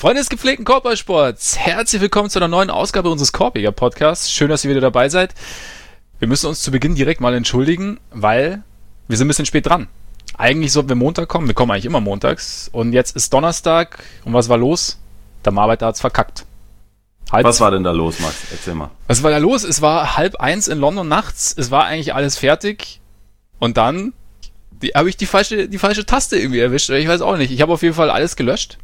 Freunde des gepflegten Korbballsports, herzlich willkommen zu einer neuen Ausgabe unseres Korbjäger-Podcasts. Schön, dass ihr wieder dabei seid. Wir müssen uns zu Beginn direkt mal entschuldigen, weil wir sind ein bisschen spät dran. Eigentlich sollten wir Montag kommen, wir kommen eigentlich immer montags. Und jetzt ist Donnerstag und was war los? Der Arbeiter hat's verkackt. Was war denn da los, Max? Erzähl mal. Was war da los? Es war 12:30 in London nachts, es war eigentlich alles fertig und dann habe ich die falsche Taste irgendwie erwischt. Ich weiß auch nicht. Ich habe auf jeden Fall alles gelöscht.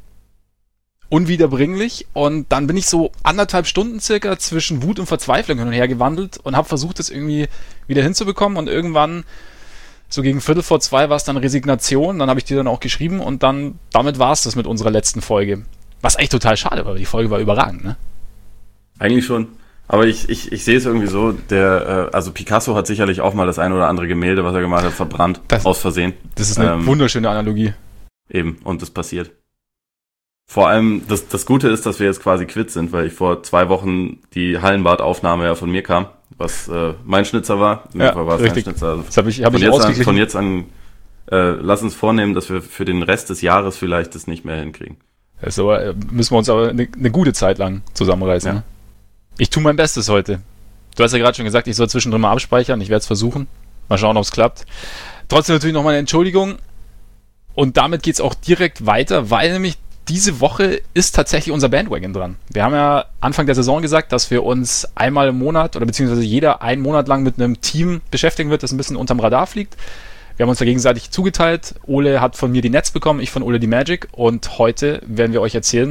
Unwiederbringlich. Und dann bin ich so 1,5 Stunden circa zwischen Wut und Verzweiflung hin und her gewandelt und habe versucht, das irgendwie wieder hinzubekommen. Und irgendwann, so gegen 1:45 war es dann Resignation. Dann habe ich die dann auch geschrieben und dann, damit war es das mit unserer letzten Folge. Was eigentlich total schade war, weil die Folge war überragend, ne? Eigentlich schon. Aber ich sehe es irgendwie so, also Picasso hat sicherlich auch mal das ein oder andere Gemälde, was er gemalt hat, verbrannt, aus Versehen. Das ist eine wunderschöne Analogie. Eben, und das passiert. Vor allem, das Gute ist, dass wir jetzt quasi quitt sind, weil ich vor 2 Wochen die Hallenbadaufnahme ja von mir kam, was mein Schnitzer war. In ja, dem Fall war es richtig. Mein Schnitzer. Also das habe ich ausgeglichen. Von jetzt an lass uns vornehmen, dass wir für den Rest des Jahres vielleicht das nicht mehr hinkriegen. Also müssen wir uns aber eine gute Zeit lang zusammenreißen. Ja. Ne? Ich tue mein Bestes heute. Du hast ja gerade schon gesagt, ich soll zwischendrin mal abspeichern. Ich werde es versuchen. Mal schauen, ob es klappt. Trotzdem natürlich nochmal eine Entschuldigung. Und damit geht es auch direkt weiter, weil nämlich diese Woche ist tatsächlich unser Bandwagon dran. Wir haben ja Anfang der Saison gesagt, dass wir uns einmal im Monat oder beziehungsweise jeder einen Monat lang mit einem Team beschäftigen wird, das ein bisschen unterm Radar fliegt. Wir haben uns da gegenseitig zugeteilt. Ole hat von mir die Nets bekommen, ich von Ole die Magic. Und heute werden wir euch erzählen,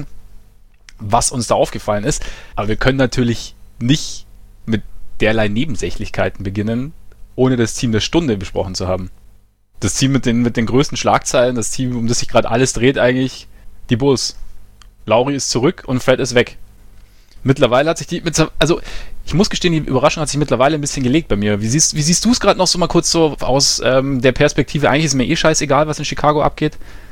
was uns da aufgefallen ist. Aber wir können natürlich nicht mit derlei Nebensächlichkeiten beginnen, ohne das Team der Stunde besprochen zu haben. Das Team mit den größten Schlagzeilen, das Team, um das sich gerade alles dreht eigentlich, die Bulls. Lauri ist zurück und Fred ist weg. Mittlerweile hat sich ich muss gestehen, die Überraschung hat sich mittlerweile ein bisschen gelegt bei mir. Wie siehst du es gerade noch so mal kurz so aus der Perspektive? Eigentlich ist mir scheißegal, was in Chicago abgeht.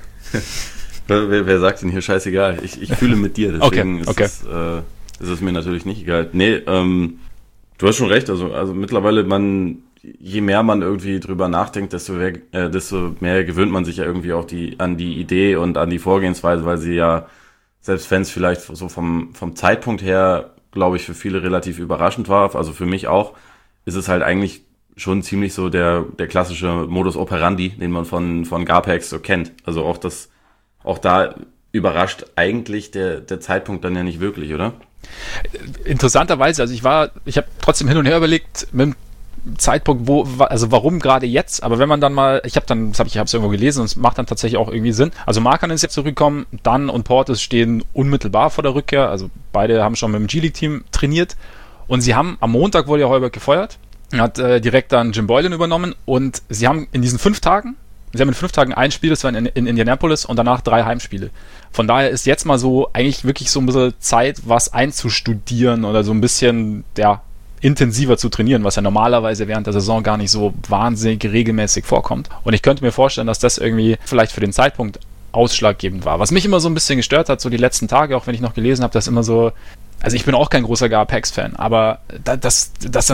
Wer sagt denn hier scheißegal? Ich fühle mit dir, deswegen okay. ist es mir natürlich nicht egal. Nee, du hast schon recht, also mittlerweile je mehr man irgendwie drüber nachdenkt, desto mehr gewöhnt man sich ja irgendwie auch an die Idee und an die Vorgehensweise, weil sie ja selbst Fans vielleicht so vom Zeitpunkt her, glaube ich, für viele relativ überraschend war, also für mich auch, ist es halt eigentlich schon ziemlich so der klassische Modus operandi, den man von Garpax so kennt. Also auch da überrascht eigentlich der Zeitpunkt dann ja nicht wirklich, oder? Interessanterweise, also ich habe trotzdem hin und her überlegt, mit dem Zeitpunkt, warum gerade jetzt, aber wenn man dann mal, ich habe es irgendwo gelesen und es macht dann tatsächlich auch irgendwie Sinn. Also Markkanen ist jetzt zurückgekommen, Dunn und Portis stehen unmittelbar vor der Rückkehr, also beide haben schon mit dem G-League-Team trainiert und sie haben, am Montag wurde ja Hoiberg gefeuert, hat direkt dann Jim Boylan übernommen und sie haben in 5 Tagen ein Spiel, das war in Indianapolis und danach 3 Heimspiele. Von daher ist jetzt mal so eigentlich wirklich so ein bisschen Zeit, was einzustudieren oder so ein bisschen, ja, intensiver zu trainieren, was ja normalerweise während der Saison gar nicht so wahnsinnig regelmäßig vorkommt. Und ich könnte mir vorstellen, dass das irgendwie vielleicht für den Zeitpunkt ausschlaggebend war. Was mich immer so ein bisschen gestört hat, so die letzten Tage, auch wenn ich noch gelesen habe, dass immer so, also ich bin auch kein großer Garpax-Fan, aber dass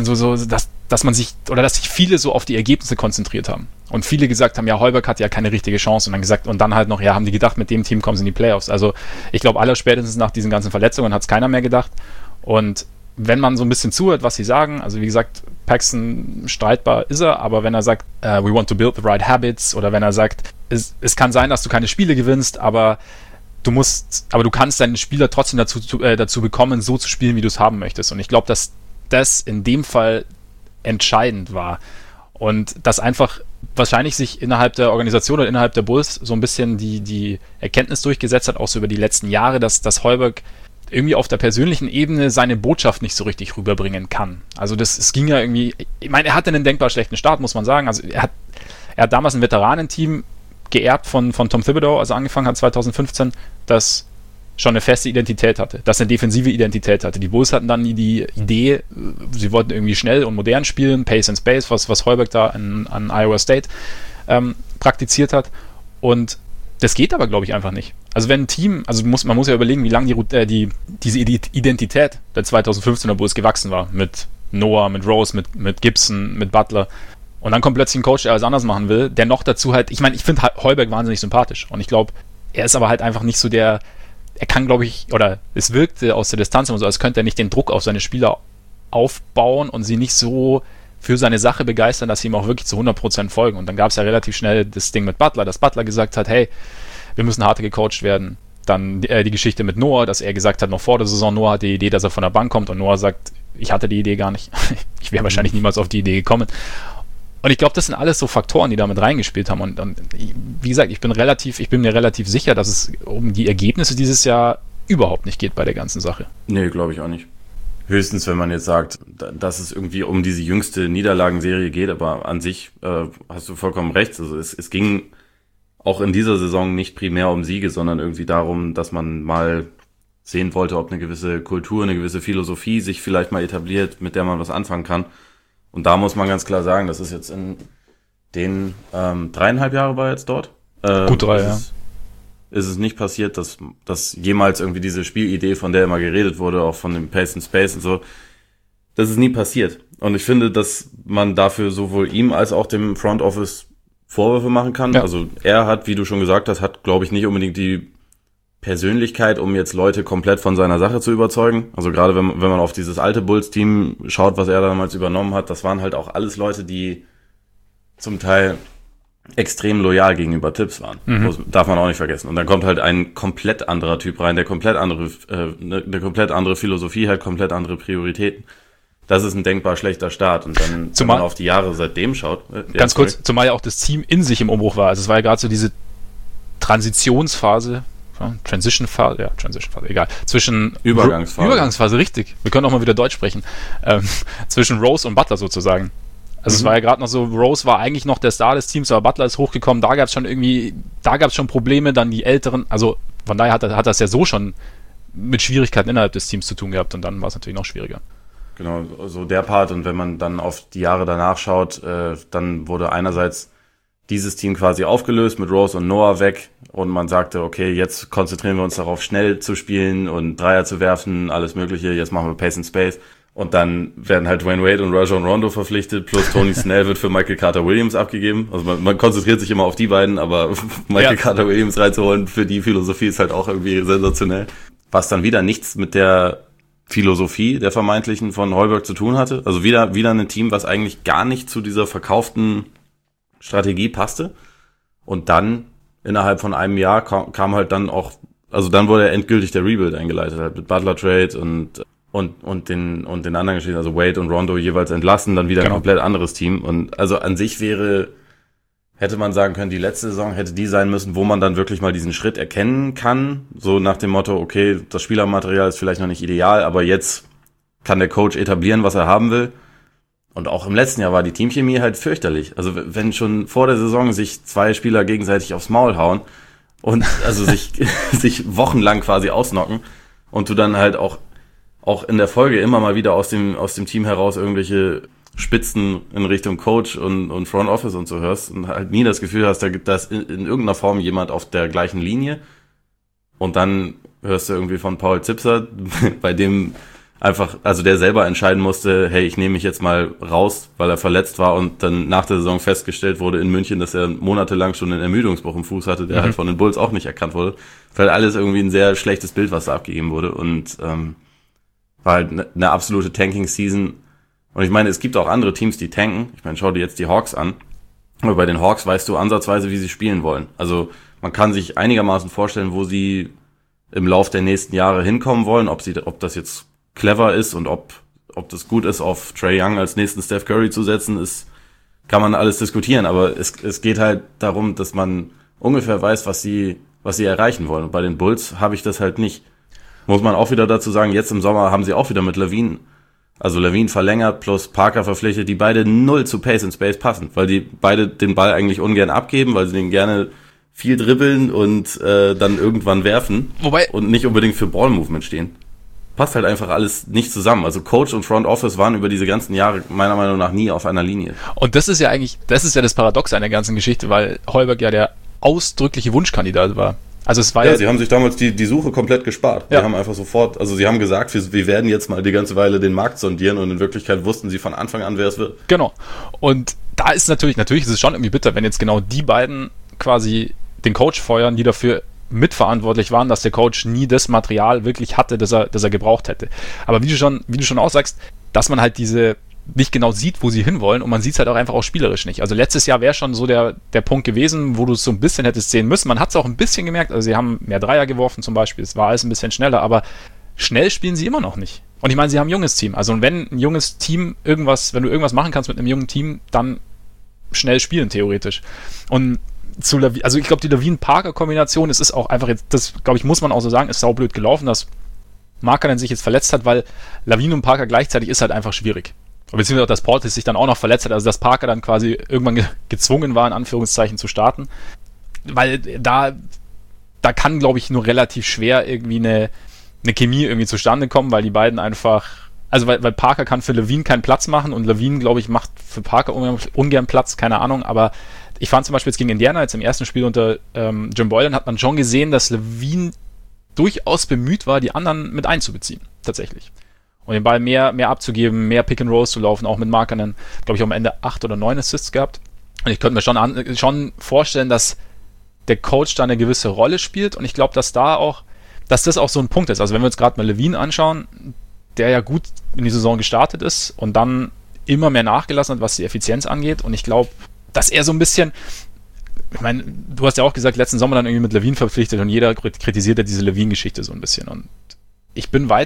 man sich, oder dass sich viele so auf die Ergebnisse konzentriert haben. Und viele gesagt haben, ja, Hoiberg hatte ja keine richtige Chance und dann halt noch, ja, haben die gedacht, mit dem Team kommen sie in die Playoffs. Also ich glaube, allerspätestens nach diesen ganzen Verletzungen hat es keiner mehr gedacht. Und wenn man so ein bisschen zuhört, was sie sagen, also wie gesagt, Paxson streitbar ist er, aber wenn er sagt, we want to build the right habits, oder wenn er sagt, es kann sein, dass du keine Spiele gewinnst, aber du kannst deinen Spieler trotzdem dazu bekommen, so zu spielen, wie du es haben möchtest. Und ich glaube, dass das in dem Fall entscheidend war. Und dass einfach wahrscheinlich sich innerhalb der Organisation oder innerhalb der Bulls so ein bisschen die Erkenntnis durchgesetzt hat, auch so über die letzten Jahre, dass Hoiberg irgendwie auf der persönlichen Ebene seine Botschaft nicht so richtig rüberbringen kann. Also es ging ja irgendwie, ich meine, er hatte einen denkbar schlechten Start, muss man sagen. Also er hat damals ein Veteranenteam geerbt von Tom Thibodeau, als er angefangen hat 2015, das schon eine feste Identität hatte, das eine defensive Identität hatte. Die Bulls hatten dann die Idee, sie wollten irgendwie schnell und modern spielen, Pace and Space, was Hoiberg da an Iowa State praktiziert hat. Und das geht aber, glaube ich, einfach nicht. Also wenn ein Team, man muss ja überlegen, wie lange diese Identität der 2015er Bulls gewachsen war. Mit Noah, mit Rose, mit Gibson, mit Butler. Und dann kommt plötzlich ein Coach, der alles anders machen will, der noch dazu halt, ich meine, ich finde Hoiberg wahnsinnig sympathisch. Und ich glaube, er ist aber halt einfach nicht so er kann, glaube ich, oder es wirkte aus der Distanz immer so, als könnte er nicht den Druck auf seine Spieler aufbauen und sie nicht so für seine Sache begeistern, dass sie ihm auch wirklich zu 100% folgen. Und dann gab es ja relativ schnell das Ding mit Butler, dass Butler gesagt hat, hey, wir müssen harter gecoacht werden. Dann die Geschichte mit Noah, dass er gesagt hat, noch vor der Saison, Noah hat die Idee, dass er von der Bank kommt und Noah sagt, ich hatte die Idee gar nicht. Ich wäre wahrscheinlich niemals auf die Idee gekommen. Und ich glaube, das sind alles so Faktoren, die damit reingespielt haben. Und wie gesagt, ich bin mir relativ sicher, dass es um die Ergebnisse dieses Jahr überhaupt nicht geht bei der ganzen Sache. Nee, glaube ich auch nicht. Höchstens, wenn man jetzt sagt, dass es irgendwie um diese jüngste Niederlagenserie geht, aber an sich hast du vollkommen recht. Also es ging auch in dieser Saison nicht primär um Siege, sondern irgendwie darum, dass man mal sehen wollte, ob eine gewisse Kultur, eine gewisse Philosophie sich vielleicht mal etabliert, mit der man was anfangen kann. Und da muss man ganz klar sagen, das ist jetzt in den 3,5 Jahre war jetzt dort. Gut 3, ja. Ist es nicht passiert, dass jemals irgendwie diese Spielidee, von der immer geredet wurde, auch von dem Pace and Space und so, das ist nie passiert. Und ich finde, dass man dafür sowohl ihm als auch dem Front Office Vorwürfe machen kann. Ja. Also er hat, wie du schon gesagt hast, glaube ich, nicht unbedingt die Persönlichkeit, um jetzt Leute komplett von seiner Sache zu überzeugen. Also gerade wenn man auf dieses alte Bulls-Team schaut, was er damals übernommen hat, das waren halt auch alles Leute, die zum Teil extrem loyal gegenüber Tips waren. Das darf man auch nicht vergessen. Und dann kommt halt ein komplett anderer Typ rein, der eine komplett andere Philosophie hat, komplett andere Prioritäten. Das ist ein denkbar schlechter Start. Und dann, wenn man auf die Jahre seitdem schaut. Ganz kurz, zumal ja auch das Team in sich im Umbruch war. Also es war ja gerade so diese Transition-Phase, egal. Übergangsphase, richtig. Wir können auch mal wieder Deutsch sprechen. Zwischen Rose und Butler sozusagen. Also es war ja gerade noch so, Rose war eigentlich noch der Star des Teams, aber Butler ist hochgekommen, da gab es schon Probleme, dann die Älteren, also von daher hat das ja so schon mit Schwierigkeiten innerhalb des Teams zu tun gehabt und dann war es natürlich noch schwieriger. Genau, so der Part, und wenn man dann auf die Jahre danach schaut, dann wurde einerseits dieses Team quasi aufgelöst mit Rose und Noah weg und man sagte, okay, jetzt konzentrieren wir uns darauf, schnell zu spielen und Dreier zu werfen, alles mögliche, jetzt machen wir Pace and Space. Und dann werden halt Dwayne Wade und Rajon Rondo verpflichtet, plus Tony Snell wird für Michael Carter-Williams abgegeben. Also man konzentriert sich immer auf die beiden, aber Michael Carter-Williams reinzuholen für die Philosophie ist halt auch irgendwie sensationell. Was dann wieder nichts mit der Philosophie der vermeintlichen von Hoiberg zu tun hatte. Also wieder ein Team, was eigentlich gar nicht zu dieser verkauften Strategie passte. Und dann innerhalb von einem Jahr kam halt dann auch, also dann wurde endgültig der Rebuild eingeleitet, halt mit Butler Trade und den anderen Geschichten, also Wade und Rondo jeweils entlassen, dann wieder ein komplett anderes Team. Und also an sich hätte man sagen können, die letzte Saison hätte die sein müssen, wo man dann wirklich mal diesen Schritt erkennen kann. So nach dem Motto, okay, das Spielermaterial ist vielleicht noch nicht ideal, aber jetzt kann der Coach etablieren, was er haben will. Und auch im letzten Jahr war die Teamchemie halt fürchterlich. Also wenn schon vor der Saison sich zwei Spieler gegenseitig aufs Maul hauen und also sich wochenlang quasi ausnocken und du dann halt auch in der Folge immer mal wieder aus dem Team heraus irgendwelche Spitzen in Richtung Coach und Front Office und so hörst und halt nie das Gefühl hast, da gibt das in irgendeiner Form jemand auf der gleichen Linie. Und dann hörst du irgendwie von Paul Zipser, bei dem einfach, also der selber entscheiden musste, hey, ich nehme mich jetzt mal raus, weil er verletzt war und dann nach der Saison festgestellt wurde in München, dass er monatelang schon einen Ermüdungsbruch im Fuß hatte, der halt von den Bulls auch nicht erkannt wurde. Das war halt alles irgendwie ein sehr schlechtes Bild, was da abgegeben wurde und war halt eine absolute Tanking-Season. Und ich meine, es gibt auch andere Teams, die tanken. Ich meine, schau dir jetzt die Hawks an. Aber bei den Hawks weißt du ansatzweise, wie sie spielen wollen. Also man kann sich einigermaßen vorstellen, wo sie im Lauf der nächsten Jahre hinkommen wollen, ob das jetzt clever ist und ob das gut ist, auf Trae Young als nächsten Steph Curry zu setzen, kann man alles diskutieren. Aber es geht halt darum, dass man ungefähr weiß, was sie erreichen wollen. Und bei den Bulls habe ich das halt nicht. Muss man auch wieder dazu sagen, jetzt im Sommer haben sie auch wieder mit LaVine verlängert plus Parker verpflichtet, die beide null zu Pace and Space passen, weil die beide den Ball eigentlich ungern abgeben, weil sie den gerne viel dribbeln und dann irgendwann werfen und nicht unbedingt für Ball-Movement stehen. Passt halt einfach alles nicht zusammen. Also Coach und Front Office waren über diese ganzen Jahre meiner Meinung nach nie auf einer Linie. Und das ist ja das Paradox an der ganzen Geschichte, weil Hoiberg ja der ausdrückliche Wunschkandidat war. Also es war sie haben sich damals die Suche komplett gespart. Ja. Die haben einfach sofort, also sie haben gesagt, wir werden jetzt mal die ganze Weile den Markt sondieren und in Wirklichkeit wussten sie von Anfang an, wer es wird. Genau. Und da ist natürlich ist es schon irgendwie bitter, wenn jetzt genau die beiden quasi den Coach feuern, die dafür mitverantwortlich waren, dass der Coach nie das Material wirklich hatte, das er gebraucht hätte. Aber wie du schon auch sagst, dass man halt diese nicht genau sieht, wo sie hinwollen, und man sieht es halt auch einfach auch spielerisch nicht. Also letztes Jahr wäre schon so der Punkt gewesen, wo du es so ein bisschen hättest sehen müssen. Man hat es auch ein bisschen gemerkt, also sie haben mehr Dreier geworfen zum Beispiel, es war alles ein bisschen schneller, aber schnell spielen sie immer noch nicht. Und ich meine, sie haben ein junges Team. Also wenn ein junges Team wenn du irgendwas machen kannst mit einem jungen Team, dann schnell spielen theoretisch. Und also ich glaube, die Lavine-Parker-Kombination, es ist auch einfach jetzt, das glaube ich, muss man auch so sagen, ist saublöd gelaufen, dass Markkanen sich jetzt verletzt hat, weil Lavine und Parker gleichzeitig ist halt einfach schwierig. Beziehungsweise auch, dass Portis sich dann auch noch verletzt hat, also dass Parker dann quasi irgendwann gezwungen war, in Anführungszeichen zu starten. Weil da kann, glaube ich, nur relativ schwer irgendwie eine Chemie irgendwie zustande kommen, weil die beiden einfach, also weil Parker kann für Lavine keinen Platz machen und Lavine, glaube ich, macht für Parker ungern Platz, keine Ahnung, aber ich fand zum Beispiel jetzt gegen Indiana, jetzt im ersten Spiel unter Jim Boylan, hat man schon gesehen, dass Lavine durchaus bemüht war, die anderen mit einzubeziehen, tatsächlich. Und den Ball mehr abzugeben, mehr Pick and Rolls zu laufen, auch mit Markkanen, glaube ich, am Ende 8 oder 9 Assists gehabt. Und ich könnte mir schon vorstellen, dass der Coach da eine gewisse Rolle spielt, und ich glaube, dass das auch so ein Punkt ist. Also wenn wir uns gerade mal Lavine anschauen, der ja gut in die Saison gestartet ist und dann immer mehr nachgelassen hat, was die Effizienz angeht, und ich glaube, dass er so ein bisschen, ich meine, du hast ja auch gesagt, letzten Sommer dann irgendwie mit Lavine verpflichtet, und jeder kritisiert ja diese Lavine-Geschichte so ein bisschen, und ich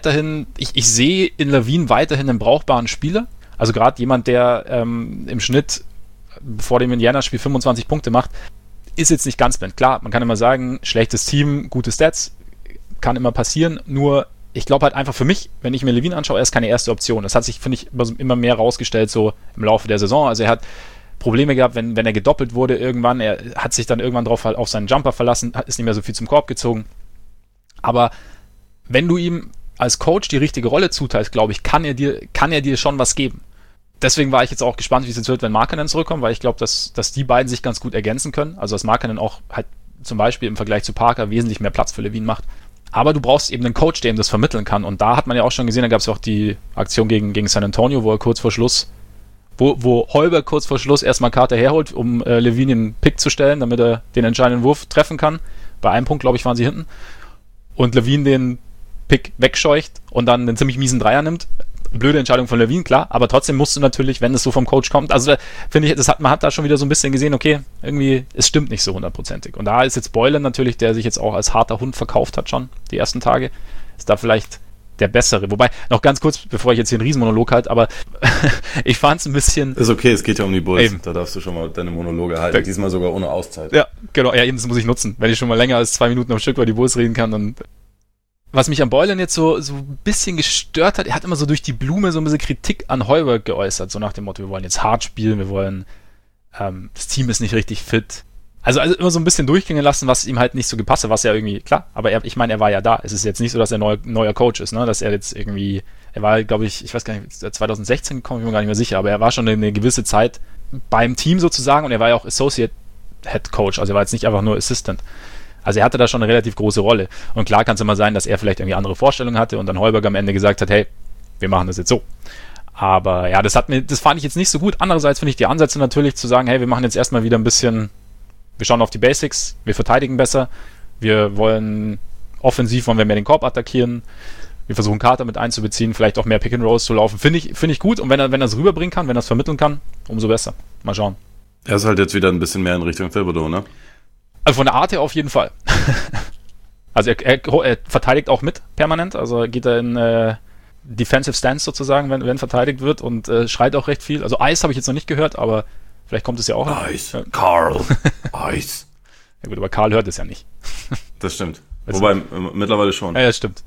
sehe in Lavine weiterhin einen brauchbaren Spieler, also gerade jemand, der im Schnitt vor dem Indiana-Spiel 25 Punkte macht, ist jetzt nicht ganz blind. Klar, man kann immer sagen, schlechtes Team, gute Stats, kann immer passieren, nur ich glaube halt einfach für mich, wenn ich mir Lavine anschaue, er ist keine erste Option. Das hat sich, finde ich, immer mehr rausgestellt so im Laufe der Saison. Also er hat Probleme gehabt, wenn er gedoppelt wurde irgendwann, er hat sich dann irgendwann drauf auf seinen Jumper verlassen, ist nicht mehr so viel zum Korb gezogen. Aber wenn du ihm als Coach die richtige Rolle zuteilst, glaube ich, kann er dir schon was geben. Deswegen war ich jetzt auch gespannt, wie es jetzt wird, wenn Markkanen zurückkommt, weil ich glaube, dass die beiden sich ganz gut ergänzen können. Also dass Markkanen auch halt zum Beispiel im Vergleich zu Parker wesentlich mehr Platz für Lavine macht. Aber du brauchst eben einen Coach, der ihm das vermitteln kann. Und da hat man ja auch schon gesehen, da gab es auch die Aktion gegen San Antonio, wo er kurz vor Schluss, wo Holberg kurz vor Schluss erstmal Carter herholt, um Lavine einen Pick zu stellen, damit er den entscheidenden Wurf treffen kann. Bei einem Punkt, glaube ich, waren sie hinten. Und Lavine den Pick wegscheucht und dann einen ziemlich miesen Dreier nimmt. Blöde Entscheidung von Lavine, klar, aber trotzdem musst du natürlich, wenn es so vom Coach kommt, also finde ich, man hat da schon wieder so ein bisschen gesehen, okay, irgendwie, es stimmt nicht so hundertprozentig. Und da ist jetzt Boylan natürlich, der sich jetzt auch als harter Hund verkauft hat schon, die ersten Tage, ist da vielleicht der Bessere. Wobei, noch ganz kurz, bevor ich jetzt hier einen Riesenmonolog halte, aber ich fand es ein bisschen... Ist okay, es geht ja um die Bulls, eben. Da darfst du schon mal deine Monologe halten, diesmal sogar ohne Auszeit. Ja, genau, ja, eben, das muss ich nutzen. Wenn ich schon mal länger als 2 Minuten am Stück über die Bulls reden kann, dann... Was mich an Boylan jetzt so ein bisschen gestört hat, er hat immer so durch die Blume so ein bisschen Kritik an Holberg geäußert, so nach dem Motto, wir wollen jetzt hart spielen, wir wollen, das Team ist nicht richtig fit. Also immer so ein bisschen durchgehen lassen, was ihm halt nicht so gepasst hat, was ja irgendwie, klar, aber ich meine, er war ja da. Es ist jetzt nicht so, dass er neuer Coach ist, ne, dass er jetzt irgendwie, er war, glaube ich weiß gar nicht, 2016 gekommen, ich bin mir gar nicht mehr sicher, aber er war schon eine gewisse Zeit beim Team sozusagen, und er war ja auch Associate Head Coach, also er war jetzt nicht einfach nur Assistant. Also er hatte da schon eine relativ große Rolle. Und klar kann es immer sein, dass er vielleicht irgendwie andere Vorstellungen hatte und dann Holberg am Ende gesagt hat, hey, wir machen das jetzt so. Aber ja, das fand ich jetzt nicht so gut. Andererseits finde ich die Ansätze natürlich zu sagen, hey, wir machen jetzt erstmal wieder ein bisschen, wir schauen auf die Basics, wir verteidigen besser, wir wollen offensiv, wollen wir mehr den Korb attackieren, wir versuchen Carter mit einzubeziehen, vielleicht auch mehr Pick and Rolls zu laufen. Finde ich gut. Und wenn er es rüberbringen kann, wenn er es vermitteln kann, umso besser. Mal schauen. Er ist halt jetzt wieder ein bisschen mehr in Richtung Thibodeau, ne? Also von der Art her auf jeden Fall. Also er verteidigt auch mit permanent, also geht er in Defensive Stance sozusagen, wenn verteidigt wird, und schreit auch recht viel. Also Eis habe ich jetzt noch nicht gehört, aber vielleicht kommt es ja auch. Eis, ja. Carl, Eis. Ja gut, aber Karl hört es ja nicht. Das stimmt. Wobei, mittlerweile schon. Ja, stimmt.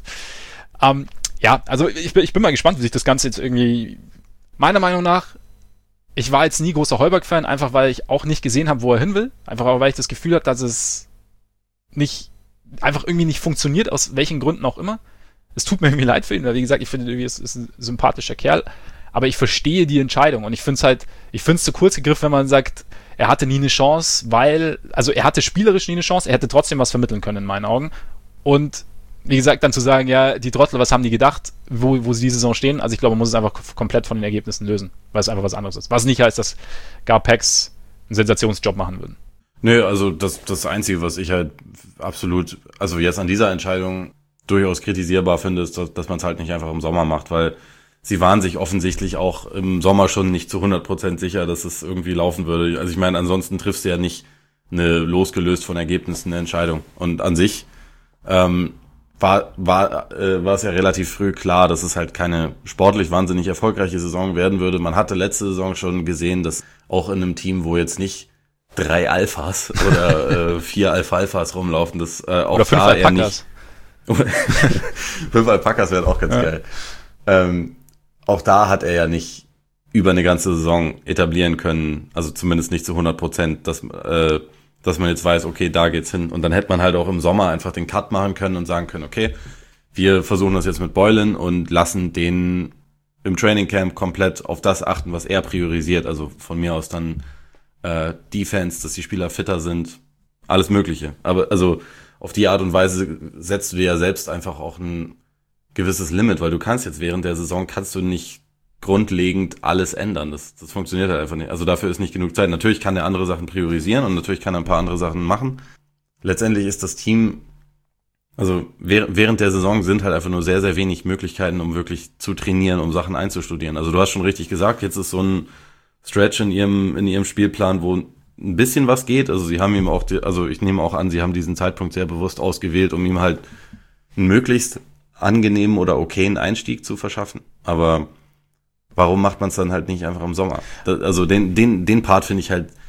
Ja, also ich bin mal gespannt, wie sich das Ganze jetzt irgendwie, meiner Meinung nach, ich war jetzt nie großer Holberg-Fan, einfach weil ich auch nicht gesehen habe, wo er hin will. Einfach auch, weil ich das Gefühl habe, dass es einfach irgendwie nicht funktioniert, aus welchen Gründen auch immer. Es tut mir irgendwie leid für ihn, weil wie gesagt, ich finde, es ist ein sympathischer Kerl, aber ich verstehe die Entscheidung, und ich finde es zu kurz gegriffen, wenn man sagt, er hatte nie eine Chance, also er hatte spielerisch nie eine Chance, er hätte trotzdem was vermitteln können in meinen Augen. Und wie gesagt, dann zu sagen, ja, die Trottel, was haben die gedacht, wo sie die Saison stehen? Also ich glaube, man muss es einfach komplett von den Ergebnissen lösen, weil es einfach was anderes ist. Was nicht heißt, dass Garpax einen Sensationsjob machen würden. Nö, also das Einzige, was ich halt absolut, also jetzt an dieser Entscheidung durchaus kritisierbar finde, ist, dass man es halt nicht einfach im Sommer macht, weil sie waren sich offensichtlich auch im Sommer schon nicht zu 100% sicher, dass es irgendwie laufen würde. Also ich meine, ansonsten triffst du ja nicht eine losgelöst von Ergebnissen eine Entscheidung. Und an sich war es ja relativ früh klar, dass es halt keine sportlich wahnsinnig erfolgreiche Saison werden würde. Man hatte letzte Saison schon gesehen, dass auch in einem Team, wo jetzt nicht 3 Alphas oder 4 Alfalfas rumlaufen, das auch oder 5 da eher Alpakas. nicht 5 Alpakas wären auch ganz geil. Auch da hat er ja nicht über eine ganze Saison etablieren können, also zumindest nicht zu 100%, dass man jetzt weiß, okay, da geht's hin. Und dann hätte man halt auch im Sommer einfach den Cut machen können und sagen können, okay, wir versuchen das jetzt mit Boylan und lassen den im Trainingcamp komplett auf das achten, was er priorisiert. Also von mir aus dann Defense, dass die Spieler fitter sind, alles Mögliche. Aber also auf die Art und Weise setzt du dir ja selbst einfach auch ein gewisses Limit, weil du kannst jetzt während der Saison kannst du nicht grundlegend alles ändern. Das funktioniert halt einfach nicht. Also dafür ist nicht genug Zeit. Natürlich kann er andere Sachen priorisieren und natürlich kann er ein paar andere Sachen machen. Letztendlich ist das Team, also während der Saison sind halt einfach nur sehr, sehr wenig Möglichkeiten, um wirklich zu trainieren, um Sachen einzustudieren. Also du hast schon richtig gesagt, jetzt ist so ein Stretch in ihrem Spielplan, wo ein bisschen was geht. Also sie haben ihm auch, also ich nehme auch an, sie haben diesen Zeitpunkt sehr bewusst ausgewählt, um ihm halt einen möglichst angenehmen oder okayen Einstieg zu verschaffen. Aber warum macht man es dann halt nicht einfach im Sommer? Also den Part finde ich halt,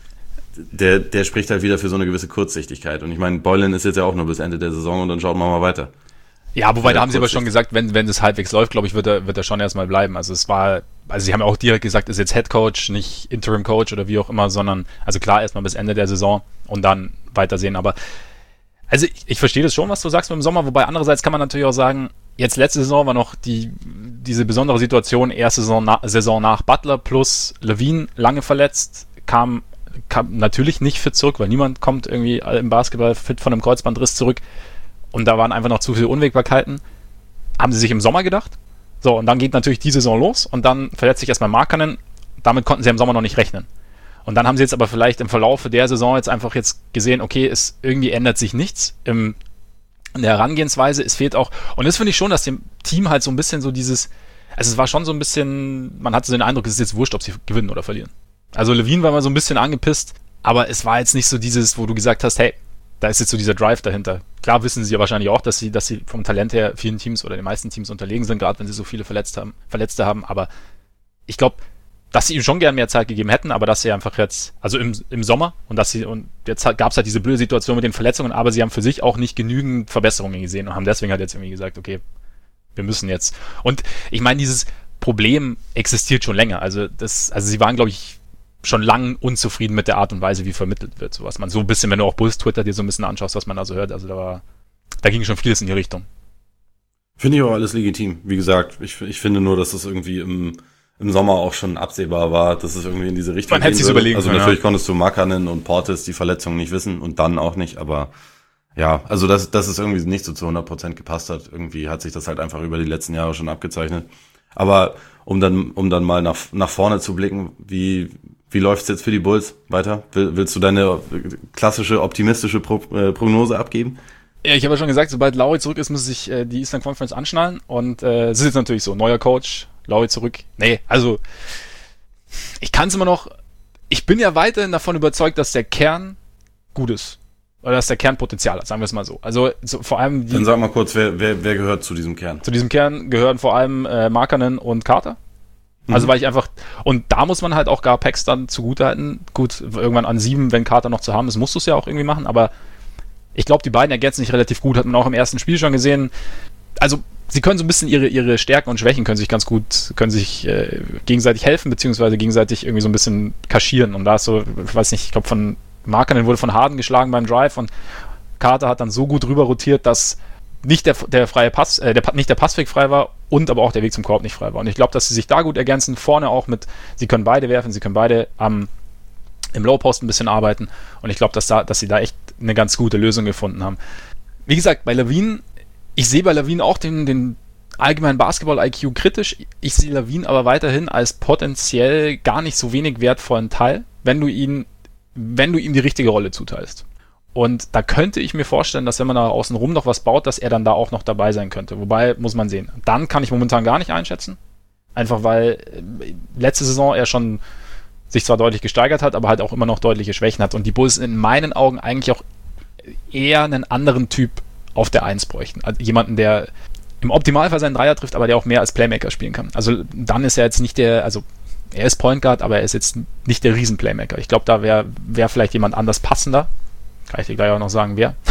der spricht halt wieder für so eine gewisse Kurzsichtigkeit. Und ich meine, Boylan ist jetzt ja auch nur bis Ende der Saison und dann schauen wir mal weiter. Ja, wobei da haben sie aber schon gesagt, wenn es halbwegs läuft, glaube ich, wird er schon erstmal bleiben. Also sie haben ja auch direkt gesagt, ist jetzt Head Coach, nicht Interim Coach oder wie auch immer, sondern, also klar, erstmal bis Ende der Saison und dann weitersehen. Aber, also ich verstehe das schon, was du sagst mit dem Sommer, wobei andererseits kann man natürlich auch sagen, jetzt letzte Saison war noch diese besondere Situation, erste Saison nach Butler plus Levine lange verletzt, kam natürlich nicht fit zurück, weil niemand kommt irgendwie im Basketball fit von einem Kreuzbandriss zurück. Und da waren einfach noch zu viele Unwägbarkeiten. Haben sie sich im Sommer gedacht. So, und dann geht natürlich die Saison los und dann verletzt sich erstmal Markkanen. Damit konnten sie im Sommer noch nicht rechnen. Und dann haben sie jetzt aber vielleicht im Verlaufe der Saison jetzt einfach jetzt gesehen, okay, es irgendwie ändert sich nichts in der Herangehensweise. Es fehlt auch, und das finde ich schon, dass dem Team halt so ein bisschen so dieses, also es war schon so ein bisschen, man hatte so den Eindruck, es ist jetzt wurscht, ob sie gewinnen oder verlieren. Also Levine war mal so ein bisschen angepisst, aber es war jetzt nicht so dieses, wo du gesagt hast, hey, da ist jetzt so dieser Drive dahinter. Klar wissen sie ja wahrscheinlich auch, dass sie vom Talent her vielen Teams oder den meisten Teams unterlegen sind, gerade wenn sie so viele Verletzte haben. Aber ich glaube, dass sie ihm schon gern mehr Zeit gegeben hätten, aber dass sie einfach jetzt, also im Sommer, und jetzt gab es halt diese blöde Situation mit den Verletzungen, aber sie haben für sich auch nicht genügend Verbesserungen gesehen und haben deswegen halt jetzt irgendwie gesagt, okay, wir müssen jetzt. Und ich meine, dieses Problem existiert schon länger. Also sie waren, glaube ich, schon lang unzufrieden mit der Art und Weise, wie vermittelt wird. So was man so ein bisschen, wenn du auch Bulls Twitter dir so ein bisschen anschaust, was man da so hört, also da ging schon vieles in die Richtung. Finde ich auch alles legitim. Wie gesagt, ich finde nur, dass das irgendwie im Sommer auch schon absehbar war, dass es irgendwie in diese Richtung man hätte sich überlegen Also können, natürlich konntest du Markkanen und Portis die Verletzung nicht wissen und dann auch nicht, aber ja, also dass es irgendwie nicht so zu 100% gepasst hat. Irgendwie hat sich das halt einfach über die letzten Jahre schon abgezeichnet. Aber um dann mal nach vorne zu blicken, wie läuft's jetzt für die Bulls weiter? Willst du deine klassische optimistische Prognose abgeben? Ja, ich habe ja schon gesagt, sobald Lauri zurück ist, muss sich die Eastern Conference anschnallen. Und es ist jetzt natürlich so, neuer Coach, Lauri zurück. Nee, also ich kann es immer noch, ich bin ja weiterhin davon überzeugt, dass der Kern gut ist. Oder dass der Kern Potenzial hat, sagen wir es mal so. Also vor allem Dann sag mal kurz, wer gehört zu diesem Kern? Zu diesem Kern gehören vor allem Markkanen und Carter. Also weil ich einfach, und da muss man halt auch gar Packs dann zugutehalten. Gut, irgendwann an 7, wenn Carter noch zu haben ist, musst du es ja auch irgendwie machen, aber ich glaube, die beiden ergänzen sich relativ gut, hat man auch im ersten Spiel schon gesehen. Also sie können so ein bisschen ihre Stärken und Schwächen können sich gegenseitig helfen, beziehungsweise gegenseitig irgendwie so ein bisschen kaschieren. Und da ist so, ich weiß nicht, ich glaube von Markkanen wurde von Harden geschlagen beim Drive und Carter hat dann so gut rüber rotiert, dass nicht der freie Pass, nicht der Passweg frei war und aber auch der Weg zum Korb nicht frei war. Und ich glaube, dass sie sich da gut ergänzen, vorne auch sie können beide werfen, sie können beide im Low-Post ein bisschen arbeiten und ich glaube, dass sie da echt eine ganz gute Lösung gefunden haben. Wie gesagt, bei Levine, ich sehe bei Levine auch den allgemeinen Basketball-IQ kritisch. Ich sehe Levine aber weiterhin als potenziell gar nicht so wenig wertvollen Teil, wenn du ihn wenn du ihm die richtige Rolle zuteilst. Und da könnte ich mir vorstellen, dass wenn man da außenrum noch was baut, dass er dann da auch noch dabei sein könnte. Wobei, muss man sehen. Dann kann ich momentan gar nicht einschätzen. Einfach weil letzte Saison er schon sich zwar deutlich gesteigert hat, aber halt auch immer noch deutliche Schwächen hat. Und die Bulls in meinen Augen eigentlich auch eher einen anderen Typ auf der 1 bräuchten. Also jemanden, der im Optimalfall seinen Dreier trifft, aber der auch mehr als Playmaker spielen kann. Also dann ist er jetzt nicht er ist Point Guard, aber er ist jetzt nicht der Riesen-Playmaker. Ich glaube, da wäre vielleicht jemand anders passender. Kann ich dir gleich auch noch sagen, wer.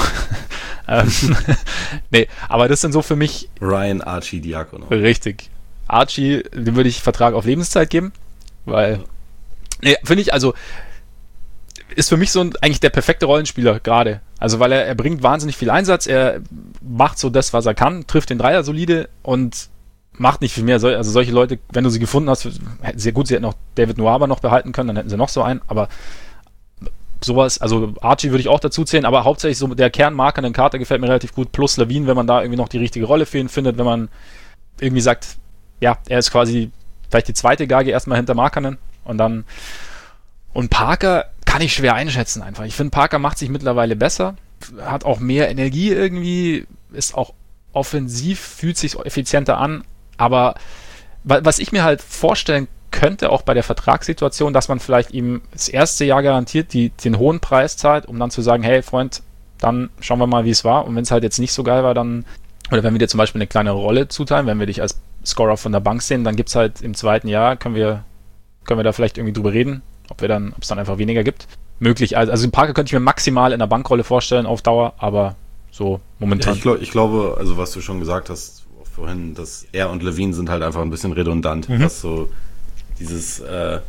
Nee, aber das sind so für mich... Ryan Arcidiacono. Richtig. Archie, dem würde ich Vertrag auf Lebenszeit geben, weil... Nee, finde ich, also... Ist für mich so eigentlich der perfekte Rollenspieler gerade. Also, weil er bringt wahnsinnig viel Einsatz, er macht so das, was er kann, trifft den Dreier solide und macht nicht viel mehr. Also solche Leute, wenn du sie gefunden hast, sehr gut, sie hätten auch David Nwaba noch behalten können, dann hätten sie noch so einen, aber sowas, also Archie würde ich auch dazu zählen, aber hauptsächlich so der Kernmarker, den Carter gefällt mir relativ gut, plus Levine, wenn man da irgendwie noch die richtige Rolle für ihn findet, wenn man irgendwie sagt, ja, er ist quasi vielleicht die zweite Geige erstmal hinter Markkanen und Parker kann ich schwer einschätzen einfach. Ich finde, Parker macht sich mittlerweile besser, hat auch mehr Energie irgendwie, ist auch offensiv, fühlt sich effizienter an, aber was ich mir halt vorstellen könnte, auch bei der Vertragssituation, dass man vielleicht ihm das erste Jahr garantiert den hohen Preis zahlt, um dann zu sagen, hey Freund, dann schauen wir mal, wie es war. Und wenn es halt jetzt nicht so geil war, dann, oder wenn wir dir zum Beispiel eine kleinere Rolle zuteilen, wenn wir dich als Scorer von der Bank sehen, dann gibt es halt im zweiten Jahr, können wir da vielleicht irgendwie drüber reden, ob es dann einfach weniger gibt. Möglich, also den Parker könnte ich mir maximal in der Bankrolle vorstellen auf Dauer, aber so momentan. Ja, ich glaube, also was du schon gesagt hast vorhin, dass er und Levine sind halt einfach ein bisschen redundant, was so dieses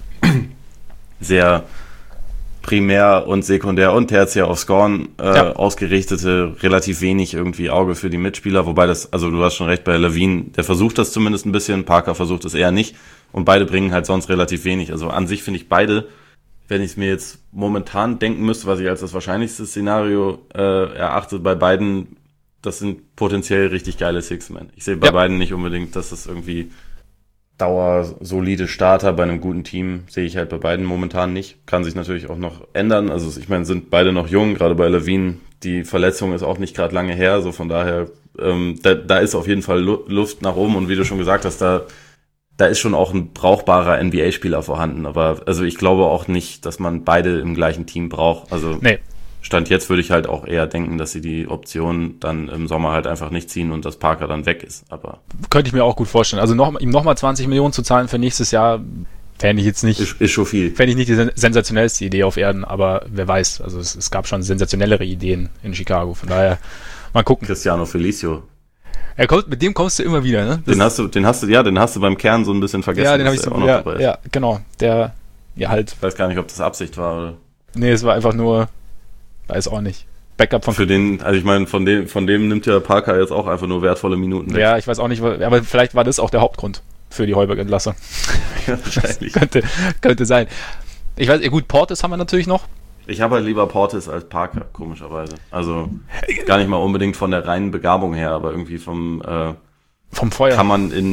sehr primär und sekundär und tertiär auf Scoren ausgerichtete, relativ wenig irgendwie Auge für die Mitspieler, wobei also du hast schon recht, bei Levine, der versucht das zumindest ein bisschen, Parker versucht es eher nicht und beide bringen halt sonst relativ wenig. Also an sich finde ich beide, wenn ich es mir jetzt momentan denken müsste, was ich als das wahrscheinlichste Szenario erachte, bei beiden, das sind potenziell richtig geile Six-Men. Ich sehe bei beiden nicht unbedingt, dass das irgendwie dauersolide Starter bei einem guten Team sehe ich halt bei beiden momentan nicht. Kann sich natürlich auch noch ändern. Also ich meine, sind beide noch jung, gerade bei Levine. Die Verletzung ist auch nicht gerade lange her, so von daher, da ist auf jeden Fall Luft nach oben und wie du schon gesagt hast, da ist schon auch ein brauchbarer NBA-Spieler vorhanden. Aber also ich glaube auch nicht, dass man beide im gleichen Team braucht. Also nee. Stand jetzt würde ich halt auch eher denken, dass sie die Option dann im Sommer halt einfach nicht ziehen und dass Parker dann weg ist. Aber könnte ich mir auch gut vorstellen. Also ihm nochmal 20 Millionen zu zahlen für nächstes Jahr, fände ich jetzt nicht. Ist schon viel. Fände ich nicht die sensationellste Idee auf Erden, aber wer weiß. Also es gab schon sensationellere Ideen in Chicago. Von daher mal gucken. Cristiano Felicio. Mit dem kommst du immer wieder, ne? Den hast du beim Kern so ein bisschen vergessen. Ja, den habe ich so, ja, genau. Der, ja halt. Ich weiß gar nicht, ob das Absicht war, oder? Nee, es war einfach nur, weiß auch nicht. Backup von... Für den, also ich meine, von dem nimmt ja Parker jetzt auch einfach nur wertvolle Minuten weg. Ja, ich weiß auch nicht, aber vielleicht war das auch der Hauptgrund für die Heuberg-Entlassung. Ja, wahrscheinlich. könnte sein. Ich weiß, gut, Portis haben wir natürlich noch. Ich habe halt lieber Portis als Parker, komischerweise. Also gar nicht mal unbedingt von der reinen Begabung her, aber irgendwie vom Feuer. Kann man in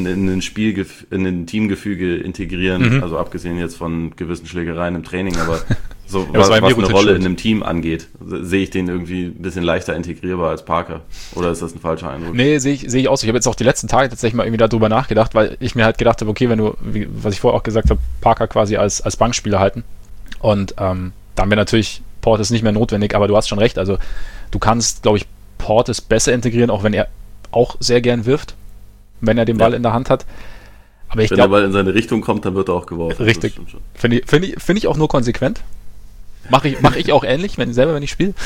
den Teamgefüge integrieren, also abgesehen jetzt von gewissen Schlägereien im Training, aber so ja, was eine Rolle in einem Team angeht, sehe ich den irgendwie ein bisschen leichter integrierbar als Parker. Oder ist das ein falscher Eindruck? Nee, sehe ich auch so. Ich habe jetzt auch die letzten Tage tatsächlich mal irgendwie darüber nachgedacht, weil ich mir halt gedacht habe, okay, wenn du, was ich vorher auch gesagt habe, Parker quasi als Bankspieler halten und dann wäre natürlich Portis nicht mehr notwendig, aber du hast schon recht, also du kannst, glaube ich, Portis besser integrieren, auch wenn er auch sehr gern wirft, wenn er den Ball in der Hand hat. Aber ich glaube, wenn der Ball in seine Richtung kommt, dann wird er auch geworfen. Richtig. Finde ich auch nur konsequent. Mach ich auch ähnlich, wenn ich spiele.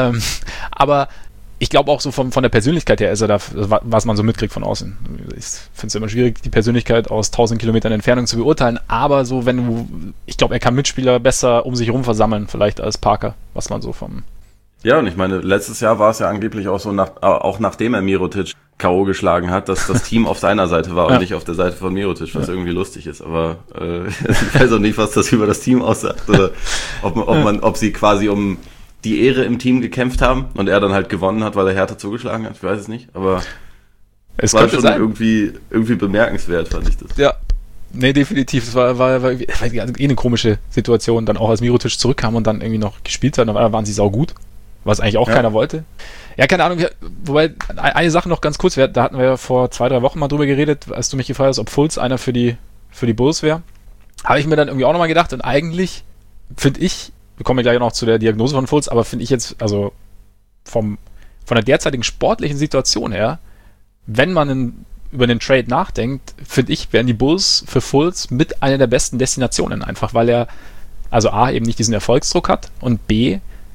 Aber ich glaube auch so von der Persönlichkeit her ist er da, was man so mitkriegt von außen. Ich finde es immer schwierig, die Persönlichkeit aus 1000 Kilometern Entfernung zu beurteilen, aber so ich glaube, er kann Mitspieler besser um sich herum versammeln, vielleicht als Parker, was man so vom... Ja, und ich meine, letztes Jahr war es ja angeblich auch so, auch nachdem er Mirotic K.O. geschlagen hat, dass das Team auf seiner Seite war und nicht auf der Seite von Mirotic, was irgendwie lustig ist. Aber ich weiß auch nicht, was das über das Team aussagt oder ob sie quasi um die Ehre im Team gekämpft haben und er dann halt gewonnen hat, weil er härter zugeschlagen hat. Ich weiß es nicht, aber es war schon sein. Irgendwie bemerkenswert, fand ich das. Ja, Nee, definitiv. Es war eine komische Situation, dann auch als Mirotic zurückkam und dann irgendwie noch gespielt hat, und auf einmal waren sie saugut, was eigentlich auch keiner wollte. Ja, keine Ahnung, wobei, eine Sache noch ganz kurz, da hatten wir ja vor 2-3 Wochen mal drüber geredet, als du mich gefragt hast, ob Fultz einer für die Bulls wäre. Habe ich mir dann irgendwie auch nochmal gedacht, und eigentlich finde ich, wir kommen ja gleich noch zu der Diagnose von Fultz, aber finde ich jetzt, also von der derzeitigen sportlichen Situation her, wenn man über den Trade nachdenkt, finde ich, wären die Bulls für Fultz mit einer der besten Destinationen, einfach weil er, also A, eben nicht diesen Erfolgsdruck hat, und B,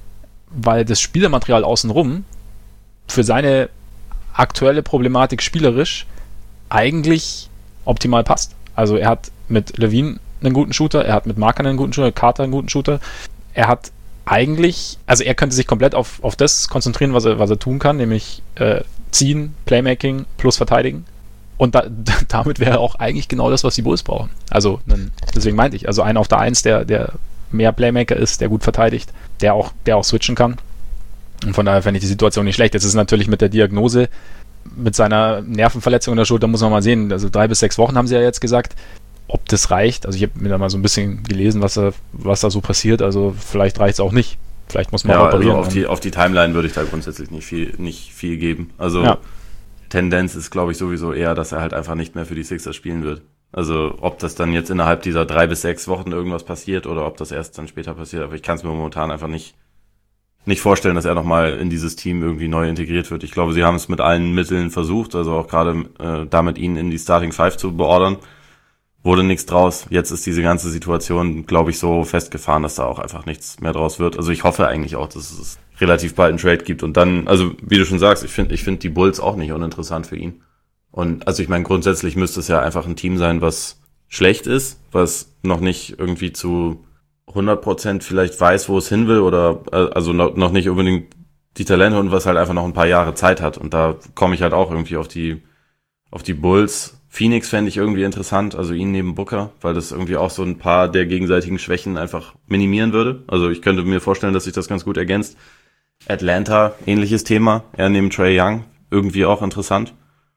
weil das Spielermaterial außenrum für seine aktuelle Problematik spielerisch eigentlich optimal passt. Also er hat mit Levine einen guten Shooter, er hat mit Markkanen einen guten Shooter, Carter einen guten Shooter. Er hat eigentlich, also er könnte sich komplett auf das konzentrieren, was er tun kann, nämlich ziehen, Playmaking plus verteidigen. Und damit wäre auch eigentlich genau das, was die Bulls brauchen. Also deswegen meinte ich, also einer auf der 1, der mehr Playmaker ist, der gut verteidigt, der auch switchen kann. Und von daher fände ich die Situation nicht schlecht. Jetzt ist es natürlich mit der Diagnose, mit seiner Nervenverletzung in der Schulter, muss man mal sehen. Also 3 bis 6 Wochen haben sie ja jetzt gesagt. Ob das reicht, also ich habe mir da mal so ein bisschen gelesen, was da so passiert. Also vielleicht reicht es auch nicht. Vielleicht muss man operieren. Also auf die Timeline würde ich da grundsätzlich nicht viel geben. Also Tendenz ist, glaube ich, sowieso eher, dass er halt einfach nicht mehr für die Sixers spielen wird. Also ob das dann jetzt innerhalb dieser 3 bis 6 Wochen irgendwas passiert oder ob das erst dann später passiert, aber ich kann es mir momentan einfach nicht vorstellen, dass er nochmal in dieses Team irgendwie neu integriert wird. Ich glaube, sie haben es mit allen Mitteln versucht, also auch gerade damit ihn in die Starting Five zu beordern. Wurde nichts draus. Jetzt ist diese ganze Situation, glaube ich, so festgefahren, dass da auch einfach nichts mehr draus wird. Also ich hoffe eigentlich auch, dass es relativ bald einen Trade gibt. Und dann, also wie du schon sagst, ich finde die Bulls auch nicht uninteressant für ihn. Und also ich meine, grundsätzlich müsste es ja einfach ein Team sein, was schlecht ist, was noch nicht irgendwie zu 100% vielleicht weiß, wo es hin will oder also noch nicht unbedingt die Talente und was halt einfach noch ein paar Jahre Zeit hat. Und da komme ich halt auch irgendwie auf die Bulls. Phoenix fände ich irgendwie interessant, also ihn neben Booker, weil das irgendwie auch so ein paar der gegenseitigen Schwächen einfach minimieren würde. Also ich könnte mir vorstellen, dass sich das ganz gut ergänzt. Atlanta, ähnliches Thema, er neben Trae Young, irgendwie auch interessant.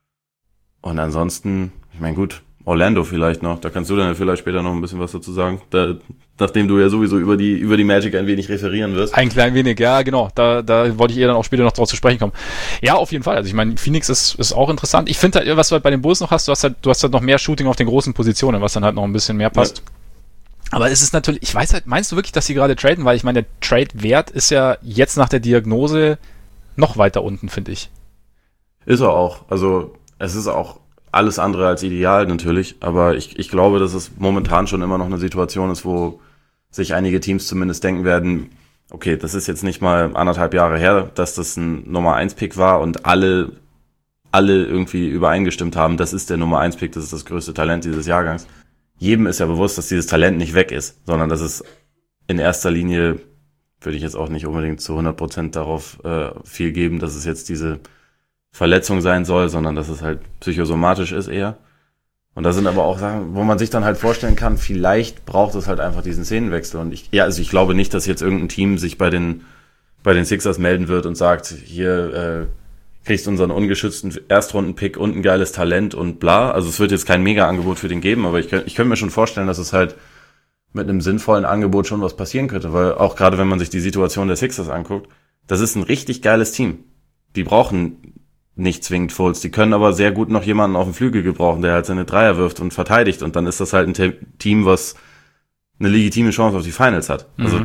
Und ansonsten, ich meine gut, Orlando vielleicht noch, da kannst du dann vielleicht später noch ein bisschen was dazu sagen, nachdem du ja sowieso über die Magic ein wenig referieren wirst. Ein klein wenig, ja genau, da wollte ich eher dann auch später noch drauf zu sprechen kommen. Ja, auf jeden Fall, also ich meine, Phoenix ist auch interessant. Ich finde halt, was du halt bei den Bulls noch hast, du hast halt noch mehr Shooting auf den großen Positionen, was dann halt noch ein bisschen mehr passt. Ja. Aber es ist natürlich, ich weiß halt, meinst du wirklich, dass sie gerade traden? Weil ich meine, der Trade-Wert ist ja jetzt nach der Diagnose noch weiter unten, finde ich. Ist er auch, also es ist auch alles andere als ideal natürlich, aber ich glaube, dass es momentan schon immer noch eine Situation ist, wo sich einige Teams zumindest denken werden, okay, das ist jetzt nicht mal 1,5 Jahre her, dass das ein Nummer-1-Pick war und alle irgendwie übereingestimmt haben, das ist der Nummer-1-Pick, das ist das größte Talent dieses Jahrgangs. Jedem ist ja bewusst, dass dieses Talent nicht weg ist, sondern dass es in erster Linie, würde ich jetzt auch nicht unbedingt zu 100% darauf viel geben, dass es jetzt diese Verletzung sein soll, sondern dass es halt psychosomatisch ist eher. Und da sind aber auch Sachen, wo man sich dann halt vorstellen kann, vielleicht braucht es halt einfach diesen Szenenwechsel. Und ich glaube nicht, dass jetzt irgendein Team sich bei den Sixers melden wird und sagt, hier kriegst du unseren ungeschützten Erstrunden-Pick und ein geiles Talent und bla. Also es wird jetzt kein Mega-Angebot für den geben, aber ich könnte mir schon vorstellen, dass es halt mit einem sinnvollen Angebot schon was passieren könnte, weil auch gerade wenn man sich die Situation der Sixers anguckt, das ist ein richtig geiles Team. Die brauchen nicht zwingend Fultz, die können aber sehr gut noch jemanden auf dem Flügel gebrauchen, der halt seine Dreier wirft und verteidigt und dann ist das halt ein Team, was eine legitime Chance auf die Finals hat. Also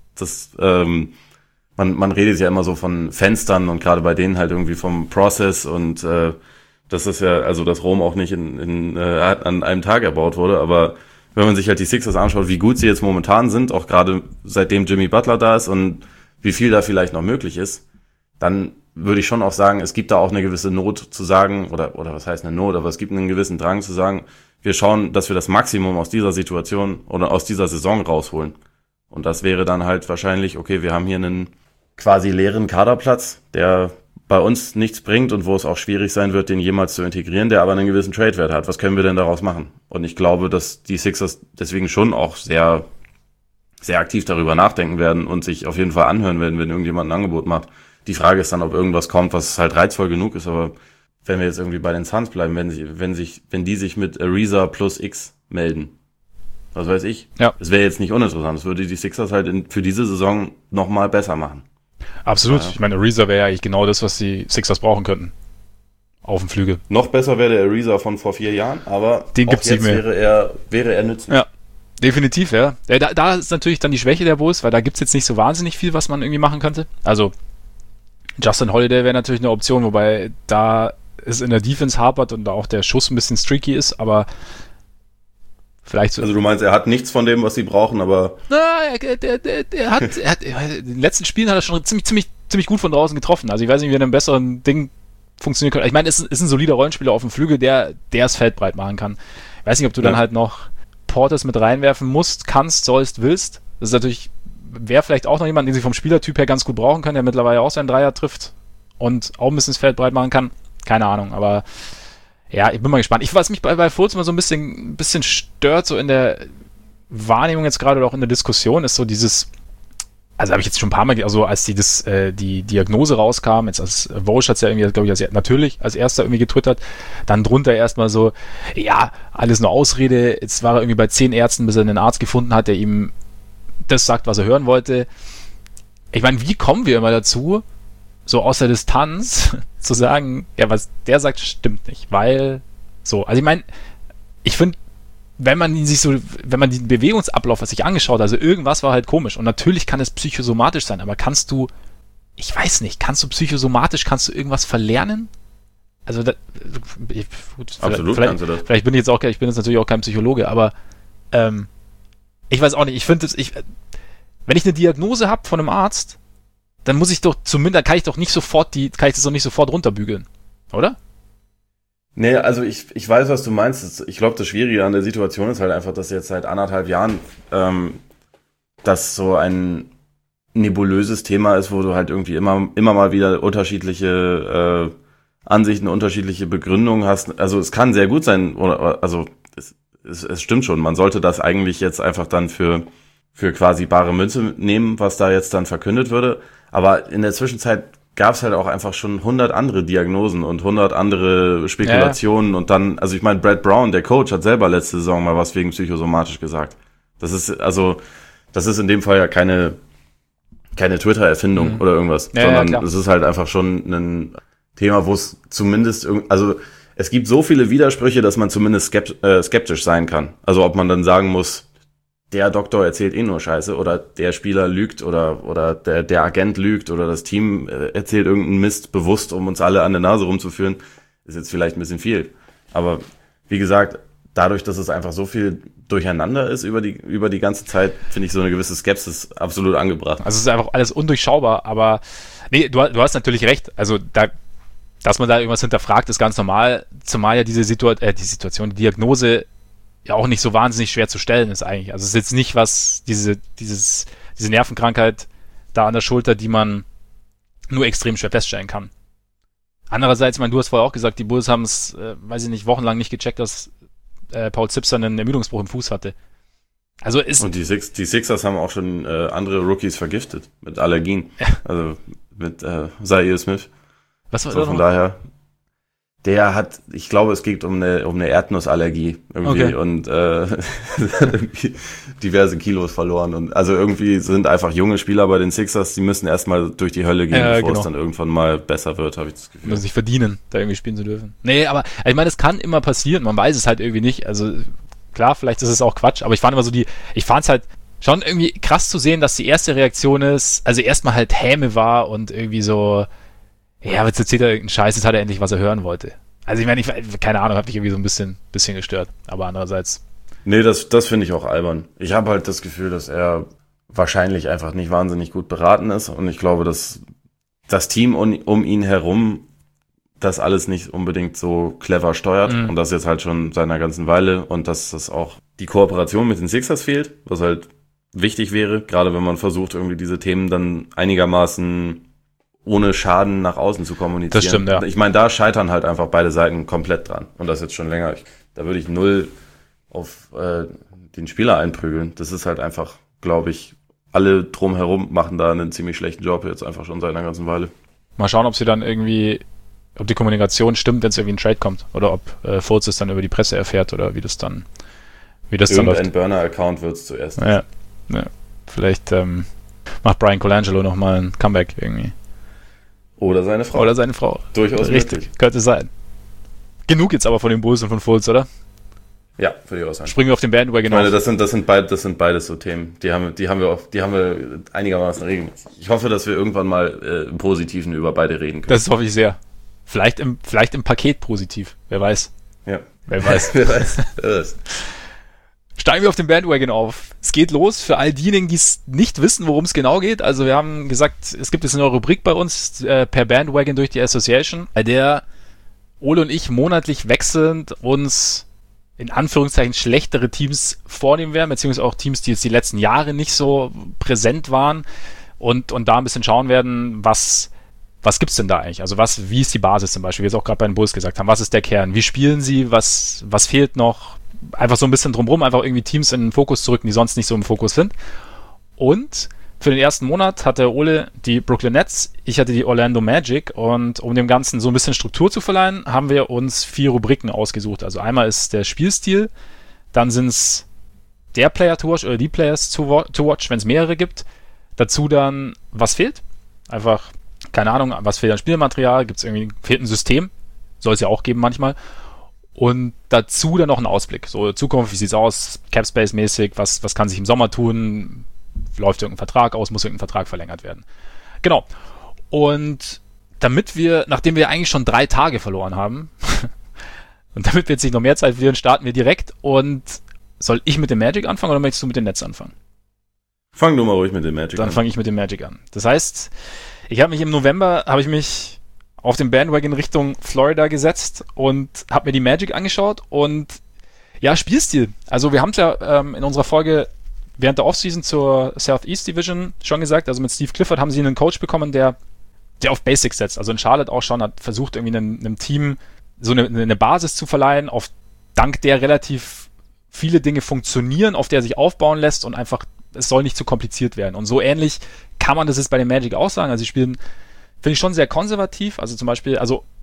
man redet ja immer so von Fenstern und gerade bei denen halt irgendwie vom Process und das ist ja, also dass Rom auch nicht an einem Tag erbaut wurde, aber wenn man sich halt die Sixers anschaut, wie gut sie jetzt momentan sind, auch gerade seitdem Jimmy Butler da ist und wie viel da vielleicht noch möglich ist, dann würde ich schon auch sagen, es gibt da auch eine gewisse Not zu sagen, oder was heißt eine Not, aber es gibt einen gewissen Drang zu sagen, wir schauen, dass wir das Maximum aus dieser Situation oder aus dieser Saison rausholen. Und das wäre dann halt wahrscheinlich, okay, wir haben hier einen quasi leeren Kaderplatz, der bei uns nichts bringt und wo es auch schwierig sein wird, den jemals zu integrieren, der aber einen gewissen Trade-Wert hat. Was können wir denn daraus machen? Und ich glaube, dass die Sixers deswegen schon auch sehr, sehr aktiv darüber nachdenken werden und sich auf jeden Fall anhören werden, wenn irgendjemand ein Angebot macht. Die Frage ist dann, ob irgendwas kommt, was halt reizvoll genug ist, aber wenn wir jetzt irgendwie bei den Suns bleiben, wenn die sich mit Ariza plus X melden. Was weiß ich. Ja. Es wäre jetzt nicht uninteressant. Es würde die Sixers halt für diese Saison nochmal besser machen. Absolut. Ja. Ich meine, Ariza wäre ja eigentlich genau das, was die Sixers brauchen könnten. Auf dem Flügel. Noch besser wäre der Ariza von vor 4 Jahren, aber den gibt's nicht mehr. Wäre er nützlich. Ja, definitiv, ja. Da ist natürlich dann die Schwäche der Bulls, weil da gibt's jetzt nicht so wahnsinnig viel, was man irgendwie machen könnte. Also Justin Holiday wäre natürlich eine Option, wobei da es in der Defense hapert und da auch der Schuss ein bisschen streaky ist, aber vielleicht so. Also du meinst, er hat nichts von dem, was sie brauchen, aber... Na, er hat in den letzten Spielen hat er schon ziemlich gut von draußen getroffen. Also ich weiß nicht, wie er in einem besseren Ding funktionieren könnte. Ich meine, es ist ein solider Rollenspieler auf dem Flügel, der das Feld breit machen kann. Ich weiß nicht, ob du dann halt noch Portis mit reinwerfen musst, kannst, sollst, willst. Das ist natürlich, wäre vielleicht auch noch jemand, den sie vom Spielertyp her ganz gut brauchen können, der mittlerweile auch seinen Dreier trifft und auch ein bisschen das Feld breit machen kann. Keine Ahnung, aber ja, ich bin mal gespannt. Was mich bei Fultz mal so ein bisschen stört, so in der Wahrnehmung jetzt gerade oder auch in der Diskussion, ist so dieses, also habe ich jetzt schon ein paar Mal, also als die Diagnose rauskam, jetzt als Woj hat es ja irgendwie, glaube ich, natürlich als erster irgendwie getwittert, dann drunter erstmal so, ja, alles nur Ausrede, jetzt war er irgendwie bei 10 Ärzten, bis er einen Arzt gefunden hat, der ihm das sagt, was er hören wollte. Ich meine, wie kommen wir immer dazu, so aus der Distanz zu sagen, ja, was der sagt, stimmt nicht, weil so, also ich meine, ich finde, wenn man den Bewegungsablauf sich angeschaut hat, also irgendwas war halt komisch und natürlich kann es psychosomatisch sein, aber kannst du psychosomatisch, kannst du irgendwas verlernen? Also absolut kannst du das. Vielleicht bin ich jetzt natürlich auch kein Psychologe, aber ich weiß auch nicht, ich finde wenn ich eine Diagnose habe von einem Arzt, dann muss ich doch zumindest, kann ich das doch nicht sofort runterbügeln, oder? Nee, also ich weiß, was du meinst. Ich glaube, das Schwierige an der Situation ist halt einfach, dass jetzt seit 1,5 Jahren das so ein nebulöses Thema ist, wo du halt irgendwie immer mal wieder unterschiedliche Ansichten, unterschiedliche Begründungen hast. Also es kann sehr gut sein, also es stimmt schon, man sollte das eigentlich jetzt einfach dann für quasi bare Münze nehmen, was da jetzt dann verkündet würde. Aber in der Zwischenzeit gab es halt auch einfach schon 100 andere Diagnosen und 100 andere Spekulationen und dann, also ich meine, Brad Brown, der Coach, hat selber letzte Saison mal was wegen psychosomatisch gesagt. Das ist in dem Fall ja keine Twitter-Erfindung oder irgendwas, sondern es ist halt einfach schon ein Thema, wo es zumindest, also es gibt so viele Widersprüche, dass man zumindest skeptisch sein kann. Also ob man dann sagen muss, der Doktor erzählt nur Scheiße oder der Spieler lügt oder der Agent lügt oder das Team erzählt irgendeinen Mist bewusst, um uns alle an der Nase rumzuführen, ist jetzt vielleicht ein bisschen viel. Aber wie gesagt, dadurch, dass es einfach so viel durcheinander ist über die ganze Zeit, finde ich so eine gewisse Skepsis absolut angebracht. Also es ist einfach alles undurchschaubar, aber nee, du hast natürlich recht. Also dass man da irgendwas hinterfragt, ist ganz normal, zumal ja die Diagnose ja auch nicht so wahnsinnig schwer zu stellen ist eigentlich. Also es ist jetzt nicht diese Nervenkrankheit da an der Schulter, die man nur extrem schwer feststellen kann. Andererseits, du hast vorher auch gesagt, die Bulls haben es, weiß ich nicht, wochenlang nicht gecheckt, dass Paul Zipser einen Ermüdungsbruch im Fuß hatte. Also und die Sixers haben auch schon andere Rookies vergiftet mit Allergien. Ja. Also mit Zaire Smith. Was war so, von daher, der hat, ich glaube, es geht um eine Erdnussallergie irgendwie und irgendwie diverse Kilos verloren und also irgendwie sind einfach junge Spieler bei den Sixers, die müssen erstmal durch die Hölle gehen, bevor es dann irgendwann mal besser wird, habe ich das Gefühl. Müssen sich verdienen, da irgendwie spielen zu dürfen. Nee, aber ich meine, es kann immer passieren, man weiß es halt irgendwie nicht, also klar, vielleicht ist es auch Quatsch, aber ich fand es halt schon irgendwie krass zu sehen, dass die erste Reaktion ist, also erstmal halt Häme war und irgendwie so, ja, jetzt erzählt er irgendeinen Scheiß, jetzt hat er endlich, was er hören wollte. Also ich meine, keine Ahnung, hat mich irgendwie so ein bisschen gestört. Aber andererseits... Nee, das finde ich auch albern. Ich habe halt das Gefühl, dass er wahrscheinlich einfach nicht wahnsinnig gut beraten ist. Und ich glaube, dass das Team um ihn herum das alles nicht unbedingt so clever steuert. Und das jetzt halt schon seit einer ganzen Weile. Und dass das auch die Kooperation mit den Sixers fehlt, was halt wichtig wäre. Gerade wenn man versucht, irgendwie diese Themen dann einigermaßen ohne Schaden nach außen zu kommunizieren. Das stimmt, ja. Ich meine, da scheitern halt einfach beide Seiten komplett dran. Und das jetzt schon länger. Da würde ich 0 auf den Spieler einprügeln. Das ist halt einfach, glaube ich, alle drumherum machen da einen ziemlich schlechten Job jetzt einfach schon seit einer ganzen Weile. Mal schauen, ob die Kommunikation stimmt, wenn es irgendwie ein Trade kommt. Oder ob Fultz es dann über die Presse erfährt oder wie das dann wie das dann läuft. Irgendein Burner-Account wird es zuerst. Ja. Vielleicht macht Brian Colangelo nochmal ein Comeback irgendwie. Oder seine Frau. Durchaus richtig, möglich. Könnte sein. Genug jetzt aber von den Bulls und von Fultz, oder? Ja, würde ich auch sagen. Springen wir auf den Bandwagon. Ich meine, das sind beides so Themen. Die haben wir einigermaßen regelmäßig. Ich hoffe, dass wir irgendwann mal im Positiven über beide reden können. Das hoffe ich sehr. Vielleicht im Paket positiv. Wer weiß. Ja. Wer weiß. Wer weiß. Steigen wir auf den Bandwagon auf. Es geht los für all diejenigen, die es nicht wissen, worum es genau geht. Also wir haben gesagt, es gibt jetzt eine Rubrik bei uns per Bandwagon durch die Association, bei der Ole und ich monatlich wechselnd uns in Anführungszeichen schlechtere Teams vornehmen werden, beziehungsweise auch Teams, die jetzt die letzten Jahre nicht so präsent waren und da ein bisschen schauen werden, was gibt's denn da eigentlich? Also wie ist die Basis zum Beispiel? Wie wir es auch gerade bei den Bulls gesagt haben. Was ist der Kern? Wie spielen sie? Was fehlt noch? Einfach so ein bisschen drumherum, einfach irgendwie Teams in den Fokus zu rücken, die sonst nicht so im Fokus sind. Und für den ersten Monat hatte Ole die Brooklyn Nets, ich hatte die Orlando Magic, und um dem Ganzen so ein bisschen Struktur zu verleihen, haben wir uns 4 Rubriken ausgesucht. Also einmal ist der Spielstil, dann sind es der Player to watch oder die Players to watch, wenn es mehrere gibt. Dazu dann, was fehlt? Einfach, keine Ahnung, was fehlt an Spielmaterial? Fehlt ein System? Soll es ja auch geben manchmal. Und dazu dann noch ein Ausblick. So, Zukunft, wie sieht's aus? Capspace-mäßig, was kann sich im Sommer tun? Läuft irgendein Vertrag aus? Muss irgendein Vertrag verlängert werden? Genau. Und nachdem wir eigentlich schon 3 Tage verloren haben, und damit wir jetzt nicht noch mehr Zeit verlieren, starten wir direkt. Und soll ich mit dem Magic anfangen oder möchtest du mit den Nets anfangen? Fang du mal ruhig mit dem Magic an. Dann fange ich mit dem Magic an. Das heißt, im November auf den Bandwagon Richtung Florida gesetzt und habe mir die Magic angeschaut und ja, Spielstil. Also wir haben es ja in unserer Folge während der Offseason zur Southeast Division schon gesagt, also mit Steve Clifford haben sie einen Coach bekommen, der auf Basics setzt. Also in Charlotte auch schon hat versucht, irgendwie einem Team so eine Basis zu verleihen, dank der relativ viele Dinge funktionieren, auf der er sich aufbauen lässt und einfach, es soll nicht zu kompliziert werden. Und so ähnlich kann man das jetzt bei den Magic auch sagen. Also sie spielen, finde ich, schon sehr konservativ, also zum Beispiel,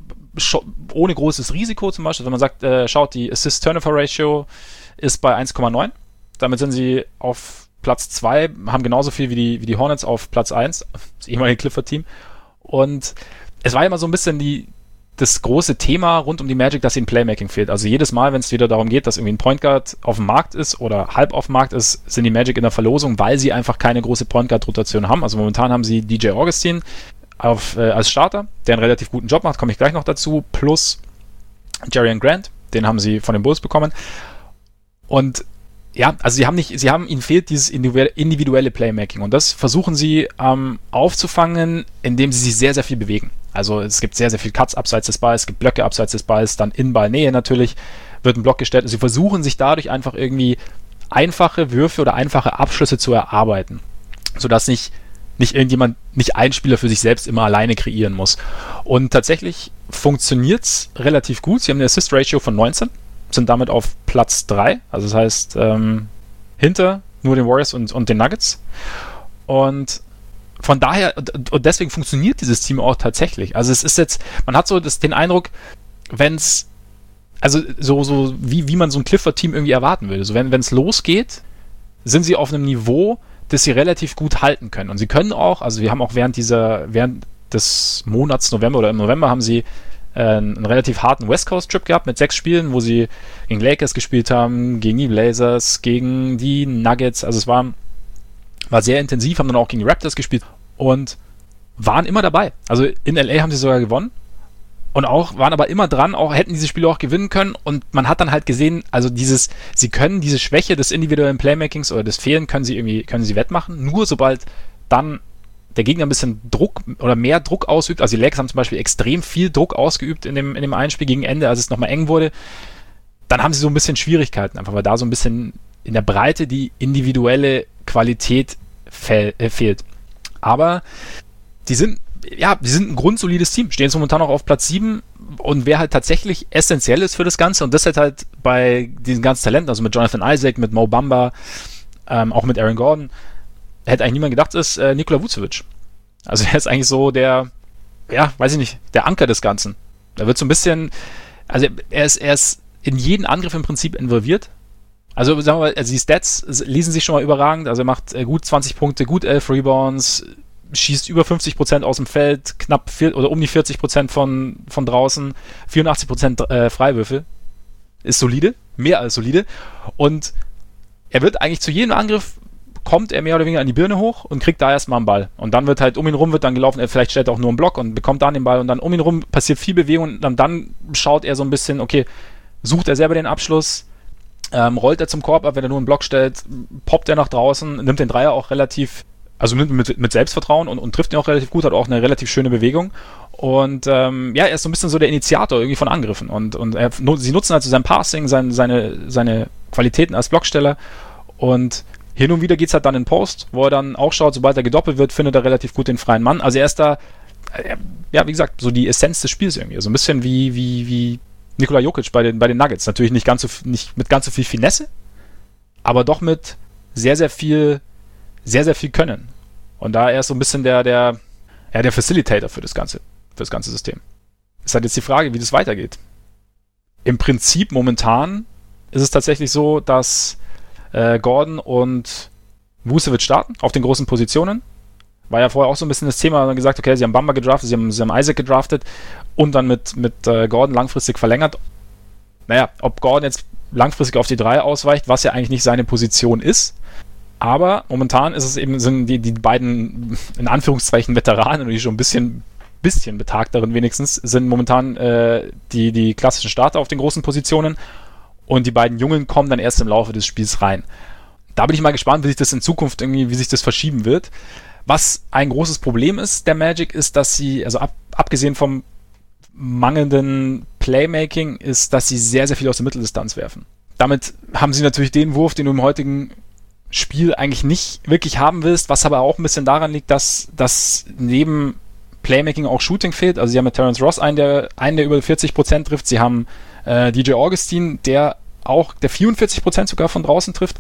ohne großes Risiko zum Beispiel, wenn man sagt, schaut, die Assist-Turnover-Ratio ist bei 1,9, damit sind sie auf Platz 2, haben genauso viel wie die Hornets auf Platz 1, das ehemalige Clifford-Team, und es war immer so ein bisschen das große Thema rund um die Magic, dass ihnen Playmaking fehlt. Also jedes Mal, wenn es wieder darum geht, dass irgendwie ein Point Guard auf dem Markt ist oder halb auf dem Markt ist, sind die Magic in der Verlosung, weil sie einfach keine große Point Guard-Rotation haben. Also momentan haben sie DJ Augustin als Starter, der einen relativ guten Job macht, komme ich gleich noch dazu, plus Jerian Grant, den haben sie von den Bulls bekommen. Und ja, also ihnen fehlt dieses individuelle Playmaking, und das versuchen sie aufzufangen, indem sie sich sehr, sehr viel bewegen. Also es gibt sehr, sehr viel Cuts abseits des Balls, es gibt Blöcke abseits des Balls, dann in Ballnähe natürlich wird ein Block gestellt. Sie versuchen sich dadurch einfach irgendwie einfache Würfe oder einfache Abschlüsse zu erarbeiten, sodass nicht ein Spieler für sich selbst immer alleine kreieren muss. Und tatsächlich funktioniert es relativ gut. Sie haben eine Assist-Ratio von 19, sind damit auf Platz 3, also das heißt hinter nur den Warriors und den Nuggets. Und von daher, und deswegen funktioniert dieses Team auch tatsächlich. Also es ist jetzt, man hat so den Eindruck, so wie man so ein Clifford-Team irgendwie erwarten würde. So wenn es losgeht, sind sie auf einem Niveau, das sie relativ gut halten können. Und sie können auch, also wir haben auch während des Monats November oder im November haben sie einen relativ harten West Coast Trip gehabt mit 6 Spielen, wo sie gegen Lakers gespielt haben, gegen die Blazers, gegen die Nuggets. Also es war sehr intensiv, haben dann auch gegen die Raptors gespielt und waren immer dabei. Also in LA haben sie sogar gewonnen und waren aber immer dran, hätten diese Spiele auch gewinnen können, und man hat dann halt gesehen, also sie können diese Schwäche des individuellen Playmakings oder des Fehlen können sie wettmachen, nur sobald dann der Gegner ein bisschen Druck oder mehr Druck ausübt. Also die Lakers haben zum Beispiel extrem viel Druck ausgeübt in dem einen Spiel gegen Ende, als es nochmal eng wurde. Dann haben sie so ein bisschen Schwierigkeiten, einfach weil da so ein bisschen in der Breite die individuelle Qualität fehlt. Aber die sind ein grundsolides Team, stehen jetzt momentan noch auf Platz 7, und wer halt tatsächlich essentiell ist für das Ganze, und das halt bei diesen ganzen Talenten, also mit Jonathan Isaac, mit Mo Bamba, auch mit Aaron Gordon, hätte eigentlich niemand gedacht, ist Nikola Vucevic. Also er ist eigentlich so der Anker des Ganzen. Da wird so ein bisschen, also er ist in jeden Angriff im Prinzip involviert. Also sagen wir mal, also die Stats lesen sich schon mal überragend. Also er macht gut 20 Punkte, gut 11 Rebounds, schießt über 50% aus dem Feld, knapp oder um die 40% von draußen, 84% Freiwürfe. Ist solide, mehr als solide. Und er wird eigentlich zu jedem Angriff, kommt er mehr oder weniger an die Birne hoch und kriegt da erstmal einen Ball. Und dann wird halt um ihn rum wird dann gelaufen, vielleicht stellt er auch nur einen Block und bekommt dann den Ball und dann um ihn rum passiert viel Bewegung und dann schaut er so ein bisschen, okay, sucht er selber den Abschluss, rollt er zum Korb ab, wenn er nur einen Block stellt, poppt er nach draußen, nimmt den Dreier auch relativ, also mit Selbstvertrauen und trifft ihn auch relativ gut, hat auch eine relativ schöne Bewegung. Und er ist so ein bisschen so der Initiator irgendwie von Angriffen. Und sie nutzen halt so sein Passing, seine Qualitäten als Blocksteller. Und hin und wieder geht es halt dann in Post, wo er dann auch schaut, sobald er gedoppelt wird, findet er relativ gut den freien Mann. Also er ist da, wie gesagt, so die Essenz des Spiels irgendwie. So ein bisschen wie Nikola Jokic bei den Nuggets. Natürlich nicht mit ganz so viel Finesse, aber doch mit sehr, sehr viel Können. Und da er ist so ein bisschen der Facilitator für das ganze System. Ist halt jetzt die Frage, wie das weitergeht. Im Prinzip momentan ist es tatsächlich so, dass Gordon und Vucevic starten auf den großen Positionen. War ja vorher auch so ein bisschen das Thema, dann gesagt, okay, sie haben Bamba gedraftet, sie haben Isaac gedraftet und dann mit Gordon langfristig verlängert. Naja, ob Gordon jetzt langfristig auf die 3 ausweicht, was ja eigentlich nicht seine Position ist. Aber momentan sind die beiden, in Anführungszeichen, Veteranen, die schon ein bisschen betagt darin wenigstens, sind momentan die klassischen Starter auf den großen Positionen und die beiden Jungen kommen dann erst im Laufe des Spiels rein. Da bin ich mal gespannt, wie sich das in Zukunft wie sich das verschieben wird. Was ein großes Problem ist, der Magic, ist, dass sie, also abgesehen vom mangelnden Playmaking, ist, dass sie sehr, sehr viel aus der Mitteldistanz werfen. Damit haben sie natürlich den Wurf, den du im heutigen Spiel eigentlich nicht wirklich haben willst, was aber auch ein bisschen daran liegt, dass neben Playmaking auch Shooting fehlt. Also sie haben mit Terrence Ross einen, der über 40% trifft. Sie haben DJ Augustin, der 44% sogar von draußen trifft.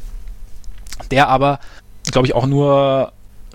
Der aber, glaube ich, auch nur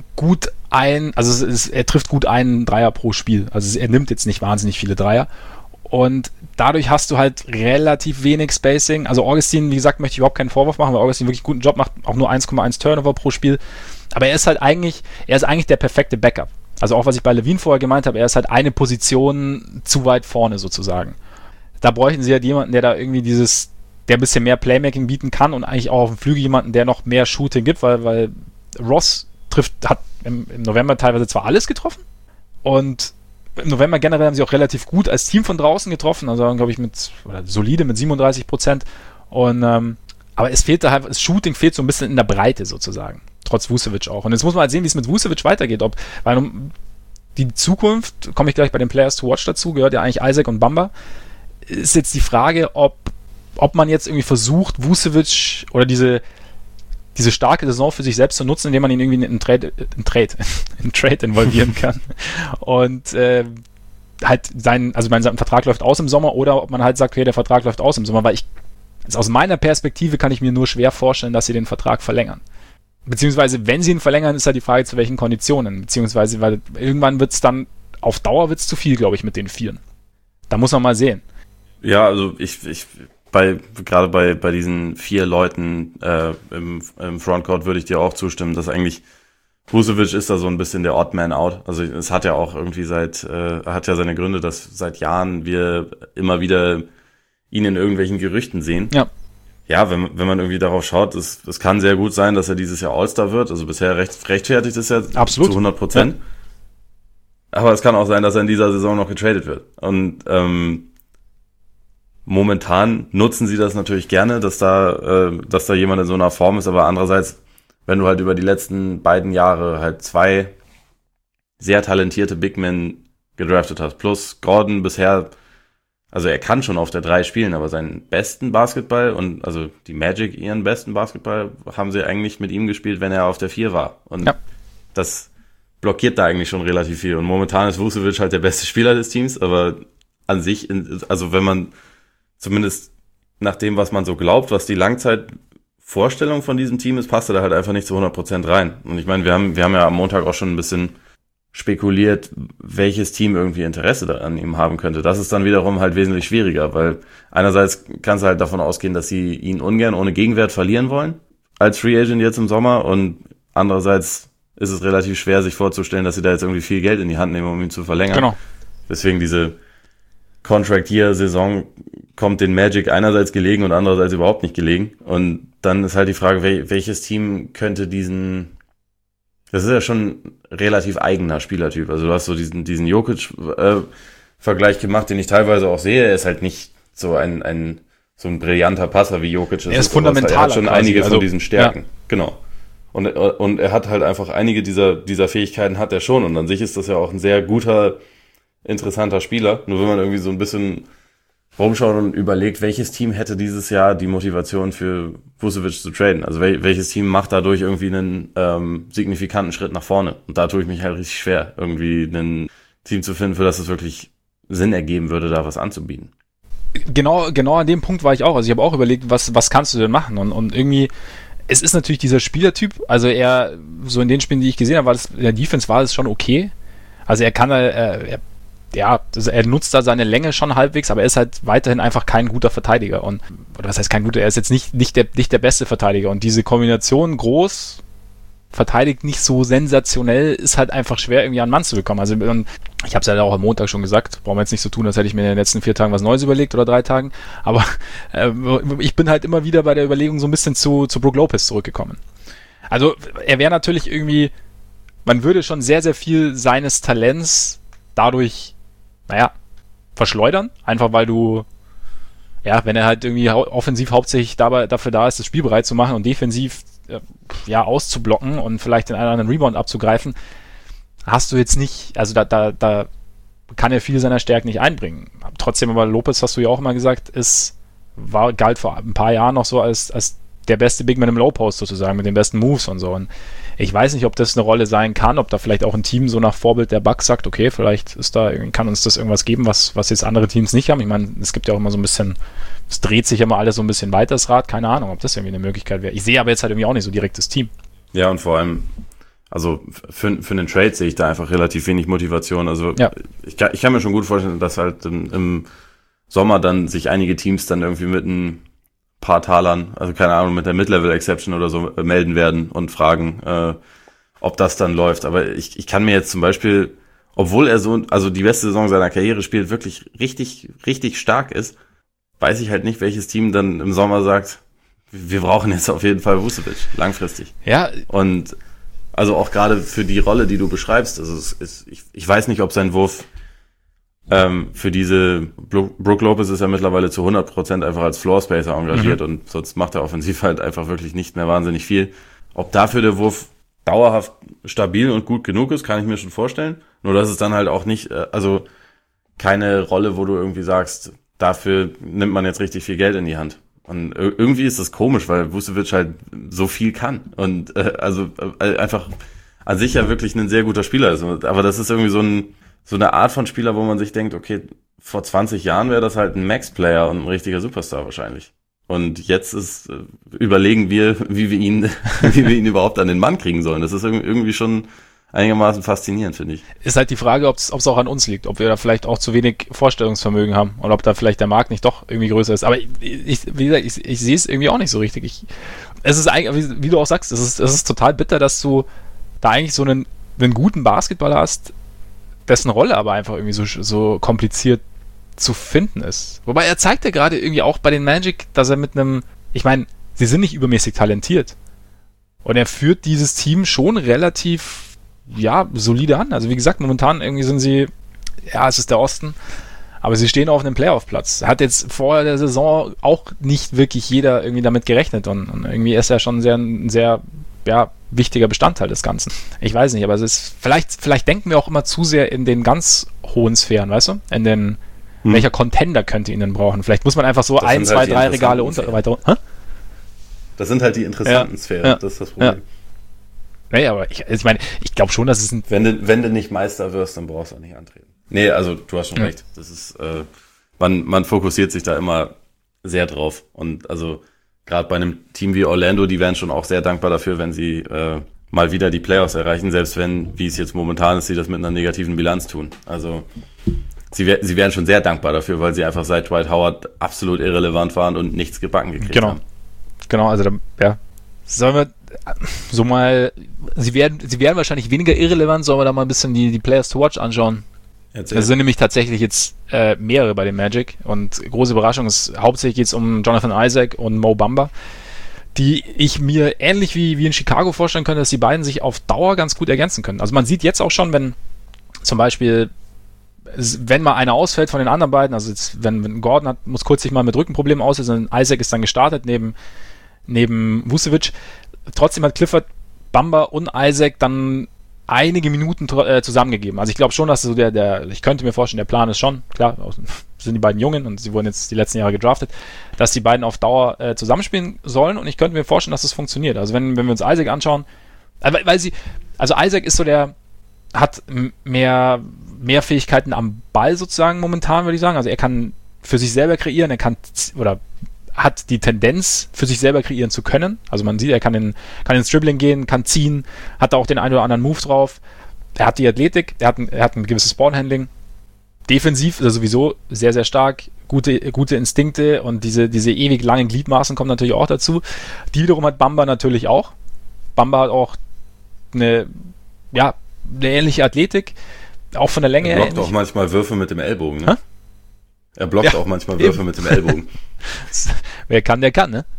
er trifft gut einen Dreier pro Spiel. Also er nimmt jetzt nicht wahnsinnig viele Dreier. Und dadurch hast du halt relativ wenig Spacing. Also Augustin, wie gesagt, möchte ich überhaupt keinen Vorwurf machen, weil Augustin wirklich einen guten Job macht, auch nur 1,1 Turnover pro Spiel. Aber er ist eigentlich der perfekte Backup. Also auch, was ich bei Levine vorher gemeint habe, er ist halt eine Position zu weit vorne sozusagen. Da bräuchten sie halt jemanden, der da irgendwie der ein bisschen mehr Playmaking bieten kann und eigentlich auch auf dem Flügel jemanden, der noch mehr Shooting gibt, weil Ross hat im November teilweise zwar alles getroffen und im November generell haben sie auch relativ gut als Team von draußen getroffen, also glaube ich solide mit 37%. Und aber es fehlte halt, das Shooting fehlt so ein bisschen in der Breite sozusagen, trotz Vucevic auch. Und jetzt muss man halt sehen, wie es mit Vucevic weitergeht. Weil die Zukunft, komme ich gleich bei den Players to Watch dazu, gehört ja eigentlich Isaac und Bamba. Ist jetzt die Frage, ob man jetzt irgendwie versucht, Vucevic oder diese starke Saison für sich selbst zu nutzen, indem man ihn irgendwie in Trade involvieren kann. Und halt sein Vertrag läuft aus im Sommer, oder ob man halt sagt, okay, der Vertrag läuft aus im Sommer, weil aus meiner Perspektive kann ich mir nur schwer vorstellen, dass sie den Vertrag verlängern. Beziehungsweise, wenn sie ihn verlängern, ist halt die Frage, zu welchen Konditionen. Beziehungsweise, weil irgendwann wird es dann, auf Dauer wird es zu viel, glaube ich, mit den Vieren. Da muss man mal sehen. Ja, also gerade bei diesen 4 Leuten im Frontcourt würde ich dir auch zustimmen, dass eigentlich Vucevic ist da so ein bisschen der Odd Man Out. Also es hat ja auch irgendwie hat ja seine Gründe, dass seit Jahren wir immer wieder ihn in irgendwelchen Gerüchten sehen. Ja. Ja, wenn man irgendwie darauf schaut, es kann sehr gut sein, dass er dieses Jahr All-Star wird. Also bisher rechtfertigt ist er absolut zu 100%. Ja. Aber es kann auch sein, dass er in dieser Saison noch getradet wird. Und momentan nutzen sie das natürlich gerne, dass da jemand in so einer Form ist, aber andererseits, wenn du halt über die letzten beiden Jahre halt 2 sehr talentierte Big Men gedraftet hast, plus Gordon bisher, also er kann schon auf der 3 spielen, aber seinen besten Basketball und also die Magic ihren besten Basketball haben sie eigentlich mit ihm gespielt, wenn er auf der 4 war. Und das blockiert da eigentlich schon relativ viel. Und momentan ist Vucevic halt der beste Spieler des Teams, aber an sich, also wenn man zumindest nach dem, was man so glaubt, was die Langzeitvorstellung von diesem Team ist, passt er da halt einfach nicht zu 100% rein. Und ich meine, wir haben ja am Montag auch schon ein bisschen spekuliert, welches Team irgendwie Interesse an ihm haben könnte. Das ist dann wiederum halt wesentlich schwieriger, weil einerseits kannst du halt davon ausgehen, dass sie ihn ungern ohne Gegenwert verlieren wollen, als Free Agent jetzt im Sommer, und andererseits ist es relativ schwer, sich vorzustellen, dass sie da jetzt irgendwie viel Geld in die Hand nehmen, um ihn zu verlängern. Genau. Deswegen diese Contract-Year-Saison kommt den Magic einerseits gelegen und andererseits überhaupt nicht gelegen. Und dann ist halt die Frage, welches Team könnte das ist ja schon ein relativ eigener Spielertyp. Also du hast so diesen Jokic-Vergleich gemacht, den ich teilweise auch sehe. Er ist halt nicht so ein brillanter Passer wie Jokic. Er ist fundamental. Er hat schon einige von diesen Stärken. Ja. Genau. Und er hat halt einfach einige dieser Fähigkeiten hat er schon. Und an sich ist das ja auch ein sehr guter, interessanter Spieler. Nur wenn man irgendwie so ein bisschen rumschaut und überlegt, welches Team hätte dieses Jahr die Motivation für Vucevic zu traden? Also welches Team macht dadurch irgendwie einen signifikanten Schritt nach vorne? Und da tue ich mich halt richtig schwer, irgendwie ein Team zu finden, für das es wirklich Sinn ergeben würde, da was anzubieten. Genau an dem Punkt war ich auch. Also ich habe auch überlegt, was kannst du denn machen? Und irgendwie, es ist natürlich dieser Spielertyp, also er, so in den Spielen, die ich gesehen habe, in der Defense war es schon okay. Also er kann, er nutzt da seine Länge schon halbwegs, aber er ist halt weiterhin einfach kein guter Verteidiger. Oder was heißt kein guter? Er ist jetzt nicht der beste Verteidiger. Und diese Kombination groß, verteidigt nicht so sensationell, ist halt einfach schwer, irgendwie an einen Mann zu bekommen. Also ich habe es ja auch am Montag schon gesagt, brauchen wir jetzt nicht so tun, als hätte ich mir in den letzten 4 Tagen was Neues überlegt oder 3 Tagen, aber ich bin halt immer wieder bei der Überlegung so ein bisschen zu Brook Lopez zurückgekommen. Also er wäre natürlich irgendwie, man würde schon sehr, sehr viel seines Talents dadurch, verschleudern, einfach weil du, wenn er halt irgendwie offensiv hauptsächlich dafür da ist, das Spiel bereit zu machen und defensiv auszublocken und vielleicht den einen oder anderen Rebound abzugreifen, hast du jetzt nicht, also da kann er viele seiner Stärken nicht einbringen. Trotzdem aber Lopez, hast du ja auch immer gesagt, galt vor ein paar Jahren noch so als der beste Big Man im Low Post sozusagen, mit den besten Moves und so. Und ich weiß nicht, ob das eine Rolle sein kann, ob da vielleicht auch ein Team so nach Vorbild der Bucks sagt, okay, vielleicht kann uns das irgendwas geben, was jetzt andere Teams nicht haben. Ich meine, es gibt ja auch immer so ein bisschen, es dreht sich immer alles so ein bisschen weiter, das Rad. Keine Ahnung, ob das irgendwie eine Möglichkeit wäre. Ich sehe aber jetzt halt irgendwie auch nicht so direkt das Team. Ja, und vor allem, also für einen Trade sehe ich da einfach relativ wenig Motivation. Also ich kann mir schon gut vorstellen, dass halt im Sommer dann sich einige Teams dann irgendwie mit ein paar Talern, also keine Ahnung, mit der Mid-Level-Exception oder so melden werden und fragen, ob das dann läuft. Aber ich kann mir jetzt zum Beispiel, obwohl er also die beste Saison seiner Karriere spielt, wirklich richtig, richtig stark ist, weiß ich halt nicht, welches Team dann im Sommer sagt, wir brauchen jetzt auf jeden Fall Vucevic, langfristig. Ja. Und also auch gerade für die Rolle, die du beschreibst, also ich weiß nicht, ob sein Wurf für diese Brook Lopez ist ja mittlerweile zu 100% einfach als Floor Spacer engagiert und sonst macht er offensiv halt einfach wirklich nicht mehr wahnsinnig viel. Ob dafür der Wurf dauerhaft stabil und gut genug ist, kann ich mir schon vorstellen. Nur dass es dann halt auch nicht, also keine Rolle, wo du irgendwie sagst, dafür nimmt man jetzt richtig viel Geld in die Hand. Und irgendwie ist das komisch, weil Vucevic halt so viel kann und einfach an sich ja wirklich ein sehr guter Spieler ist. Aber das ist irgendwie so eine Art von Spieler, wo man sich denkt, okay, vor 20 Jahren wäre das halt ein Max-Player und ein richtiger Superstar wahrscheinlich. Und jetzt überlegen wir, wie wir ihn überhaupt an den Mann kriegen sollen. Das ist irgendwie schon einigermaßen faszinierend, finde ich. Ist halt die Frage, ob es auch an uns liegt, ob wir da vielleicht auch zu wenig Vorstellungsvermögen haben oder ob da vielleicht der Markt nicht doch irgendwie größer ist. Aber wie gesagt, ich sehe es irgendwie auch nicht so richtig. Es ist eigentlich, wie du auch sagst, es ist total bitter, dass du da eigentlich so einen guten Basketballer hast, dessen Rolle aber einfach irgendwie so kompliziert zu finden ist. Wobei er zeigt ja gerade irgendwie auch bei den Magic, dass er ich meine, sie sind nicht übermäßig talentiert. Und er führt dieses Team schon relativ, solide an. Also wie gesagt, momentan irgendwie sind sie, es ist der Osten, aber sie stehen auf einem Playoff-Platz. Hat jetzt vor der Saison auch nicht wirklich jeder irgendwie damit gerechnet und irgendwie ist er schon ein sehr wichtiger Bestandteil des Ganzen. Ich weiß nicht, aber es ist, vielleicht denken wir auch immer zu sehr in den ganz hohen Sphären, weißt du? In den, welcher Contender könnte ihn denn brauchen? Vielleicht muss man einfach so 1, 2, 3 Regale weiter. Hä? Das sind halt die interessanten Sphären, das ist das Problem. Nee, aber ich meine, ich glaube schon, dass es wenn du nicht Meister wirst, dann brauchst du auch nicht antreten. Nee, also du hast schon recht. Das ist, man fokussiert sich da immer sehr drauf. Und also gerade bei einem Team wie Orlando, die wären schon auch sehr dankbar dafür, wenn sie mal wieder die Playoffs erreichen, selbst wenn, wie es jetzt momentan ist, sie das mit einer negativen Bilanz tun. Also sie wären schon sehr dankbar dafür, weil sie einfach seit Dwight Howard absolut irrelevant waren und nichts gebacken gekriegt haben. Genau, also sollen wir so mal, sie werden wahrscheinlich weniger irrelevant, sollen wir da mal ein bisschen die Players to Watch anschauen. Es sind nämlich tatsächlich jetzt mehrere bei den Magic und große Überraschung ist, hauptsächlich geht es um Jonathan Isaac und Mo Bamba, die ich mir ähnlich wie in Chicago vorstellen könnte, dass die beiden sich auf Dauer ganz gut ergänzen können. Also man sieht jetzt auch schon, wenn zum Beispiel, wenn mal einer ausfällt von den anderen beiden, also jetzt, wenn Gordon muss kurz sich mal mit Rückenproblemen auslösen, Isaac ist dann gestartet neben Vucevic. Trotzdem hat Clifford, Bamba und Isaac dann einige Minuten zusammengegeben. Also ich glaube schon, dass so ich könnte mir vorstellen, der Plan ist schon, klar, sind die beiden Jungen und sie wurden jetzt die letzten Jahre gedraftet, dass die beiden auf Dauer zusammenspielen sollen und ich könnte mir vorstellen, dass das funktioniert. Also wenn wir uns Isaac anschauen, also Isaac ist so hat mehr Fähigkeiten am Ball sozusagen momentan, würde ich sagen. Also er kann für sich selber kreieren, hat die Tendenz, für sich selber kreieren zu können. Also man sieht, er kann ins Dribbling gehen, kann ziehen, hat da auch den einen oder anderen Move drauf. Er hat die Athletik, er hat ein gewisses Ballhandling. Defensiv ist er sowieso sehr, sehr stark. Gute Instinkte und diese ewig langen Gliedmaßen kommen natürlich auch dazu. Die wiederum hat Bamba natürlich auch. Bamba hat auch eine ähnliche Athletik, auch von der Länge her. Er blockt auch manchmal Würfe mit dem Ellbogen, ne? Er blockt auch manchmal Würfe mit dem Ellbogen. Wer kann, der kann, ne?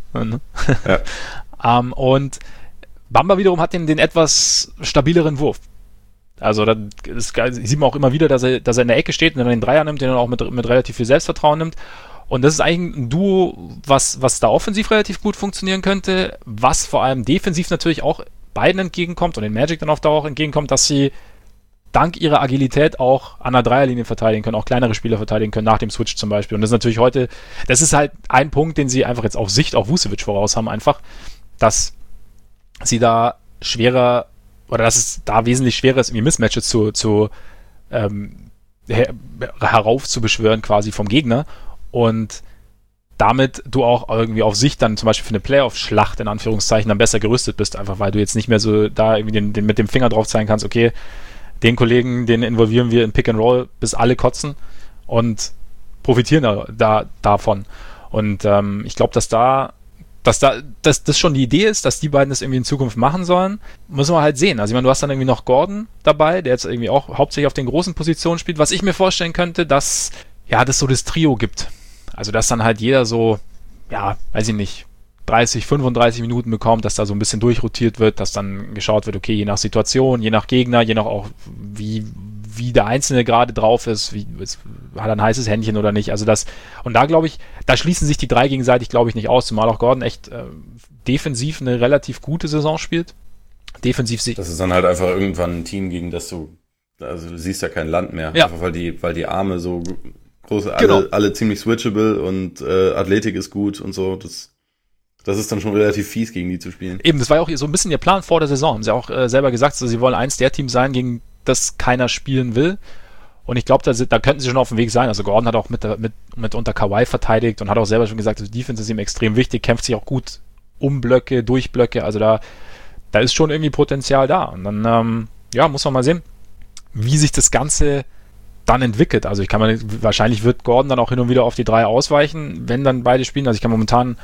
Ja. Und Bamba wiederum hat den etwas stabileren Wurf. Also da sieht man auch immer wieder, dass er in der Ecke steht und dann den Dreier nimmt, den er auch mit relativ viel Selbstvertrauen nimmt. Und das ist eigentlich ein Duo, was da offensiv relativ gut funktionieren könnte, was vor allem defensiv natürlich auch beiden entgegenkommt und den Magic dann auf Dauer auch entgegenkommt, dass sie dank ihrer Agilität auch an der Dreierlinie verteidigen können, auch kleinere Spieler verteidigen können, nach dem Switch zum Beispiel. Und das ist natürlich das ist halt ein Punkt, den sie einfach jetzt auf Sicht auf Vucevic voraus haben, einfach, dass sie da dass es da wesentlich schwerer ist, irgendwie Mismatches heraufzubeschwören quasi vom Gegner und damit du auch irgendwie auf Sicht dann zum Beispiel für eine Playoff-Schlacht in Anführungszeichen dann besser gerüstet bist, einfach weil du jetzt nicht mehr so da irgendwie den mit dem Finger drauf zeigen kannst, okay, den Kollegen, den involvieren wir in Pick and Roll, bis alle kotzen und profitieren davon. Und ich glaube, dass das schon die Idee ist, dass die beiden das irgendwie in Zukunft machen sollen, müssen wir halt sehen. Also ich meine, du hast dann irgendwie noch Gordon dabei, der jetzt irgendwie auch hauptsächlich auf den großen Positionen spielt, was ich mir vorstellen könnte, dass das so das Trio gibt. Also dass dann halt jeder so, weiß ich nicht, 30, 35 Minuten bekommt, dass da so ein bisschen durchrotiert wird, dass dann geschaut wird, okay, je nach Situation, je nach Gegner, je nach auch wie der Einzelne gerade drauf ist, hat er ein heißes Händchen oder nicht. Also und da glaube ich, da schließen sich die drei gegenseitig, glaube ich, nicht aus, zumal auch Gordon echt defensiv eine relativ gute Saison spielt. Defensiv das ist dann halt einfach irgendwann ein Team, gegen das du siehst ja kein Land mehr. Ja. Einfach weil die Arme so groß, genau. alle ziemlich switchable und Athletik ist gut und so, das ist dann schon relativ fies, gegen die zu spielen. Eben, das war ja auch so ein bisschen ihr Plan vor der Saison. Haben sie auch selber gesagt, also sie wollen eins der Teams sein, gegen das keiner spielen will. Und ich glaube, da könnten sie schon auf dem Weg sein. Also Gordon hat auch mit unter Kawhi verteidigt und hat auch selber schon gesagt, also Defense ist ihm extrem wichtig, kämpft sich auch gut um Blöcke, durch Blöcke. Also da ist schon irgendwie Potenzial da. Und dann, muss man mal sehen, wie sich das Ganze dann entwickelt. Also wahrscheinlich wird Gordon dann auch hin und wieder auf die 3 ausweichen, wenn dann beide spielen. Also ich kann momentan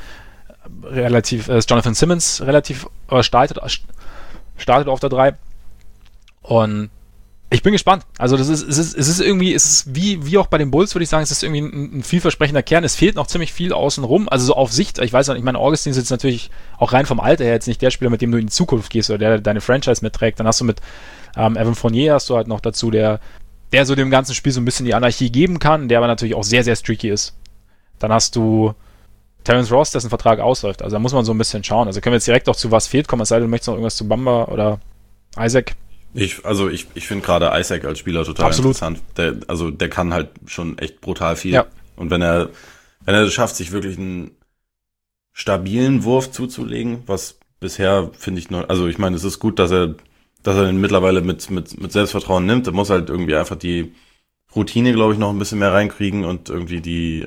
Jonathan Simmons startet auf der 3 und ich bin gespannt. Also es ist wie auch bei den Bulls, würde ich sagen, es ist irgendwie ein vielversprechender Kern. Es fehlt noch ziemlich viel außenrum, also so auf Sicht. Ich weiß nicht, ich meine, Augustin ist jetzt natürlich auch rein vom Alter her jetzt nicht der Spieler, mit dem du in die Zukunft gehst oder der deine Franchise mitträgt. Dann hast du mit Evan Fournier hast du halt noch dazu, der so dem ganzen Spiel so ein bisschen die Anarchie geben kann, der aber natürlich auch sehr, sehr streaky ist. Dann hast du Terrence Ross, dessen Vertrag ausläuft. Also da muss man so ein bisschen schauen. Also können wir jetzt direkt auch zu was fehlt kommen, es sei denn, du möchtest noch irgendwas zu Bamba oder Isaac. Ich finde gerade Isaac als Spieler total interessant. Der kann halt schon echt brutal viel. Ja. Und wenn er es schafft, sich wirklich einen stabilen Wurf zuzulegen, was bisher finde ich noch, also ich meine, es ist gut, dass er den mittlerweile mit Selbstvertrauen nimmt. Er muss halt irgendwie einfach die Routine, glaube ich, noch ein bisschen mehr reinkriegen und irgendwie die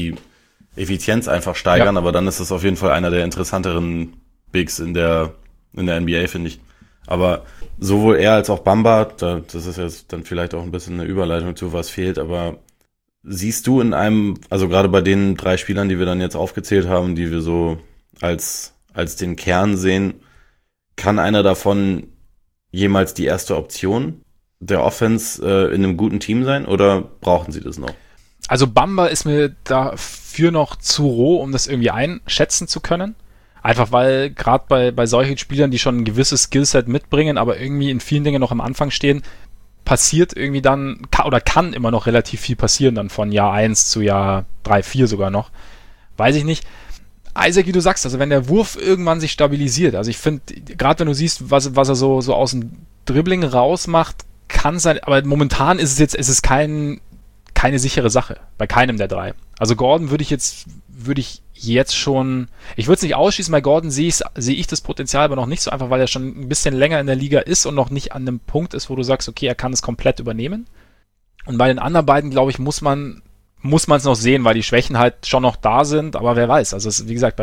Effizienz einfach steigern, aber dann ist es auf jeden Fall einer der interessanteren Bigs in der in der NBA, finde ich. Aber sowohl er als auch Bamba, das ist jetzt dann vielleicht auch ein bisschen eine Überleitung zu, was fehlt, aber siehst du in einem, also gerade bei den 3 Spielern, die wir dann jetzt aufgezählt haben, die wir so als den Kern sehen, kann einer davon jemals die erste Option der Offense in einem guten Team sein oder brauchen sie das noch? Also Bamba ist mir dafür noch zu roh, um das irgendwie einschätzen zu können. Einfach weil gerade bei solchen Spielern, die schon ein gewisses Skillset mitbringen, aber irgendwie in vielen Dingen noch am Anfang stehen, passiert irgendwie dann, kann immer noch relativ viel passieren dann von Jahr 1 zu Jahr 3, 4 sogar noch. Weiß ich nicht. Isaac, wie du sagst, also wenn der Wurf irgendwann sich stabilisiert, also ich finde, gerade wenn du siehst, was er so aus dem Dribbling rausmacht, kann sein, aber momentan ist es keine sichere Sache, bei keinem der 3. Also Gordon würde ich jetzt schon, ich würde es nicht ausschließen, bei Gordon sehe ich das Potenzial aber noch nicht so, einfach weil er schon ein bisschen länger in der Liga ist und noch nicht an einem Punkt ist, wo du sagst, okay, er kann es komplett übernehmen. Und bei den anderen beiden, glaube ich, muss man es noch sehen, weil die Schwächen halt schon noch da sind, aber wer weiß. Also wie gesagt,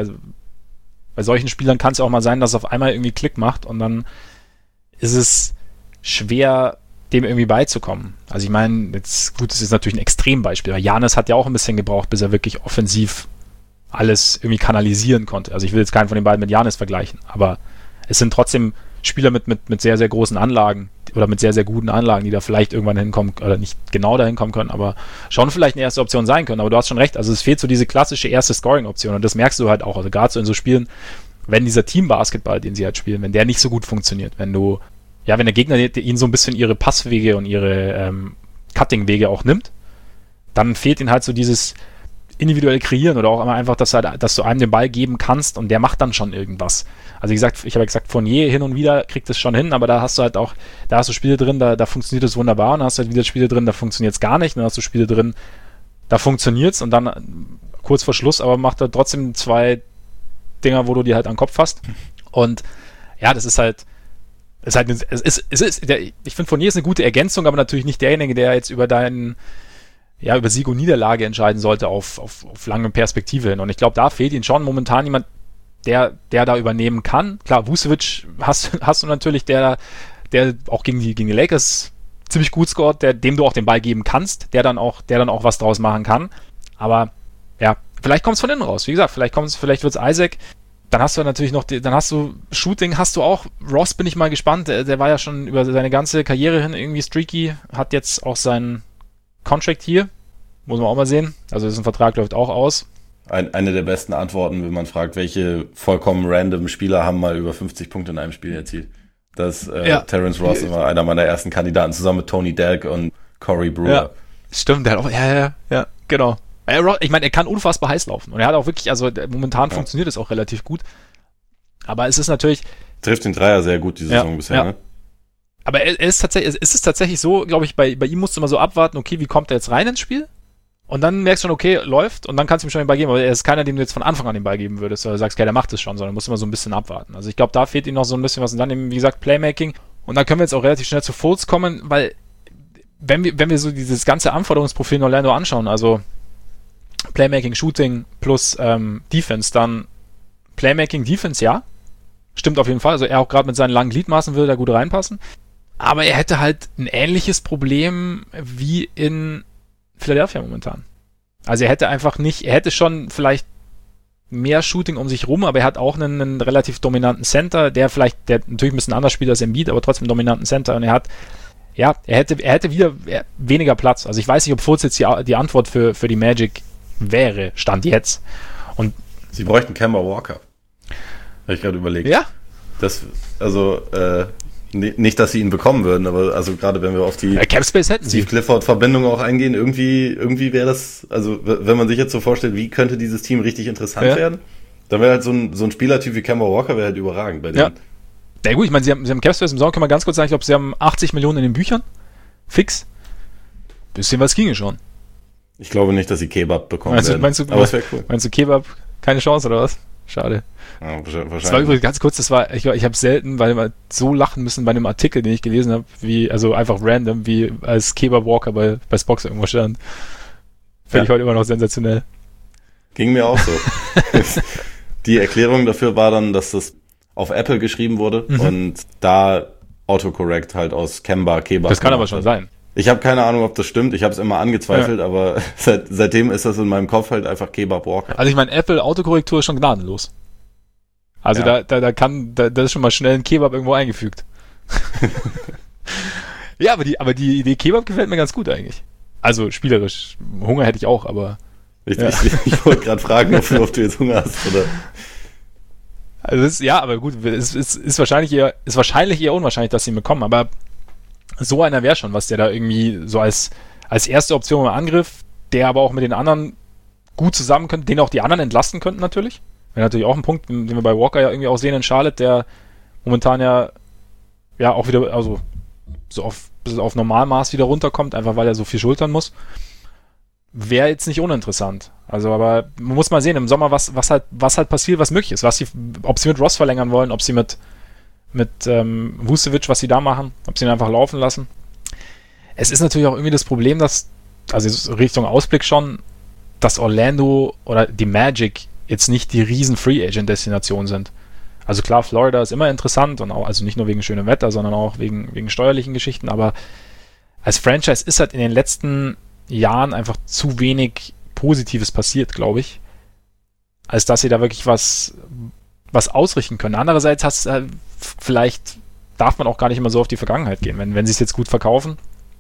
bei solchen Spielern kann es auch mal sein, dass es auf einmal irgendwie Klick macht und dann ist es schwer, dem irgendwie beizukommen. Also ich meine, jetzt gut, das ist natürlich ein Extrembeispiel, weil Giannis hat ja auch ein bisschen gebraucht, bis er wirklich offensiv alles irgendwie kanalisieren konnte. Also ich will jetzt keinen von den beiden mit Giannis vergleichen, aber es sind trotzdem Spieler mit sehr, sehr großen Anlagen oder mit sehr, sehr guten Anlagen, die da vielleicht irgendwann hinkommen oder nicht genau dahin kommen können, aber schon vielleicht eine erste Option sein können. Aber du hast schon recht, also es fehlt so diese klassische erste Scoring-Option und das merkst du halt auch, also gerade so in so Spielen, wenn dieser Team-Basketball, den sie halt spielen, wenn der nicht so gut funktioniert, wenn der Gegner ihnen so ein bisschen ihre Passwege und ihre Cutting-Wege auch nimmt, dann fehlt ihnen halt so dieses individuell kreieren oder auch immer einfach, dass du einem den Ball geben kannst und der macht dann schon irgendwas. Also ich habe ja gesagt, Fournier hin und wieder kriegt es schon hin, aber da hast du Spiele drin, da funktioniert es wunderbar und dann hast du halt wieder Spiele drin, da funktioniert es gar nicht, und dann hast du Spiele drin, da funktioniert es und dann kurz vor Schluss, aber macht er trotzdem 2 Dinger, wo du die halt an den Kopf hast. Und ja, ich finde, Fournier ist eine gute Ergänzung, aber natürlich nicht derjenige, der jetzt über Sieg und Niederlage entscheiden sollte auf lange Perspektive hin. Und ich glaube, da fehlt ihnen schon momentan jemand, der da übernehmen kann. Klar, Vucevic hast du natürlich, der auch gegen die Lakers ziemlich gut scoret, dem du auch den Ball geben kannst, der dann auch was draus machen kann. Aber ja, vielleicht kommt es von innen raus. Wie gesagt, vielleicht wird es Isaac. Dann hast du natürlich noch, dann hast du Shooting, hast du auch. Ross bin ich mal gespannt. Der war ja schon über seine ganze Karriere hin irgendwie streaky, hat jetzt auch seinen Contract hier. Muss man auch mal sehen. Also ein Vertrag läuft auch aus. Eine der besten Antworten, wenn man fragt, welche vollkommen random Spieler haben mal über 50 Punkte in einem Spiel erzielt. Das Terrence Ross immer einer meiner ersten Kandidaten, zusammen mit Tony Delk und Corey Brewer. Ja, stimmt, der hat auch, ja, genau. Ich meine, er kann unfassbar heiß laufen. Und er hat auch wirklich, also momentan funktioniert es auch relativ gut. Aber es ist natürlich... Trifft den Dreier sehr gut die Saison bisher, ne? Aber es ist tatsächlich so, glaube ich, bei ihm musst du mal so abwarten, okay, wie kommt er jetzt rein ins Spiel? Und dann merkst du schon, okay, läuft, und dann kannst du ihm schon den Ball geben, aber er ist keiner, dem du jetzt von Anfang an den Ball geben würdest, oder sagst, okay, der macht es schon, sondern musst immer so ein bisschen abwarten. Also ich glaube, da fehlt ihm noch so ein bisschen was, und dann eben, wie gesagt, Playmaking. Und dann können wir jetzt auch relativ schnell zu Fultz kommen, weil wenn wir so dieses ganze Anforderungsprofil in Orlando anschauen, also Playmaking, Shooting plus Defense, dann Playmaking, Defense, ja, stimmt auf jeden Fall. Also er auch gerade mit seinen langen Gliedmaßen würde da gut reinpassen. Aber er hätte halt ein ähnliches Problem wie in Philadelphia momentan. Also er hätte schon vielleicht mehr Shooting um sich rum, aber er hat auch einen relativ dominanten Center, der natürlich ein bisschen anders spielt als Embiid, aber trotzdem einen dominanten Center, und er hätte wieder weniger Platz. Also ich weiß nicht, ob Fultz jetzt die Antwort für die Magic wäre, Stand jetzt. Und sie bräuchten Kemba Walker. Habe ich gerade überlegt. Ja? Nicht, dass sie ihn bekommen würden, aber also gerade wenn wir auf die Capspace hätten Steve Clifford-Verbindung auch eingehen, irgendwie wäre das, also wenn man sich jetzt so vorstellt, wie könnte dieses Team richtig interessant werden, dann wäre halt so ein Spielertyp wie Kemba Walker wäre halt überragend bei denen. Ja gut, ich meine, sie haben Capspace im Sommer, können wir ganz kurz sagen, ich glaube, sie haben 80 Millionen in den Büchern. Fix. Bisschen was ginge schon. Ich glaube nicht, dass sie Kebab bekommen werden. Aber es wäre cool. Meinst du Kebab keine Chance oder was? Schade. Ja, wahrscheinlich. Das war übrigens ganz kurz, ich habe selten, weil wir so lachen müssen bei einem Artikel, den ich gelesen habe, also einfach random, wie als Kebab Walker bei Spox irgendwo stand. Finde ich heute immer noch sensationell. Ging mir auch so. Die Erklärung dafür war dann, dass das auf Apple geschrieben wurde und da Autocorrect halt aus Kebab. Das kann aber schon sein. Ich habe keine Ahnung, ob das stimmt. Ich habe es immer angezweifelt, aber seitdem ist das in meinem Kopf halt einfach Kebab Walker. Also ich meine, Apple Autokorrektur ist schon gnadenlos. Also da ist schon mal schnell ein Kebab irgendwo eingefügt. Ja, aber die Idee Kebab gefällt mir ganz gut eigentlich. Also spielerisch. Hunger hätte ich auch, aber... Ich wollte gerade fragen, ob du jetzt Hunger hast, oder... Also aber gut, es ist wahrscheinlich eher unwahrscheinlich, dass sie ihn bekommen, aber so einer wäre schon, was der da irgendwie so als erste Option im Angriff, der aber auch mit den anderen gut zusammen könnte, den auch die anderen entlasten könnten natürlich. Wäre natürlich auch ein Punkt, den wir bei Walker ja irgendwie auch sehen in Charlotte, der momentan ja auch wieder, also so auf Normalmaß wieder runterkommt, einfach weil er so viel schultern muss. Wäre jetzt nicht uninteressant. Also, aber man muss mal sehen im Sommer, was halt passiert, was möglich ist. Ob sie mit Ross verlängern wollen, ob sie mit Vucevic, was sie da machen, ob sie ihn einfach laufen lassen. Es ist natürlich auch irgendwie das Problem, dass, also Richtung Ausblick schon, dass Orlando oder die Magic jetzt nicht die riesen Free-Agent-Destination sind. Also klar, Florida ist immer interessant und auch, also nicht nur wegen schönem Wetter, sondern auch wegen steuerlichen Geschichten, aber als Franchise ist halt in den letzten Jahren einfach zu wenig Positives passiert, glaube ich, als dass sie da wirklich was ausrichten können. Andererseits vielleicht darf man auch gar nicht immer so auf die Vergangenheit gehen. Wenn sie es jetzt gut verkaufen,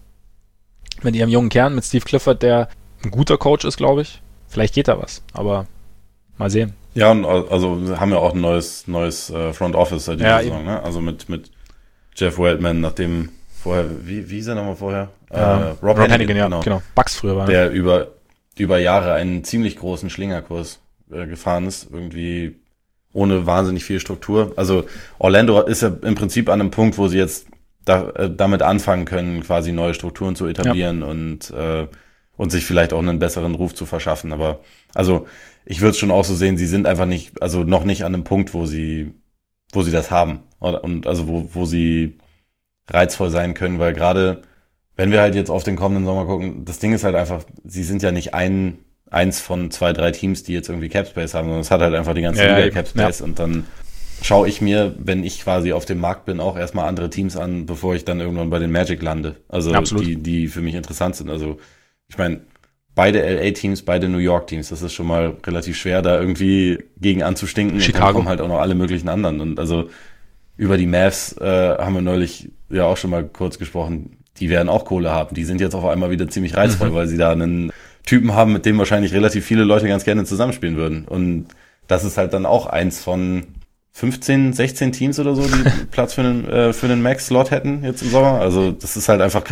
mit ihrem jungen Kern, mit Steve Clifford, der ein guter Coach ist, glaube ich, vielleicht geht da was, aber mal sehen. Ja, und also haben ja auch ein neues Front Office seit dieser Saison, ne? Also mit Jeff Weltman, nachdem vorher, wie ist er nochmal vorher? Rob Hennigan, ja, genau. Bucks früher war. Der über Jahre einen ziemlich großen Schlingerkurs gefahren ist, irgendwie ohne wahnsinnig viel Struktur. Also Orlando ist ja im Prinzip an einem Punkt, wo sie jetzt damit anfangen können, quasi neue Strukturen zu etablieren und sich vielleicht auch einen besseren Ruf zu verschaffen. Aber also ich würde es schon auch so sehen, sie sind einfach noch nicht an einem Punkt, wo sie das haben. Und also wo sie reizvoll sein können, weil gerade wenn wir halt jetzt auf den kommenden Sommer gucken, das Ding ist halt einfach, sie sind ja nicht eins von 2, 3 Teams, die jetzt irgendwie Capspace haben, sondern es hat halt einfach die ganze Liga Capspace und dann schaue ich mir, wenn ich quasi auf dem Markt bin, auch erstmal andere Teams an, bevor ich dann irgendwann bei den Magic lande. Also die für mich interessant sind. Also ich meine, beide LA-Teams, beide New York-Teams, das ist schon mal relativ schwer, da irgendwie gegen anzustinken. Chicago. Und dann kommen halt auch noch alle möglichen anderen. Und also über die Mavs haben wir neulich ja auch schon mal kurz gesprochen, die werden auch Kohle haben. Die sind jetzt auf einmal wieder ziemlich reizvoll, weil sie da einen Typen haben, mit dem wahrscheinlich relativ viele Leute ganz gerne zusammenspielen würden. Und das ist halt dann auch eins von 15, 16 Teams oder so, die Platz für einen Max-Slot hätten jetzt im Sommer. Also das ist halt einfach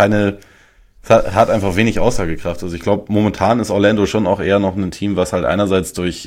hat einfach wenig Aussagekraft. Also ich glaube, momentan ist Orlando schon auch eher noch ein Team, was halt einerseits durch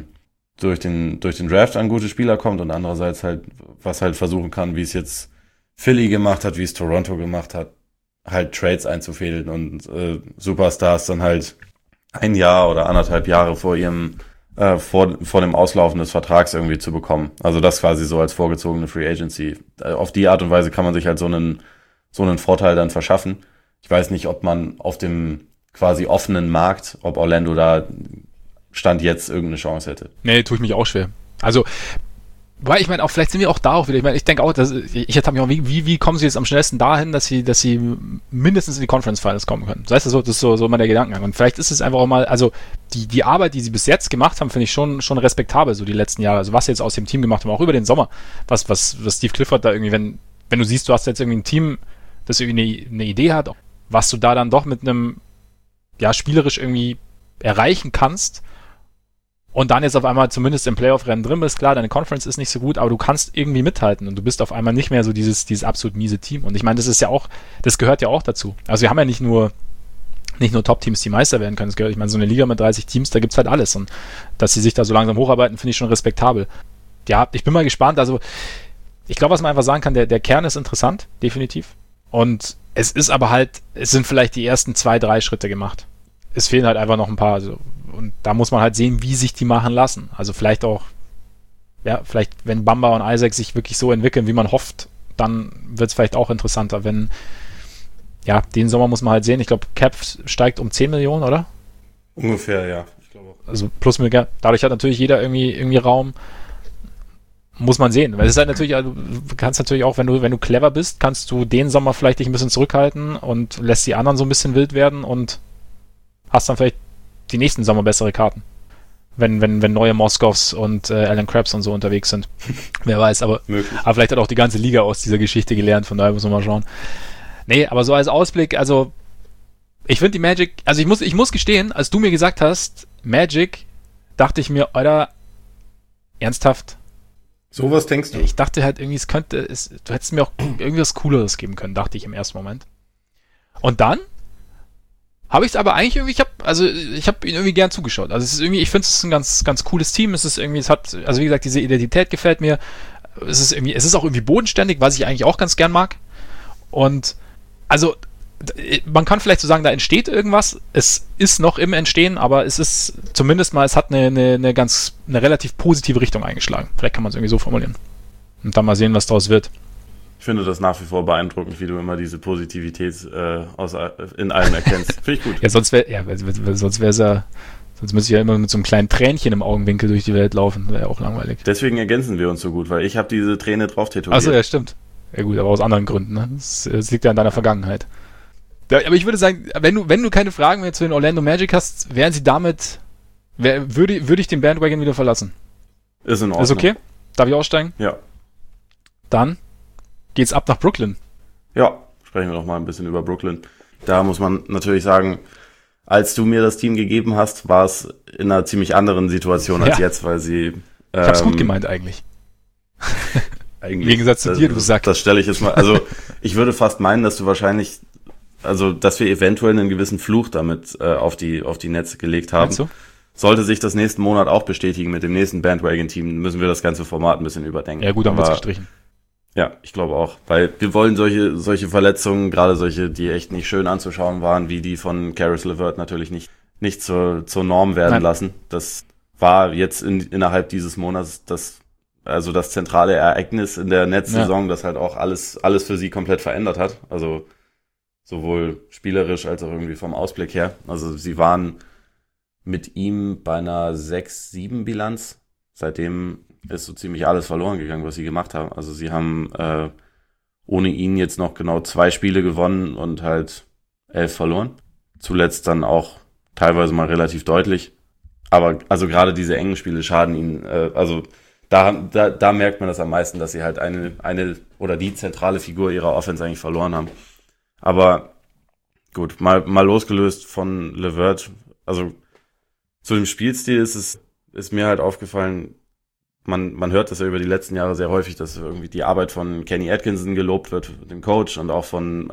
den Draft an gute Spieler kommt und andererseits halt, was halt versuchen kann, wie es jetzt Philly gemacht hat, wie es Toronto gemacht hat, halt Trades einzufädeln und Superstars dann halt 1 Jahr oder 1,5 Jahre vor ihrem vor dem Auslaufen des Vertrags irgendwie zu bekommen. Also das quasi so als vorgezogene Free Agency. Auf die Art und Weise kann man sich halt so einen Vorteil dann verschaffen. Ich weiß nicht, ob man auf dem quasi offenen Markt, ob Orlando da Stand jetzt irgendeine Chance hätte. Nee, tue ich mich auch schwer. Also, weil ich meine, auch vielleicht sind wir auch da auch wieder. Ich meine, ich denke auch, ich habe mich auch, wie kommen sie jetzt am schnellsten dahin, dass sie mindestens in die Conference Finals kommen können? Das ist so immer der Gedankengang. Und vielleicht ist es einfach auch mal, also die Arbeit, die sie bis jetzt gemacht haben, finde ich schon respektabel, so die letzten Jahre. Also was sie jetzt aus dem Team gemacht haben, auch über den Sommer, was Steve Clifford da irgendwie, wenn du siehst, du hast jetzt irgendwie ein Team, das irgendwie eine Idee hat, was du da dann doch mit einem, spielerisch irgendwie erreichen kannst. Und dann jetzt auf einmal zumindest im Playoff-Rennen drin bist, klar, deine Conference ist nicht so gut, aber du kannst irgendwie mithalten und du bist auf einmal nicht mehr so dieses absolut miese Team. Und ich meine, das gehört ja auch dazu. Also wir haben ja nicht nur Top-Teams, die Meister werden können. Ich meine, so eine Liga mit 30 Teams, da gibt's halt alles. Und dass sie sich da so langsam hocharbeiten, finde ich schon respektabel. Ja, ich bin mal gespannt. Also ich glaube, was man einfach sagen kann, der Kern ist interessant, definitiv. Und es ist aber halt, es sind vielleicht die ersten 2, 3 Schritte gemacht. Es fehlen halt einfach noch ein paar, also, und da muss man halt sehen, wie sich die machen lassen. Also vielleicht auch, wenn Bamba und Isaac sich wirklich so entwickeln, wie man hofft, dann wird es vielleicht auch interessanter. Den Sommer muss man halt sehen. Ich glaube, Cap steigt um 10 Millionen, oder? Ungefähr, ja. Ich glaube auch. Also plus, dadurch hat natürlich jeder irgendwie Raum. muss man sehen. Weil es ist halt natürlich, also, du kannst natürlich auch, wenn du clever bist, kannst du den Sommer vielleicht dich ein bisschen zurückhalten und lässt die anderen so ein bisschen wild werden und hast dann vielleicht die nächsten Sommer bessere Karten. Wenn neue Moskows und Alan Krabs und so unterwegs sind. Wer weiß, aber vielleicht hat auch die ganze Liga aus dieser Geschichte gelernt, von daher muss man mal schauen. Nee, aber so als Ausblick, also ich finde die Magic, also ich muss gestehen, als du mir gesagt hast, Magic, dachte ich mir, Alter, ernsthaft? Sowas denkst du? Ich dachte halt irgendwie, du hättest mir auch irgendwie was Cooleres geben können, dachte ich im ersten Moment. Und dann habe ich es aber eigentlich irgendwie, ich habe ihn irgendwie gern zugeschaut. Also es ist irgendwie, ich finde es ein ganz cooles Team. Es ist irgendwie, also wie gesagt, diese Identität gefällt mir. Es ist auch irgendwie bodenständig, was ich eigentlich auch ganz gern mag. Und also man kann vielleicht so sagen, da entsteht irgendwas. Es ist noch im Entstehen, aber es ist zumindest mal, es hat eine relativ positive Richtung eingeschlagen. Vielleicht kann man es irgendwie so formulieren. Und dann mal sehen, was daraus wird. Ich finde das nach wie vor beeindruckend, wie du immer diese Positivität in allem erkennst. Finde ich gut. Ja, sonst müsste ich ja immer mit so einem kleinen Tränchen im Augenwinkel durch die Welt laufen. Wäre ja auch langweilig. Deswegen ergänzen wir uns so gut, weil ich habe diese Träne drauf tätowiert. Achso, ja, stimmt. Ja gut, aber aus anderen Gründen. Ne? Das liegt ja in deiner Vergangenheit. Ja, aber ich würde sagen, wenn du keine Fragen mehr zu den Orlando Magic hast, wären sie damit, würde ich den Bandwagon wieder verlassen. Ist in Ordnung. Ist okay? Darf ich aussteigen? Ja. Dann geht's ab nach Brooklyn. Ja, sprechen wir doch mal ein bisschen über Brooklyn. Da muss man natürlich sagen, als du mir das Team gegeben hast, war es in einer ziemlich anderen Situation als jetzt, weil sie... ich hab's gut gemeint eigentlich. Im Gegensatz zu dir, du sagst. Das stelle ich jetzt mal... Also ich würde fast meinen, dass du wahrscheinlich... Also, dass wir eventuell einen gewissen Fluch damit auf die Netze gelegt haben. Meinst du? Sollte sich das nächsten Monat auch bestätigen mit dem nächsten Bandwagon-Team, müssen wir das ganze Format ein bisschen überdenken. Ja gut, dann wird's gestrichen. Ja, ich glaube auch. Weil wir wollen solche Verletzungen, gerade solche, die echt nicht schön anzuschauen waren, wie die von Caris LeVert natürlich nicht zur Norm werden lassen. Das war jetzt innerhalb dieses Monats das zentrale Ereignis in der Netzsaison, das halt auch alles für sie komplett verändert hat. Also sowohl spielerisch als auch irgendwie vom Ausblick her. Also sie waren mit ihm bei einer 6-7 Bilanz. Seitdem ist so ziemlich alles verloren gegangen, was sie gemacht haben. Also sie haben ohne ihn jetzt noch genau 2 Spiele gewonnen und halt 11 verloren. Zuletzt dann auch teilweise mal relativ deutlich. Aber also gerade diese engen Spiele schaden ihnen. Also da merkt man das am meisten, dass sie halt eine oder die zentrale Figur ihrer Offense eigentlich verloren haben. Aber gut, mal losgelöst von LeVert, also zu dem Spielstil ist mir halt aufgefallen, man hört das ja über die letzten Jahre sehr häufig, dass irgendwie die Arbeit von Kenny Atkinson gelobt wird, dem Coach, und auch von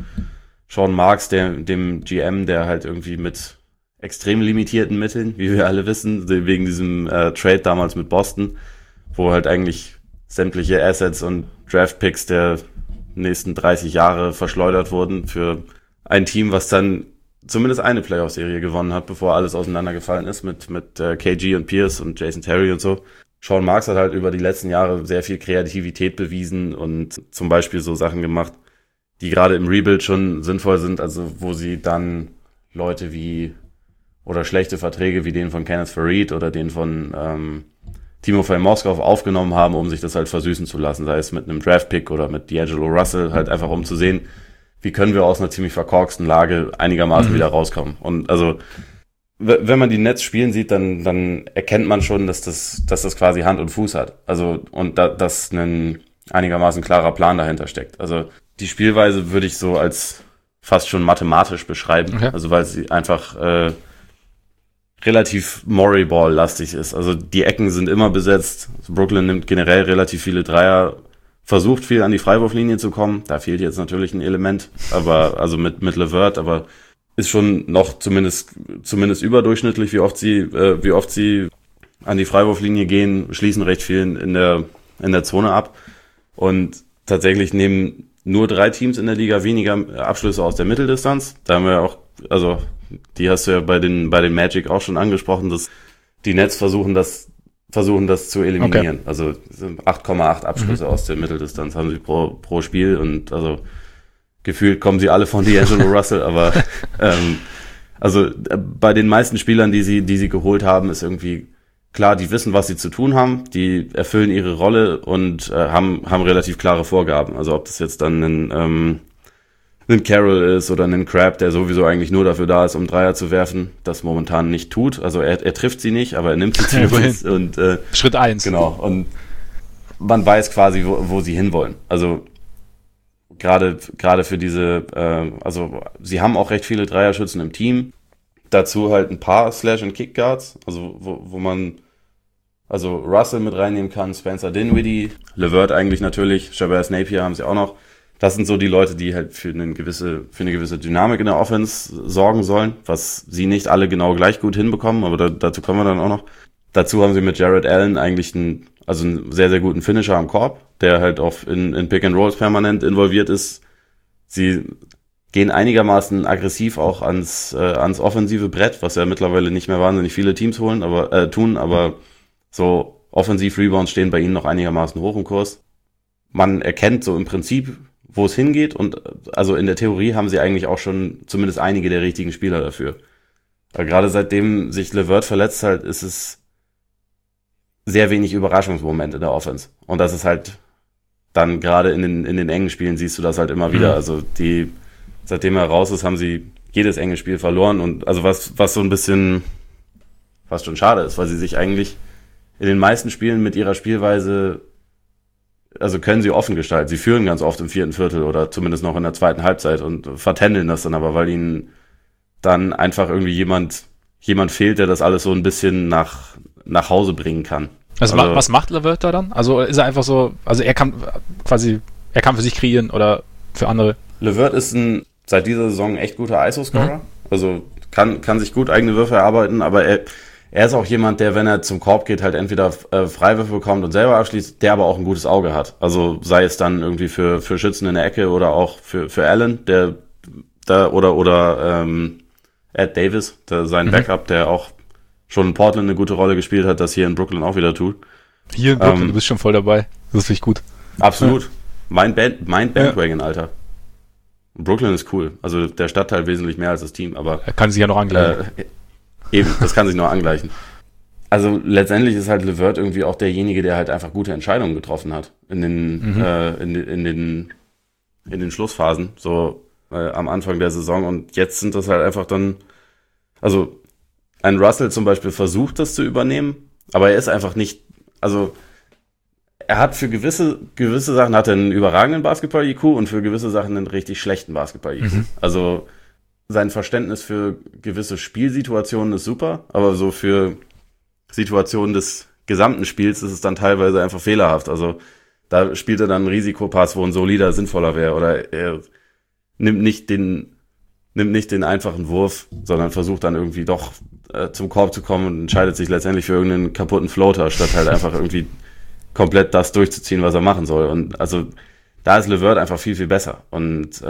Sean Marks, dem GM, der halt irgendwie mit extrem limitierten Mitteln, wie wir alle wissen, wegen diesem Trade damals mit Boston, wo halt eigentlich sämtliche Assets und Draft-Picks der nächsten 30 Jahre verschleudert wurden für ein Team, was dann zumindest eine Playoff-Serie gewonnen hat, bevor alles auseinandergefallen ist mit KG und Pierce und Jason Terry und so. Sean Marks hat halt über die letzten Jahre sehr viel Kreativität bewiesen und zum Beispiel so Sachen gemacht, die gerade im Rebuild schon sinnvoll sind, also wo sie dann Leute oder schlechte Verträge wie den von Kenneth Faried oder den von Timofey Moskov aufgenommen haben, um sich das halt versüßen zu lassen, sei es mit einem Draft-Pick oder mit D'Angelo Russell, halt einfach um zu sehen, wie können wir aus einer ziemlich verkorksten Lage einigermaßen wieder rauskommen. Und also, wenn man die Nets spielen sieht, dann erkennt man schon, dass das quasi Hand und Fuß hat. Also, und dass ein einigermaßen klarer Plan dahinter steckt. Also, die Spielweise würde ich so als fast schon mathematisch beschreiben. Okay. Also, weil sie einfach relativ Murray-Ball-lastig ist. Also die Ecken sind immer besetzt. Brooklyn nimmt generell relativ viele Dreier, versucht viel an die Freiwurflinie zu kommen. Da fehlt jetzt natürlich ein Element, aber also mit LeVert, aber ist schon noch zumindest überdurchschnittlich, wie oft sie an die Freiwurflinie gehen, schließen recht viel in der Zone ab. Und tatsächlich nehmen nur 3 Teams in der Liga weniger Abschlüsse aus der Mitteldistanz. Da haben wir auch, also die hast du ja bei den Magic auch schon angesprochen, dass die Nets versuchen das zu eliminieren. Okay. Also 8,8 Abschlüsse aus der Mitteldistanz haben sie pro Spiel und also gefühlt kommen sie alle von D'Angelo Russell, aber also bei den meisten Spielern, die sie geholt haben, ist irgendwie klar, die wissen, was sie zu tun haben, die erfüllen ihre Rolle und haben relativ klare Vorgaben. Also ob das jetzt dann ein Carroll ist oder ein Crab, der sowieso eigentlich nur dafür da ist, um Dreier zu werfen, das momentan nicht tut. Also er trifft sie nicht, aber er nimmt sie zumindest. Und Schritt 1. Genau. Und man weiß quasi, wo sie hinwollen. Also gerade für diese, also sie haben auch recht viele Dreierschützen im Team. Dazu halt ein paar Slash-and-Kick-Guards, also wo man also Russell mit reinnehmen kann, Spencer Dinwiddie, LeVert eigentlich natürlich, Shabazz Napier haben sie auch noch. Das sind so die Leute, die halt für eine gewisse Dynamik in der Offense sorgen sollen, was sie nicht alle genau gleich gut hinbekommen, aber dazu kommen wir dann auch noch. Dazu haben sie mit Jared Allen eigentlich einen sehr, sehr guten Finisher am Korb, der halt auch in Pick-and-Rolls permanent involviert ist. Sie gehen einigermaßen aggressiv auch ans offensive Brett, was ja mittlerweile nicht mehr wahnsinnig viele Teams tun, aber so Offensiv-Rebounds stehen bei ihnen noch einigermaßen hoch im Kurs. Man erkennt so im Prinzip, wo es hingeht und also in der Theorie haben sie eigentlich auch schon zumindest einige der richtigen Spieler dafür. Weil gerade seitdem sich LeVert verletzt hat, ist es sehr wenig Überraschungsmomente in der Offense. Und das ist halt dann gerade in den engen Spielen siehst du das halt immer wieder. Also seitdem er raus ist, haben sie jedes enge Spiel verloren und also was so ein bisschen fast schon schade ist, weil sie sich eigentlich in den meisten Spielen mit ihrer Spielweise, also können sie offen gestalten. Sie führen ganz oft im vierten Viertel oder zumindest noch in der zweiten Halbzeit und vertändeln das dann aber, weil ihnen dann einfach irgendwie jemand fehlt, der das alles so ein bisschen nach Hause bringen kann. Also was macht LeVert da dann? Also ist er einfach so, also er kann für sich kreieren oder für andere? LeVert ist seit dieser Saison echt guter ISO-Scorer. Also kann sich gut eigene Würfe erarbeiten, aber er ist auch jemand, der, wenn er zum Korb geht, halt entweder Freiwürfe bekommt und selber abschließt, der aber auch ein gutes Auge hat. Also sei es dann irgendwie für Schützen in der Ecke oder auch für Allen, der da oder Ed Davis, sein Backup, der auch schon in Portland eine gute Rolle gespielt hat, das hier in Brooklyn auch wieder tut. Hier in Brooklyn, du bist schon voll dabei. Das finde ich gut. Absolut. Ja. Mein Bandwagon, Alter. Brooklyn ist cool. Also der Stadtteil wesentlich mehr als das Team, aber er kann sich ja noch angleichen. Eben, das kann sich noch angleichen. Also letztendlich ist halt LeVert irgendwie auch derjenige, der halt einfach gute Entscheidungen getroffen hat in den Schlussphasen, so am Anfang der Saison. Und jetzt sind das halt einfach dann, also ein Russell zum Beispiel versucht, das zu übernehmen, aber er ist einfach nicht, also er hat für gewisse Sachen hat er einen überragenden Basketball-IQ und für gewisse Sachen einen richtig schlechten Basketball-IQ. Also sein Verständnis für gewisse Spielsituationen ist super, aber so für Situationen des gesamten Spiels ist es dann teilweise einfach fehlerhaft. Also da spielt er dann einen Risikopass, wo ein solider sinnvoller wäre, oder er nimmt nicht den einfachen Wurf, sondern versucht dann irgendwie doch zum Korb zu kommen und entscheidet sich letztendlich für irgendeinen kaputten Floater, statt halt einfach irgendwie komplett das durchzuziehen, was er machen soll. Und also da ist LeVert einfach viel, viel besser. Und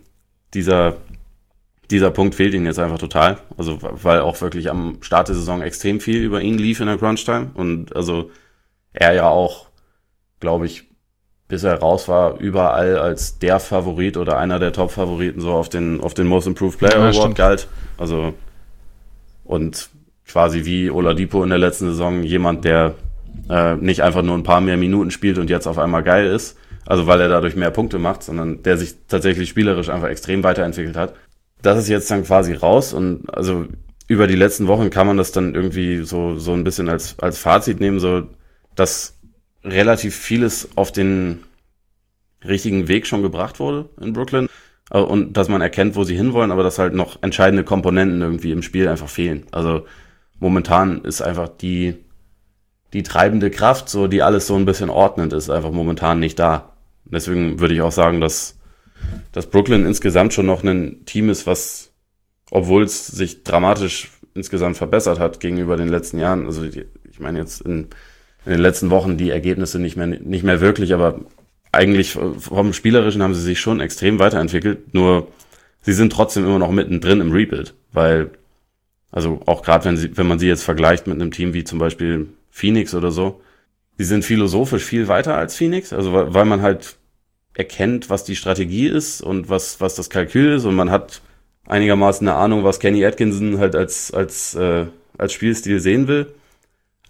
dieser Punkt fehlt ihm jetzt einfach total. Also weil auch wirklich am Start der Saison extrem viel über ihn lief in der Crunch-Time. Und also er ja auch, glaube ich, bis er raus war, überall als der Favorit oder einer der Top-Favoriten so auf den Most Improved Player Award galt. Also und quasi wie Oladipo in der letzten Saison jemand, der nicht einfach nur ein paar mehr Minuten spielt und jetzt auf einmal geil ist, also weil er dadurch mehr Punkte macht, sondern der sich tatsächlich spielerisch einfach extrem weiterentwickelt hat. Das ist jetzt dann quasi raus und also über die letzten Wochen kann man das dann irgendwie so ein bisschen als Fazit nehmen, so dass relativ vieles auf den richtigen Weg schon gebracht wurde in Brooklyn und dass man erkennt, wo sie hinwollen, aber dass halt noch entscheidende Komponenten irgendwie im Spiel einfach fehlen. Also momentan ist einfach die treibende Kraft, so die alles so ein bisschen ordnend ist, einfach momentan nicht da. Deswegen würde ich auch sagen, dass Brooklyn insgesamt schon noch ein Team ist, was, obwohl es sich dramatisch insgesamt verbessert hat gegenüber den letzten Jahren, also ich meine jetzt in den letzten Wochen die Ergebnisse nicht mehr wirklich, aber eigentlich vom Spielerischen haben sie sich schon extrem weiterentwickelt, nur sie sind trotzdem immer noch mittendrin im Rebuild, weil, also auch gerade wenn man sie jetzt vergleicht mit einem Team wie zum Beispiel Phoenix oder so, die sind philosophisch viel weiter als Phoenix, also weil man halt erkennt, was die Strategie ist und was das Kalkül ist und man hat einigermaßen eine Ahnung, was Kenny Atkinson halt als Spielstil sehen will.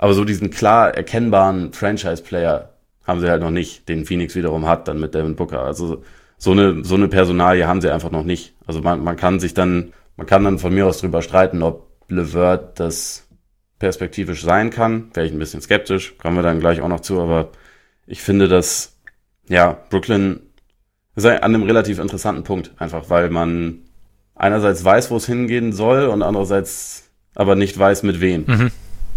Aber so diesen klar erkennbaren Franchise-Player haben sie halt noch nicht, den Phoenix wiederum hat, dann mit Devin Booker. Also so eine Personalie haben sie einfach noch nicht. Also man kann dann von mir aus drüber streiten, ob LeVert das perspektivisch sein kann. Wäre ich ein bisschen skeptisch, kommen wir dann gleich auch noch zu, aber ich finde, dass Brooklyn ist an einem relativ interessanten Punkt, einfach weil man einerseits weiß, wo es hingehen soll und andererseits aber nicht weiß, mit wem. Mhm.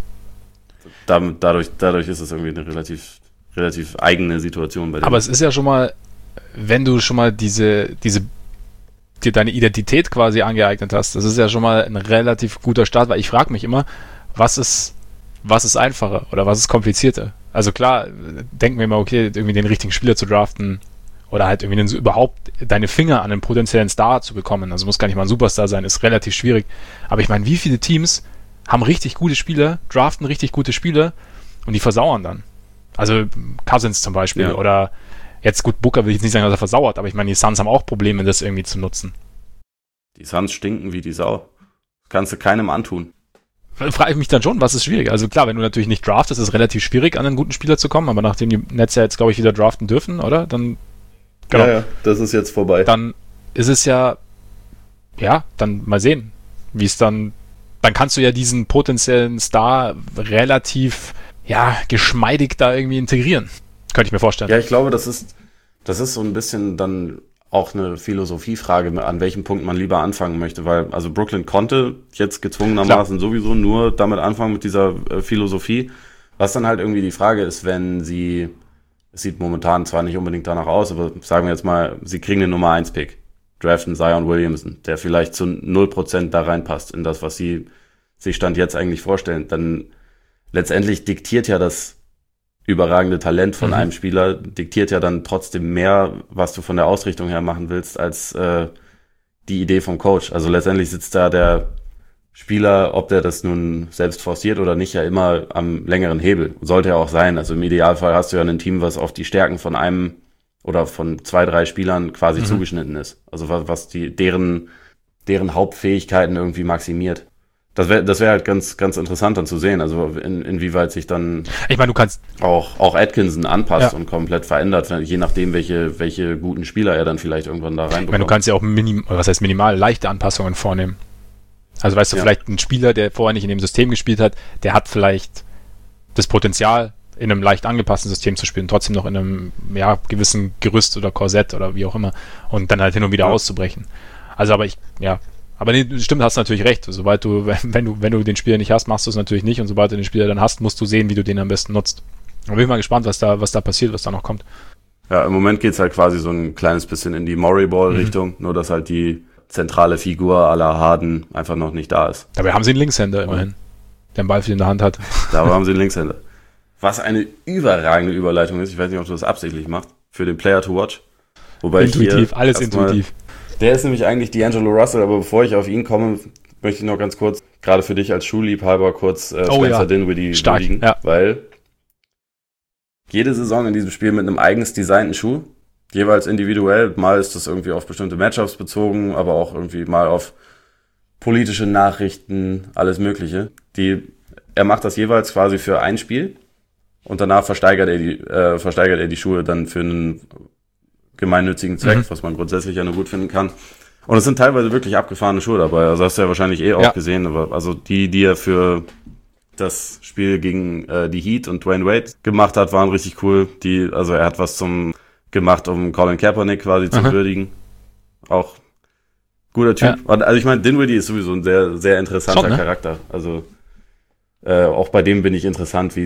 Dadurch ist es irgendwie eine relativ eigene Situation bei denen. Aber es ist ja schon mal, wenn du schon mal dir deine Identität quasi angeeignet hast, das ist ja schon mal ein relativ guter Start, weil ich frage mich immer, was ist einfacher oder was ist komplizierter? Also klar, denken wir mal, okay, irgendwie den richtigen Spieler zu draften oder halt irgendwie überhaupt deine Finger an einen potenziellen Star zu bekommen, also muss gar nicht mal ein Superstar sein, ist relativ schwierig. Aber ich meine, wie viele Teams haben richtig gute Spieler, draften richtig gute Spieler und die versauern dann? Also Cousins zum Beispiel oder jetzt gut, Booker will ich jetzt nicht sagen, dass er versauert, aber ich meine, die Suns haben auch Probleme, das irgendwie zu nutzen. Die Suns stinken wie die Sau. Kannst du keinem antun. Frage ich mich dann schon, was ist schwierig? Also klar, wenn du natürlich nicht draftest, ist es relativ schwierig, an einen guten Spieler zu kommen, aber nachdem die Nets ja jetzt, glaube ich, wieder draften dürfen, oder? Dann, genau. Ja, das ist jetzt vorbei. Dann ist es dann mal sehen, wie es dann kannst du ja diesen potenziellen Star relativ, geschmeidig da irgendwie integrieren. Könnte ich mir vorstellen. Ja, ich glaube, das ist so ein bisschen dann auch eine Philosophiefrage, an welchem Punkt man lieber anfangen möchte, weil also Brooklyn konnte jetzt gezwungenermaßen sowieso nur damit anfangen mit dieser Philosophie, was dann halt irgendwie die Frage ist, wenn es sieht momentan zwar nicht unbedingt danach aus, aber sagen wir jetzt mal, sie kriegen den Nummer 1 Pick, draften Zion Williamson, der vielleicht zu 0% da reinpasst in das, was sie sich Stand jetzt eigentlich vorstellen, dann letztendlich diktiert ja das überragende Talent von einem Spieler, diktiert ja dann trotzdem mehr, was du von der Ausrichtung her machen willst, als die Idee vom Coach. Also letztendlich sitzt da der Spieler, ob der das nun selbst forciert oder nicht, ja immer am längeren Hebel. Sollte ja auch sein. Also im Idealfall hast du ja ein Team, was auf die Stärken von einem oder von 2, 3 Spielern quasi zugeschnitten ist. Also was deren Hauptfähigkeiten irgendwie maximiert. Das wäre halt ganz, ganz interessant dann zu sehen, also inwieweit sich dann ich meine, du kannst auch Atkinson anpasst und komplett verändert, je nachdem, welche guten Spieler er dann vielleicht irgendwann da reinbekommt. Ich meine, du kannst ja auch minimal leichte Anpassungen vornehmen. Also weißt du, vielleicht ein Spieler, der vorher nicht in dem System gespielt hat, der hat vielleicht das Potenzial, in einem leicht angepassten System zu spielen, trotzdem noch in einem gewissen Gerüst oder Korsett oder wie auch immer und dann halt hin und wieder auszubrechen. Also aber nee, stimmt, hast natürlich recht. Sobald wenn du den Spieler nicht hast, machst du es natürlich nicht und sobald du den Spieler dann hast, musst du sehen, wie du den am besten nutzt. Da bin ich mal gespannt, was da passiert, was da noch kommt. Ja, im Moment geht's halt quasi so ein kleines bisschen in die Murray-Ball-Richtung, nur dass halt die zentrale Figur à la Harden einfach noch nicht da ist. Dabei haben sie einen Linkshänder immerhin, der einen Ball viel in der Hand hat. Dabei haben sie einen Linkshänder. Was eine überragende Überleitung ist, ich weiß nicht, ob du das absichtlich machst, für den Player to watch. Wobei intuitiv, alles intuitiv. Der ist nämlich eigentlich D'Angelo Russell, aber bevor ich auf ihn komme, möchte ich noch ganz kurz, gerade für dich als Schuhliebhaber, kurz Spencer Dinwiddie würdigen, weil jede Saison in diesem Spiel mit einem eigens designten Schuh, jeweils individuell, mal ist das irgendwie auf bestimmte Matchups bezogen, aber auch irgendwie mal auf politische Nachrichten, alles Mögliche. Er macht das jeweils quasi für ein Spiel und danach versteigert er die Schuhe dann für einen gemeinnützigen Zweck, was man grundsätzlich ja nur gut finden kann. Und es sind teilweise wirklich abgefahrene Schuhe dabei. Also hast du ja wahrscheinlich auch gesehen, aber also die er für das Spiel gegen die Heat und Dwayne Wade gemacht hat, waren richtig cool. Also er hat was gemacht, um Colin Kaepernick quasi zu würdigen. Auch guter Typ. Ja. Also ich meine, Dinwiddie ist sowieso ein sehr, sehr interessanter Charakter. Also auch bei dem finde ich es interessant, wie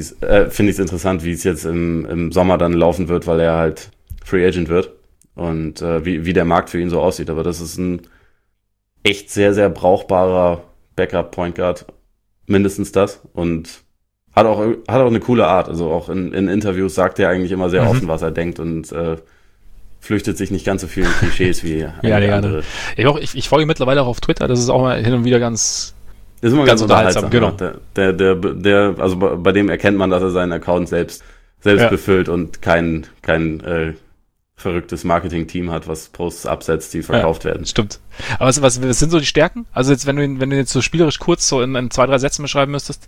es jetzt im Sommer dann laufen wird, weil er halt Free Agent wird. Und wie der Markt für ihn so aussieht. Aber das ist ein echt sehr, sehr brauchbarer Backup-Point Guard. Mindestens das. Und hat auch eine coole Art. Also auch in Interviews sagt er eigentlich immer sehr offen, was er denkt und flüchtet sich nicht ganz so vielen Klischees wie andere. Ich folge mittlerweile auch auf Twitter. Das ist auch mal hin und wieder ganz unterhaltsam. Genau. Also bei dem erkennt man, dass er seinen Account selbst befüllt und kein verrücktes Marketing-Team hat, was Posts absetzt, die verkauft werden. Stimmt. Aber was sind so die Stärken? Also jetzt, wenn du jetzt so spielerisch kurz so in 2, 3 Sätzen beschreiben müsstest?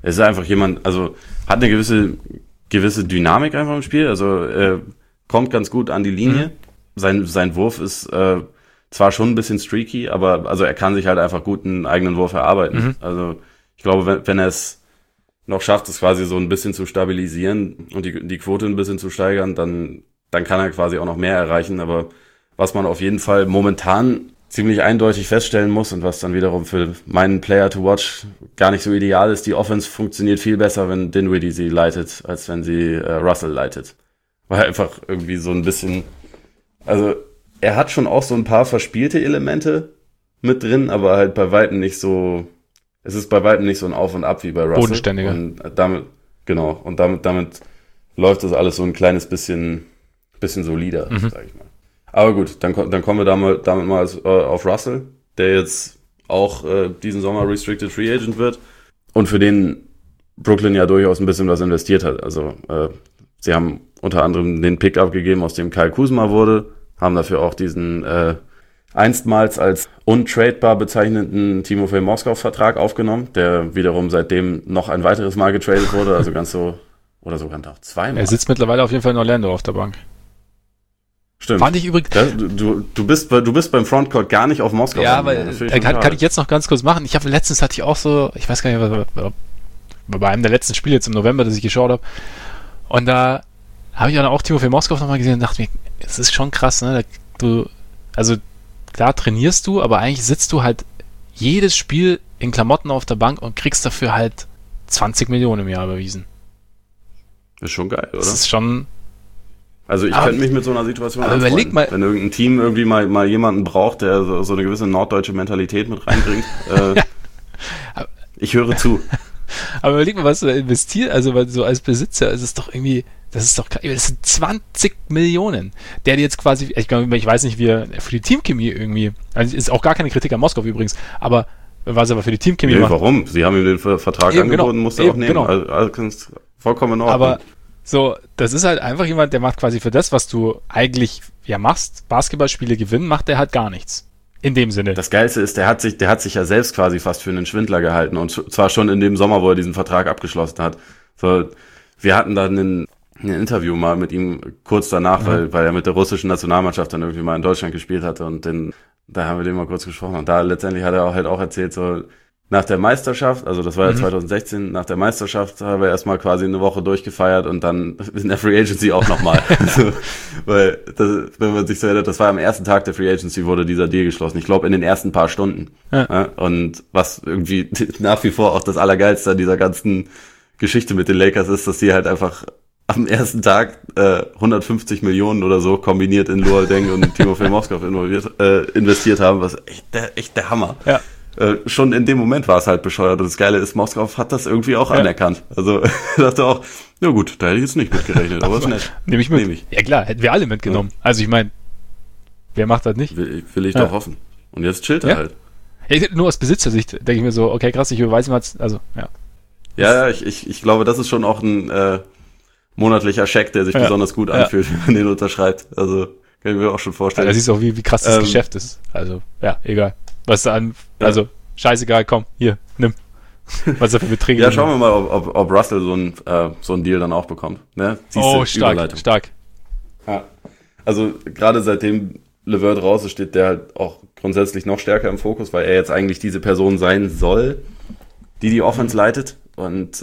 Es ist einfach jemand, also hat eine gewisse Dynamik einfach im Spiel, also kommt ganz gut an die Linie. Sein Wurf ist zwar schon ein bisschen streaky, aber also er kann sich halt einfach gut einen eigenen Wurf erarbeiten. Also ich glaube, wenn er es noch schafft, es quasi so ein bisschen zu stabilisieren und die Quote ein bisschen zu steigern, dann kann er quasi auch noch mehr erreichen. Aber was man auf jeden Fall momentan ziemlich eindeutig feststellen muss und was dann wiederum für meinen Player to watch gar nicht so ideal ist, die Offense funktioniert viel besser, wenn Dinwiddie sie leitet, als wenn sie Russell leitet. Weil einfach irgendwie so ein bisschen, also er hat schon auch so ein paar verspielte Elemente mit drin, aber halt bei weitem nicht so, es ist bei weitem nicht so ein Auf und Ab wie bei Russell. Bodenständiger. Und damit läuft das alles so ein kleines bisschen solider, sag ich mal. Aber gut, dann kommen wir damit mal auf Russell, der jetzt auch diesen Sommer Restricted Free Agent wird und für den Brooklyn ja durchaus ein bisschen was investiert hat. Also sie haben unter anderem den Pick abgegeben, aus dem Kyle Kuzma wurde, haben dafür auch diesen einstmals als untradebar bezeichneten Timofey Moskov-Vertrag aufgenommen, der wiederum seitdem noch ein weiteres Mal getradet wurde, also ganz so, oder sogar noch zweimal. Er sitzt mittlerweile auf jeden Fall in Orlando auf der Bank. Stimmt. Fand ich übrigens. Du bist beim Frontcourt gar nicht auf Moskau. Ja, weil kann ich jetzt noch ganz kurz machen. Letztens hatte ich auch so, ich weiß gar nicht, was bei einem der letzten Spiele jetzt im November, das ich geschaut habe. Und da habe ich dann auch Timofey Moskov nochmal gesehen und dachte mir, es ist schon krass, ne? Also klar trainierst du, aber eigentlich sitzt du halt jedes Spiel in Klamotten auf der Bank und kriegst dafür halt 20 Millionen im Jahr überwiesen. Ist schon geil, oder? Das ist schon. Also ich könnte mich mit so einer Situation anfreunden, überleg mal, wenn irgendein Team irgendwie mal jemanden braucht, der so eine gewisse norddeutsche Mentalität mit reinbringt. Ich höre zu. Aber überleg mal, was du da investierst, also weil so als Besitzer ist es doch irgendwie, das sind 20 Millionen, der dir jetzt quasi, ich weiß nicht, wie er für die Teamchemie irgendwie, also ist auch gar keine Kritik an Moskau übrigens, aber was er aber für die Teamchemie macht. Warum? Sie haben ihm den Vertrag angeboten, musste er auch nehmen. Genau. Also vollkommen in Ordnung. Aber so, das ist halt einfach jemand, der macht quasi für das, was du eigentlich ja machst, Basketballspiele gewinnen, macht der halt gar nichts. In dem Sinne. Das Geilste ist, der hat sich ja selbst quasi fast für einen Schwindler gehalten und zwar schon in dem Sommer, wo er diesen Vertrag abgeschlossen hat. So, wir hatten dann ein Interview mal mit ihm kurz danach, weil er mit der russischen Nationalmannschaft dann irgendwie mal in Deutschland gespielt hatte und da haben wir den mal kurz gesprochen und da letztendlich hat er halt auch erzählt, so nach der Meisterschaft, also das war ja 2016, nach der Meisterschaft haben wir erstmal quasi eine Woche durchgefeiert und dann in der Free Agency auch nochmal. Also, weil, wenn man sich so erinnert, das war am ersten Tag der Free Agency wurde dieser Deal geschlossen. Ich glaube, in den ersten paar Stunden. Ja, und was irgendwie nach wie vor auch das Allergeilste an dieser ganzen Geschichte mit den Lakers ist, dass sie halt einfach am ersten Tag 150 Millionen oder so kombiniert in Luol Deng und Timofey Moskov investiert haben, was echt der Hammer. Ja. Schon in dem Moment war es halt bescheuert. Und das Geile ist, Moskov hat das irgendwie auch anerkannt. Also dachte auch, ja gut, da hätte ich jetzt nicht mitgerechnet, aber ist nett. Nehme ich mit. Ja klar, hätten wir alle mitgenommen. Ja. Also ich meine, wer macht das nicht? Will ich doch hoffen. Und jetzt chillt er halt. Ja, nur aus Besitzersicht denke ich mir so, okay, krass, ich überweise mal, also ja. Ja, ich glaube, das ist schon auch ein monatlicher Scheck, der sich besonders gut anfühlt, wenn man den unterschreibt. Also kann ich mir auch schon vorstellen. Ja, da siehst du auch, wie krass das Geschäft ist. Also, ja, egal. Was da also scheißegal, komm, hier, nimm. Was er für Beträge Ja, schauen wir mal, ob Russell so ein Deal dann auch bekommt. Ne? Stark. Ja. Also gerade seitdem LeVert raus ist, steht der halt auch grundsätzlich noch stärker im Fokus, weil er jetzt eigentlich diese Person sein soll, die Offense leitet und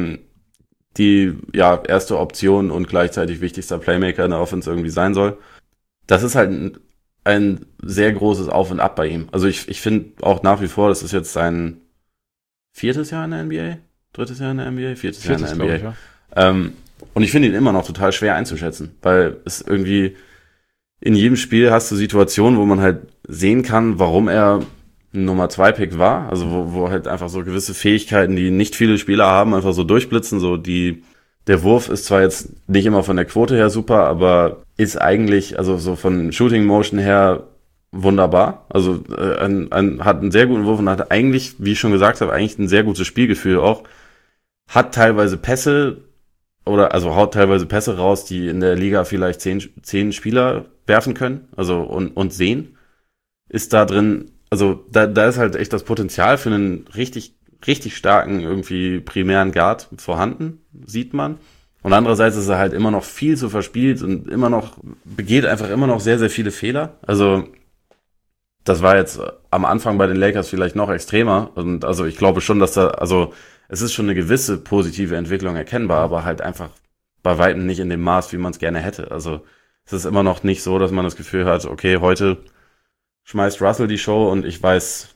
die erste Option und gleichzeitig wichtigster Playmaker in der Offense irgendwie sein soll. Das ist halt ein sehr großes Auf und Ab bei ihm. Also ich finde auch nach wie vor, das ist jetzt sein 4. Jahr in der NBA? 3. Jahr in der NBA? 4. Jahr in der NBA. Ich, ja. Und ich finde ihn immer noch total schwer einzuschätzen, weil es irgendwie in jedem Spiel hast du Situationen, wo man halt sehen kann, warum er ein Nummer 2 Pick war. Also wo halt einfach so gewisse Fähigkeiten, die nicht viele Spieler haben, einfach so durchblitzen. So der Wurf ist zwar jetzt nicht immer von der Quote her super, aber ist eigentlich, also so von Shooting Motion her wunderbar. Also hat einen sehr guten Wurf und hat eigentlich, wie ich schon gesagt habe, eigentlich ein sehr gutes Spielgefühl auch. Hat teilweise Pässe haut teilweise Pässe raus, die in der Liga vielleicht 10 Spieler werfen können, also und sehen. Ist da drin, also da ist halt echt das Potenzial für einen richtig, richtig starken irgendwie primären Guard vorhanden, sieht man. Und andererseits ist er halt immer noch viel zu verspielt und begeht einfach immer noch sehr, sehr viele Fehler. Also das war jetzt am Anfang bei den Lakers vielleicht noch extremer. Und also ich glaube schon, es ist schon eine gewisse positive Entwicklung erkennbar, aber halt einfach bei weitem nicht in dem Maß, wie man es gerne hätte. Also es ist immer noch nicht so, dass man das Gefühl hat, okay, heute schmeißt Russell die Show und ich weiß,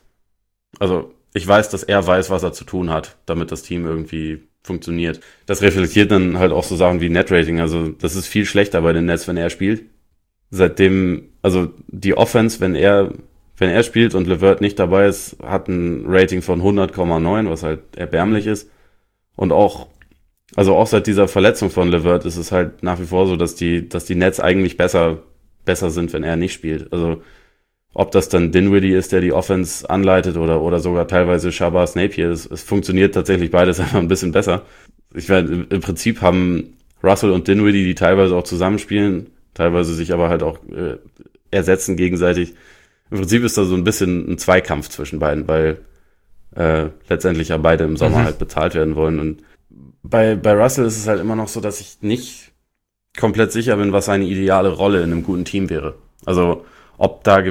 dass er weiß, was er zu tun hat, damit das Team irgendwie funktioniert. Das reflektiert dann halt auch so Sachen wie Net-Rating. Also das ist viel schlechter bei den Nets, wenn er spielt. Seitdem, also die Offense, wenn er spielt und LeVert nicht dabei ist, hat ein Rating von 100,9, was halt erbärmlich ist. Und auch seit dieser Verletzung von LeVert ist es halt nach wie vor so, dass die Nets eigentlich besser sind, wenn er nicht spielt. Also ob das dann Dinwiddie ist, der die Offense anleitet oder sogar teilweise Shabazz Napier, es funktioniert tatsächlich beides einfach ein bisschen besser. Ich meine, im Prinzip haben Russell und Dinwiddie, die teilweise auch zusammenspielen, teilweise sich aber halt auch ersetzen gegenseitig. Im Prinzip ist da so ein bisschen ein Zweikampf zwischen beiden, weil letztendlich ja beide im Sommer halt bezahlt werden wollen. Und bei Russell ist es halt immer noch so, dass ich nicht komplett sicher bin, was seine ideale Rolle in einem guten Team wäre. Also ob da ein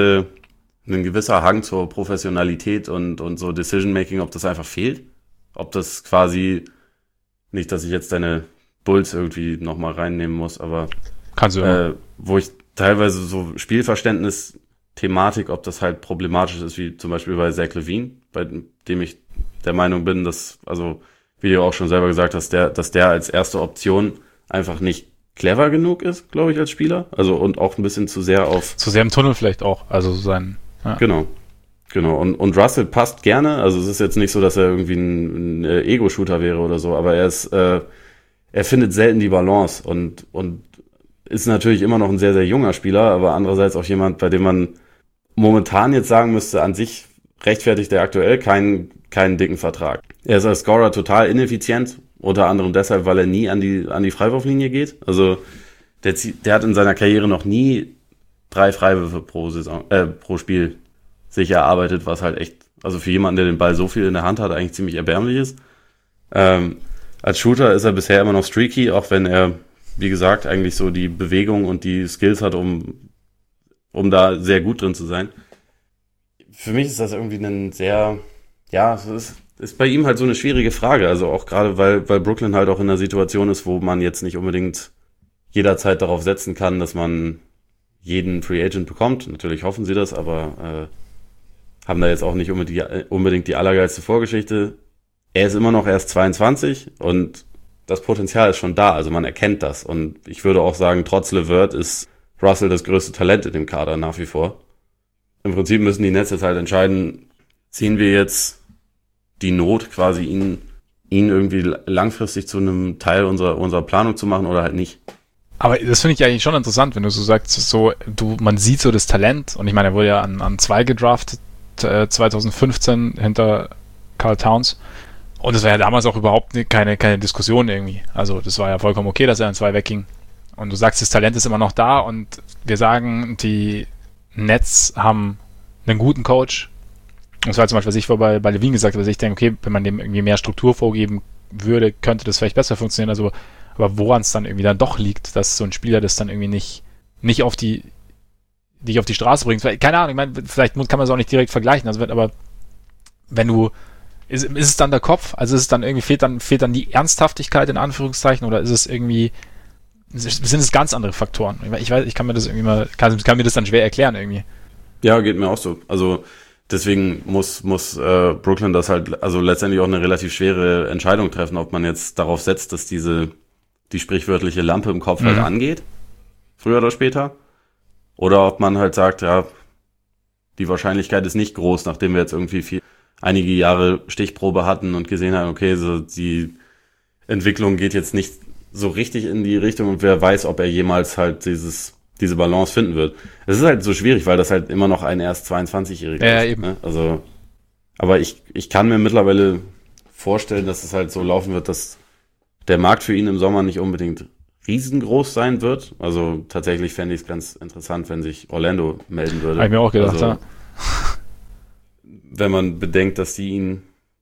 gewisser Hang zur Professionalität und so Decision-Making, ob das einfach fehlt. Ob das quasi, nicht, dass ich jetzt deine Bulls irgendwie nochmal reinnehmen muss, aber kannst du wo ich teilweise so Spielverständnis-Thematik, ob das halt problematisch ist, wie zum Beispiel bei Zach LaVine, bei dem ich der Meinung bin, dass, also wie du auch schon selber gesagt hast, dass der als erste Option einfach nicht clever genug ist, glaube ich, als Spieler. Also und auch ein bisschen zu sehr im Tunnel vielleicht auch. Also sein. Ja. Genau. Und Russell passt gerne. Also es ist jetzt nicht so, dass er irgendwie ein Ego-Shooter wäre oder so, aber er findet selten die Balance und ist natürlich immer noch ein sehr, sehr junger Spieler, aber andererseits auch jemand, bei dem man momentan jetzt sagen müsste, an sich rechtfertigt er aktuell keinen dicken Vertrag. Er ist als Scorer total ineffizient, unter anderem deshalb, weil er nie an die Freiwurflinie geht. Also der hat in seiner Karriere noch nie 3 Freiwürfe pro Spiel sich erarbeitet, was halt echt, also für jemanden, der den Ball so viel in der Hand hat, eigentlich ziemlich erbärmlich ist. Als Shooter ist er bisher immer noch streaky, auch wenn er, wie gesagt, eigentlich so die Bewegung und die Skills hat, um da sehr gut drin zu sein. Für mich ist das irgendwie es ist bei ihm halt so eine schwierige Frage. Also auch gerade, weil Brooklyn halt auch in einer Situation ist, wo man jetzt nicht unbedingt jederzeit darauf setzen kann, dass man jeden Free Agent bekommt. Natürlich hoffen sie das, aber haben da jetzt auch nicht unbedingt die allergeilste Vorgeschichte. Er ist immer noch erst 22 und das Potenzial ist schon da. Also man erkennt das. Und ich würde auch sagen, trotz LeVert ist Russell das größte Talent in dem Kader nach wie vor. Im Prinzip müssen die Nets jetzt halt entscheiden, ziehen wir jetzt die Not, quasi ihn irgendwie langfristig zu einem Teil unserer Planung zu machen oder halt nicht. Aber das finde ich eigentlich schon interessant, wenn du so sagst, man sieht so das Talent, und ich meine, er wurde ja an 2 gedraftet, 2015 hinter Karl Towns, und es war ja damals auch überhaupt keine Diskussion irgendwie. Also das war ja vollkommen okay, dass er an 2 wegging. Und du sagst, das Talent ist immer noch da, und wir sagen, die Nets haben einen guten Coach. Das war zum Beispiel, was ich bei Levine gesagt habe, dass ich denke, okay, wenn man dem irgendwie mehr Struktur vorgeben würde, könnte das vielleicht besser funktionieren. Also, aber woran es dann irgendwie dann doch liegt, dass so ein Spieler das dann irgendwie nicht auf die Straße bringt. Keine Ahnung, ich meine, vielleicht kann man es auch nicht direkt vergleichen. Also, aber wenn du, ist es dann der Kopf? Also ist es dann irgendwie, fehlt dann die Ernsthaftigkeit in Anführungszeichen, oder ist es irgendwie, sind es ganz andere Faktoren? Ich kann mir das irgendwie kann mir das dann schwer erklären irgendwie. Ja, geht mir auch so. Also deswegen muss Brooklyn das halt, also letztendlich auch eine relativ schwere Entscheidung treffen, ob man jetzt darauf setzt, dass die sprichwörtliche Lampe im Kopf halt angeht, früher oder später, oder ob man halt sagt, ja, die Wahrscheinlichkeit ist nicht groß, nachdem wir jetzt irgendwie einige Jahre Stichprobe hatten und gesehen haben, okay, so die Entwicklung geht jetzt nicht so richtig in die Richtung, und wer weiß, ob er jemals halt diese Balance finden wird. Es ist halt so schwierig, weil das halt immer noch ein erst 22-Jähriger ist. Ja, eben. Ne? Also, aber ich kann mir mittlerweile vorstellen, dass es halt so laufen wird, dass der Markt für ihn im Sommer nicht unbedingt riesengroß sein wird. Also tatsächlich fände ich es ganz interessant, wenn sich Orlando melden würde. Habe ich mir auch gedacht, also, ja. Wenn man bedenkt, dass die ihn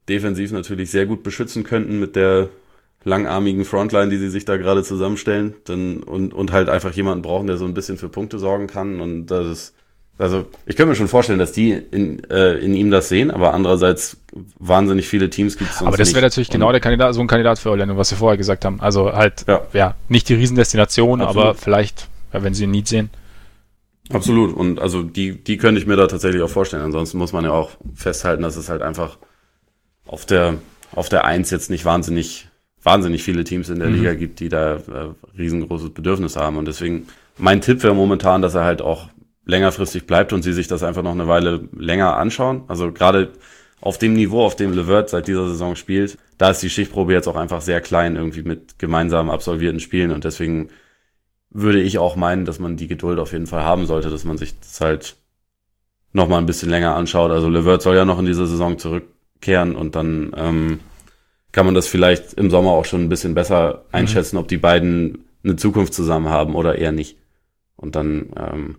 defensiv natürlich sehr gut beschützen könnten mit der langarmigen Frontline, die sie sich da gerade zusammenstellen, und halt einfach jemanden brauchen, der so ein bisschen für Punkte sorgen kann. Und das ist, also ich könnte mir schon vorstellen, dass die in ihm das sehen, aber andererseits wahnsinnig viele Teams gibt es. Aber das wäre natürlich genau der Kandidat, so ein Kandidat für Orlando, was wir vorher gesagt haben. Also halt, nicht die Riesendestination, aber vielleicht, wenn sie ein Need sehen. Absolut. Und also die könnte ich mir da tatsächlich auch vorstellen. Ansonsten muss man ja auch festhalten, dass es halt einfach auf der 1 jetzt nicht wahnsinnig viele Teams in der Liga gibt, die da riesengroßes Bedürfnis haben. Und deswegen, mein Tipp wäre momentan, dass er halt auch längerfristig bleibt und sie sich das einfach noch eine Weile länger anschauen. Also gerade auf dem Niveau, auf dem LeVert seit dieser Saison spielt, da ist die Stichprobe jetzt auch einfach sehr klein irgendwie mit gemeinsam absolvierten Spielen. Und deswegen würde ich auch meinen, dass man die Geduld auf jeden Fall haben sollte, dass man sich das halt noch mal ein bisschen länger anschaut. Also LeVert soll ja noch in dieser Saison zurückkehren und dann kann man das vielleicht im Sommer auch schon ein bisschen besser einschätzen, ob die beiden eine Zukunft zusammen haben oder eher nicht. Und dann,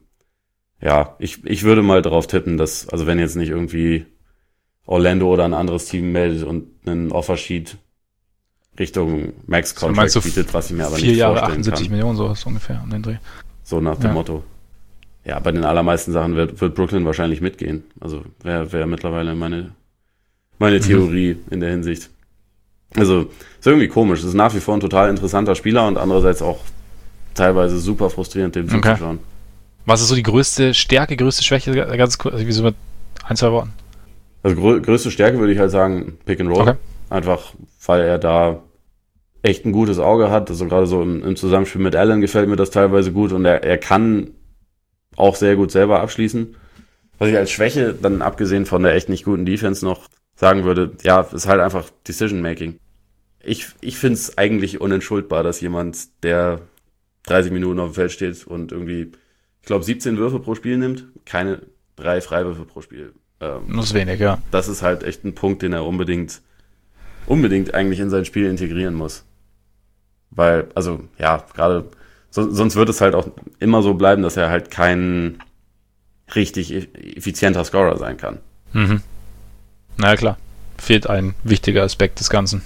ich würde mal darauf tippen, dass, also wenn jetzt nicht irgendwie Orlando oder ein anderes Team meldet und einen Offersheet Richtung Max-Contract bietet, was ich mir aber nicht 4 Jahre, vorstellen 78 kann. Millionen, sowas ungefähr um den Dreh. So nach dem Motto. Ja, bei den allermeisten Sachen wird Brooklyn wahrscheinlich mitgehen. Also wäre mittlerweile meine Theorie in der Hinsicht. Also ist irgendwie komisch. Es ist nach wie vor ein total interessanter Spieler und andererseits auch teilweise super frustrierend, dem zuzuschauen. Was ist so die größte Stärke, größte Schwäche, ganz kurz, wie so mit 1-2 Worten? Also größte Stärke würde ich halt sagen, Pick and Roll. Okay. Einfach, weil er da echt ein gutes Auge hat. Also gerade so im Zusammenspiel mit Allen gefällt mir das teilweise gut und er kann auch sehr gut selber abschließen. Was ich als Schwäche, dann abgesehen von der echt nicht guten Defense noch sagen würde, ja, ist halt einfach Decision-Making. Ich finde es eigentlich unentschuldbar, dass jemand, der 30 Minuten auf dem Feld steht und irgendwie, ich glaube, 17 Würfe pro Spiel nimmt, keine 3 Freiwürfe pro Spiel. Das ist wenig, ja. Das ist halt echt ein Punkt, den er unbedingt eigentlich in sein Spiel integrieren muss. Weil, also, ja, gerade, sonst wird es halt auch immer so bleiben, dass er halt kein richtig effizienter Scorer sein kann. Mhm. Na ja, klar. Fehlt ein wichtiger Aspekt des Ganzen.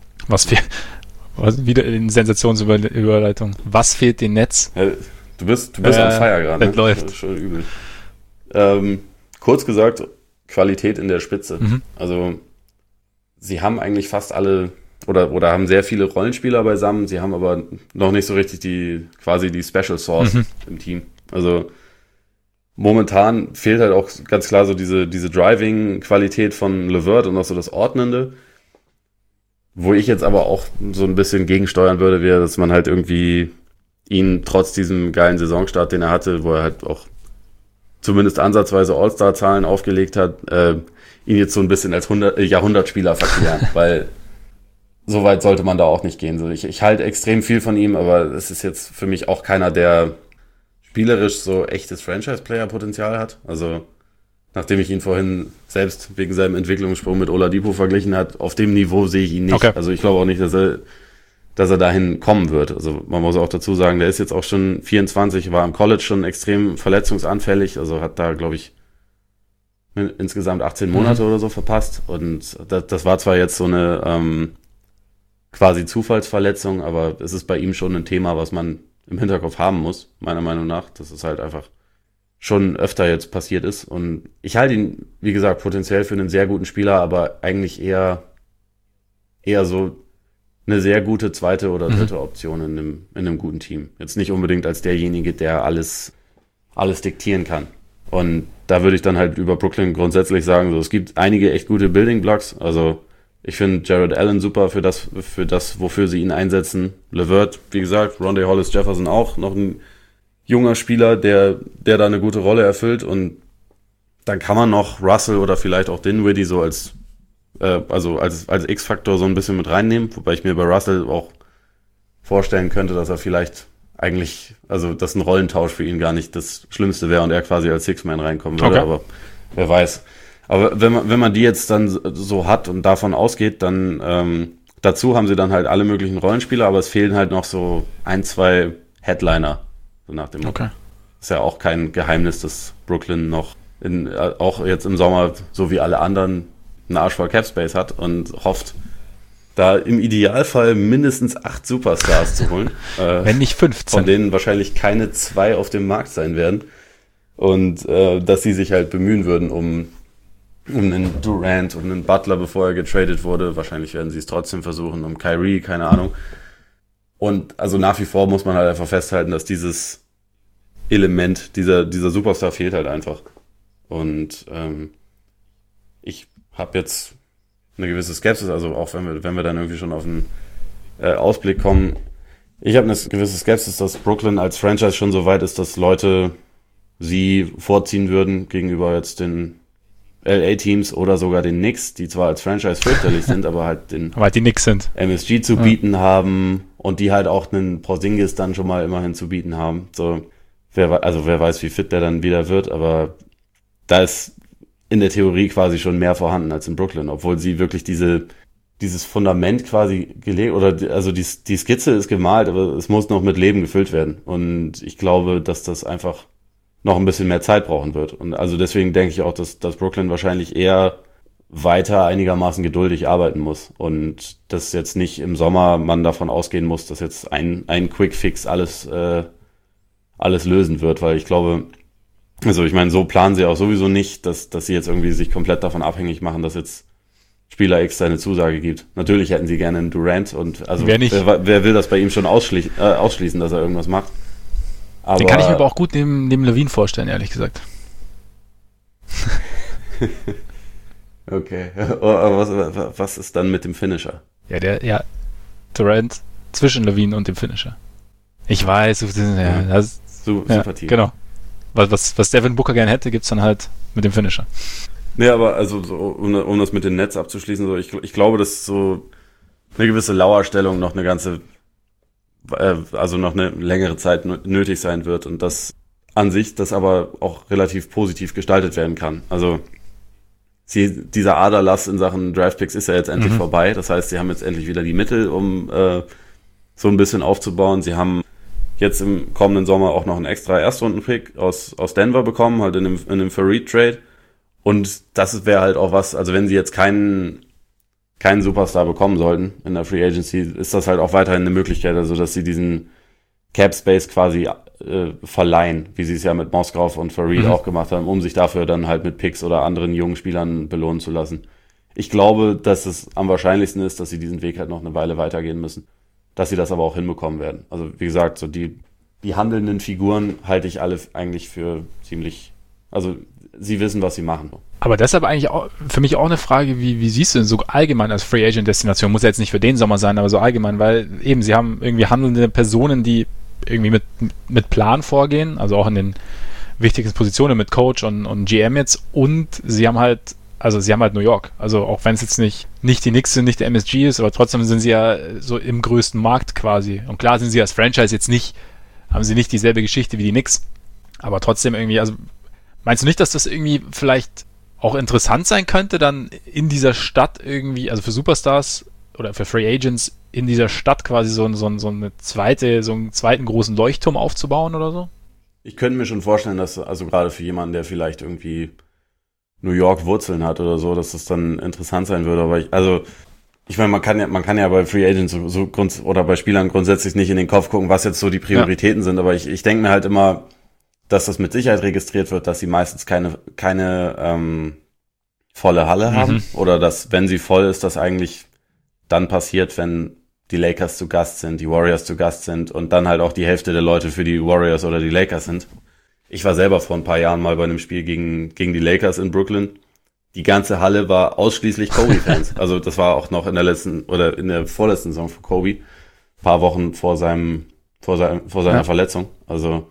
Wieder in Sensationsüberleitung. Was fehlt den Nets? Ja, du bist on fire gerade. Das läuft. Das ist schon übel. Kurz gesagt, Qualität in der Spitze. Also, sie haben eigentlich fast alle oder haben sehr viele Rollenspieler beisammen. Sie haben aber noch nicht so richtig die Special Source im Team. Also, momentan fehlt halt auch ganz klar so diese Driving-Qualität von LeVert und auch so das Ordnende. Wo ich jetzt aber auch so ein bisschen gegensteuern würde, wäre, dass man halt irgendwie ihn trotz diesem geilen Saisonstart, den er hatte, wo er halt auch zumindest ansatzweise All-Star-Zahlen aufgelegt hat, ihn jetzt so ein bisschen als Jahrhundertspieler verklären, weil so weit sollte man da auch nicht gehen. So, ich halte extrem viel von ihm, aber es ist jetzt für mich auch keiner, der spielerisch so echtes Franchise-Player-Potenzial hat. Also nachdem ich ihn vorhin selbst wegen seinem Entwicklungssprung mit Oladipo verglichen hat, auf dem Niveau sehe ich ihn nicht. Okay. Also ich glaube auch nicht, dass er dahin kommen wird. Also man muss auch dazu sagen, der ist jetzt auch schon 24, war im College schon extrem verletzungsanfällig, also hat da, glaube ich, insgesamt 18 Monate oder so verpasst. Und das war zwar jetzt so eine quasi Zufallsverletzung, aber es ist bei ihm schon ein Thema, was man im Hinterkopf haben muss, meiner Meinung nach, dass es halt einfach schon öfter jetzt passiert ist. Und ich halte ihn, wie gesagt, potenziell für einen sehr guten Spieler, aber eigentlich eher so eine sehr gute zweite oder dritte Option in einem guten Team. Jetzt nicht unbedingt als derjenige, der alles diktieren kann. Und da würde ich dann halt über Brooklyn grundsätzlich sagen, so, es gibt einige echt gute Building Blocks. Also ich finde Jared Allen super für das, wofür sie ihn einsetzen. LeVert, wie gesagt, Rondé Hollis-Jefferson auch, noch ein junger Spieler, der da eine gute Rolle erfüllt. Und dann kann man noch Russell oder vielleicht auch Dinwiddie so als X-Faktor so ein bisschen mit reinnehmen, wobei ich mir bei Russell auch vorstellen könnte, dass er vielleicht eigentlich, also dass ein Rollentausch für ihn gar nicht das Schlimmste wäre und er quasi als Six-Man reinkommen würde, aber wer weiß. Aber wenn man die jetzt dann so hat und davon ausgeht, dann dazu haben sie dann halt alle möglichen Rollenspieler, aber es fehlen halt noch so 1, 2 Headliner, so nach dem Motto. Ist ja auch kein Geheimnis, dass Brooklyn noch auch jetzt im Sommer, so wie alle anderen einen Arsch voll Cap Space hat und hofft, da im Idealfall mindestens 8 Superstars zu holen. Wenn nicht 15. Von denen wahrscheinlich keine 2 auf dem Markt sein werden. Und dass sie sich halt bemühen würden um einen Durant, um einen Butler, bevor er getradet wurde. Wahrscheinlich werden sie es trotzdem versuchen, um Kyrie, keine Ahnung. Und also nach wie vor muss man halt einfach festhalten, dass dieses Element, dieser Superstar fehlt halt einfach. Und ich habe jetzt eine gewisse Skepsis, also auch wenn wir dann irgendwie schon auf einen Ausblick kommen. Ich habe eine gewisse Skepsis, dass Brooklyn als Franchise schon so weit ist, dass Leute sie vorziehen würden gegenüber jetzt den LA-Teams oder sogar den Knicks, die zwar als Franchise fürchterlich sind, aber halt die Knicks sind. MSG zu bieten haben und die halt auch einen Porzingis dann schon mal immerhin zu bieten haben. So, wer weiß, wie fit der dann wieder wird, aber da ist in der Theorie quasi schon mehr vorhanden als in Brooklyn, obwohl sie wirklich dieses Fundament quasi gelegt, oder also die Skizze ist gemalt, aber es muss noch mit Leben gefüllt werden. Und ich glaube, dass das einfach noch ein bisschen mehr Zeit brauchen wird. Und also deswegen denke ich auch, dass Brooklyn wahrscheinlich eher weiter einigermaßen geduldig arbeiten muss. Und dass jetzt nicht im Sommer man davon ausgehen muss, dass jetzt ein Quick-Fix alles lösen wird, weil ich glaube, also ich meine, so planen sie auch sowieso nicht, dass sie jetzt irgendwie sich komplett davon abhängig machen, dass jetzt Spieler X seine Zusage gibt. Natürlich hätten sie gerne einen Durant und also wer will das bei ihm schon ausschließen, dass er irgendwas macht. Aber den kann ich mir aber auch gut neben Levine vorstellen, ehrlich gesagt. Okay. Aber was ist dann mit dem Finisher? Durant zwischen Levine und dem Finisher. Ich weiß, super Team. Genau. Was Devin Booker gerne hätte, gibt's dann halt mit dem Finisher. Nee, aber also so, um das mit den Nets abzuschließen, so ich glaube, dass so eine gewisse Lauerstellung noch noch eine längere Zeit nötig sein wird und dass an sich das aber auch relativ positiv gestaltet werden kann. Also dieser Aderlass in Sachen Draftpicks ist ja jetzt endlich vorbei. Das heißt, sie haben jetzt endlich wieder die Mittel, um so ein bisschen aufzubauen. Sie haben jetzt im kommenden Sommer auch noch einen extra Erstrunden-Pick aus Denver bekommen, halt in einem Fareed-Trade. Und das wäre halt auch was, also wenn sie jetzt keinen Superstar bekommen sollten in der Free Agency, ist das halt auch weiterhin eine Möglichkeit, also dass sie diesen Cap Space quasi verleihen, wie sie es ja mit Mosgrove und Fareed auch gemacht haben, um sich dafür dann halt mit Picks oder anderen jungen Spielern belohnen zu lassen. Ich glaube, dass es am wahrscheinlichsten ist, dass sie diesen Weg halt noch eine Weile weitergehen müssen. Dass sie das aber auch hinbekommen werden. Also wie gesagt, so die handelnden Figuren halte ich alle eigentlich für ziemlich, also sie wissen, was sie machen. Aber deshalb eigentlich auch für mich auch eine Frage, wie siehst du denn so allgemein als Free Agent Destination? Muss ja jetzt nicht für den Sommer sein, aber so allgemein, weil eben sie haben irgendwie handelnde Personen, die irgendwie mit Plan vorgehen, also auch in den wichtigsten Positionen mit Coach und GM jetzt, und sie haben halt New York. Also auch wenn es jetzt nicht die Knicks sind, nicht der MSG ist, aber trotzdem sind sie ja so im größten Markt quasi. Und klar sind sie als Franchise jetzt haben sie nicht dieselbe Geschichte wie die Knicks, aber trotzdem irgendwie, also meinst du nicht, dass das irgendwie vielleicht auch interessant sein könnte, dann in dieser Stadt irgendwie, also für Superstars oder für Free Agents in dieser Stadt quasi so einen zweiten großen Leuchtturm aufzubauen oder so? Ich könnte mir schon vorstellen, dass, also gerade für jemanden, der vielleicht irgendwie New York Wurzeln hat oder so, dass das dann interessant sein würde. Aber ich meine, man kann ja bei Free Agents oder bei Spielern grundsätzlich nicht in den Kopf gucken, was jetzt so die Prioritäten sind. Aber ich denke mir halt immer, dass das mit Sicherheit registriert wird, dass sie meistens keine volle Halle haben. Oder dass, wenn sie voll ist, das eigentlich dann passiert, wenn die Lakers zu Gast sind, die Warriors zu Gast sind und dann halt auch die Hälfte der Leute für die Warriors oder die Lakers sind. Ich war selber vor ein paar Jahren mal bei einem Spiel gegen die Lakers in Brooklyn. Die ganze Halle war ausschließlich Kobe-Fans. Also das war auch noch in der vorletzten Saison für Kobe. Ein paar Wochen vor seiner Verletzung. Also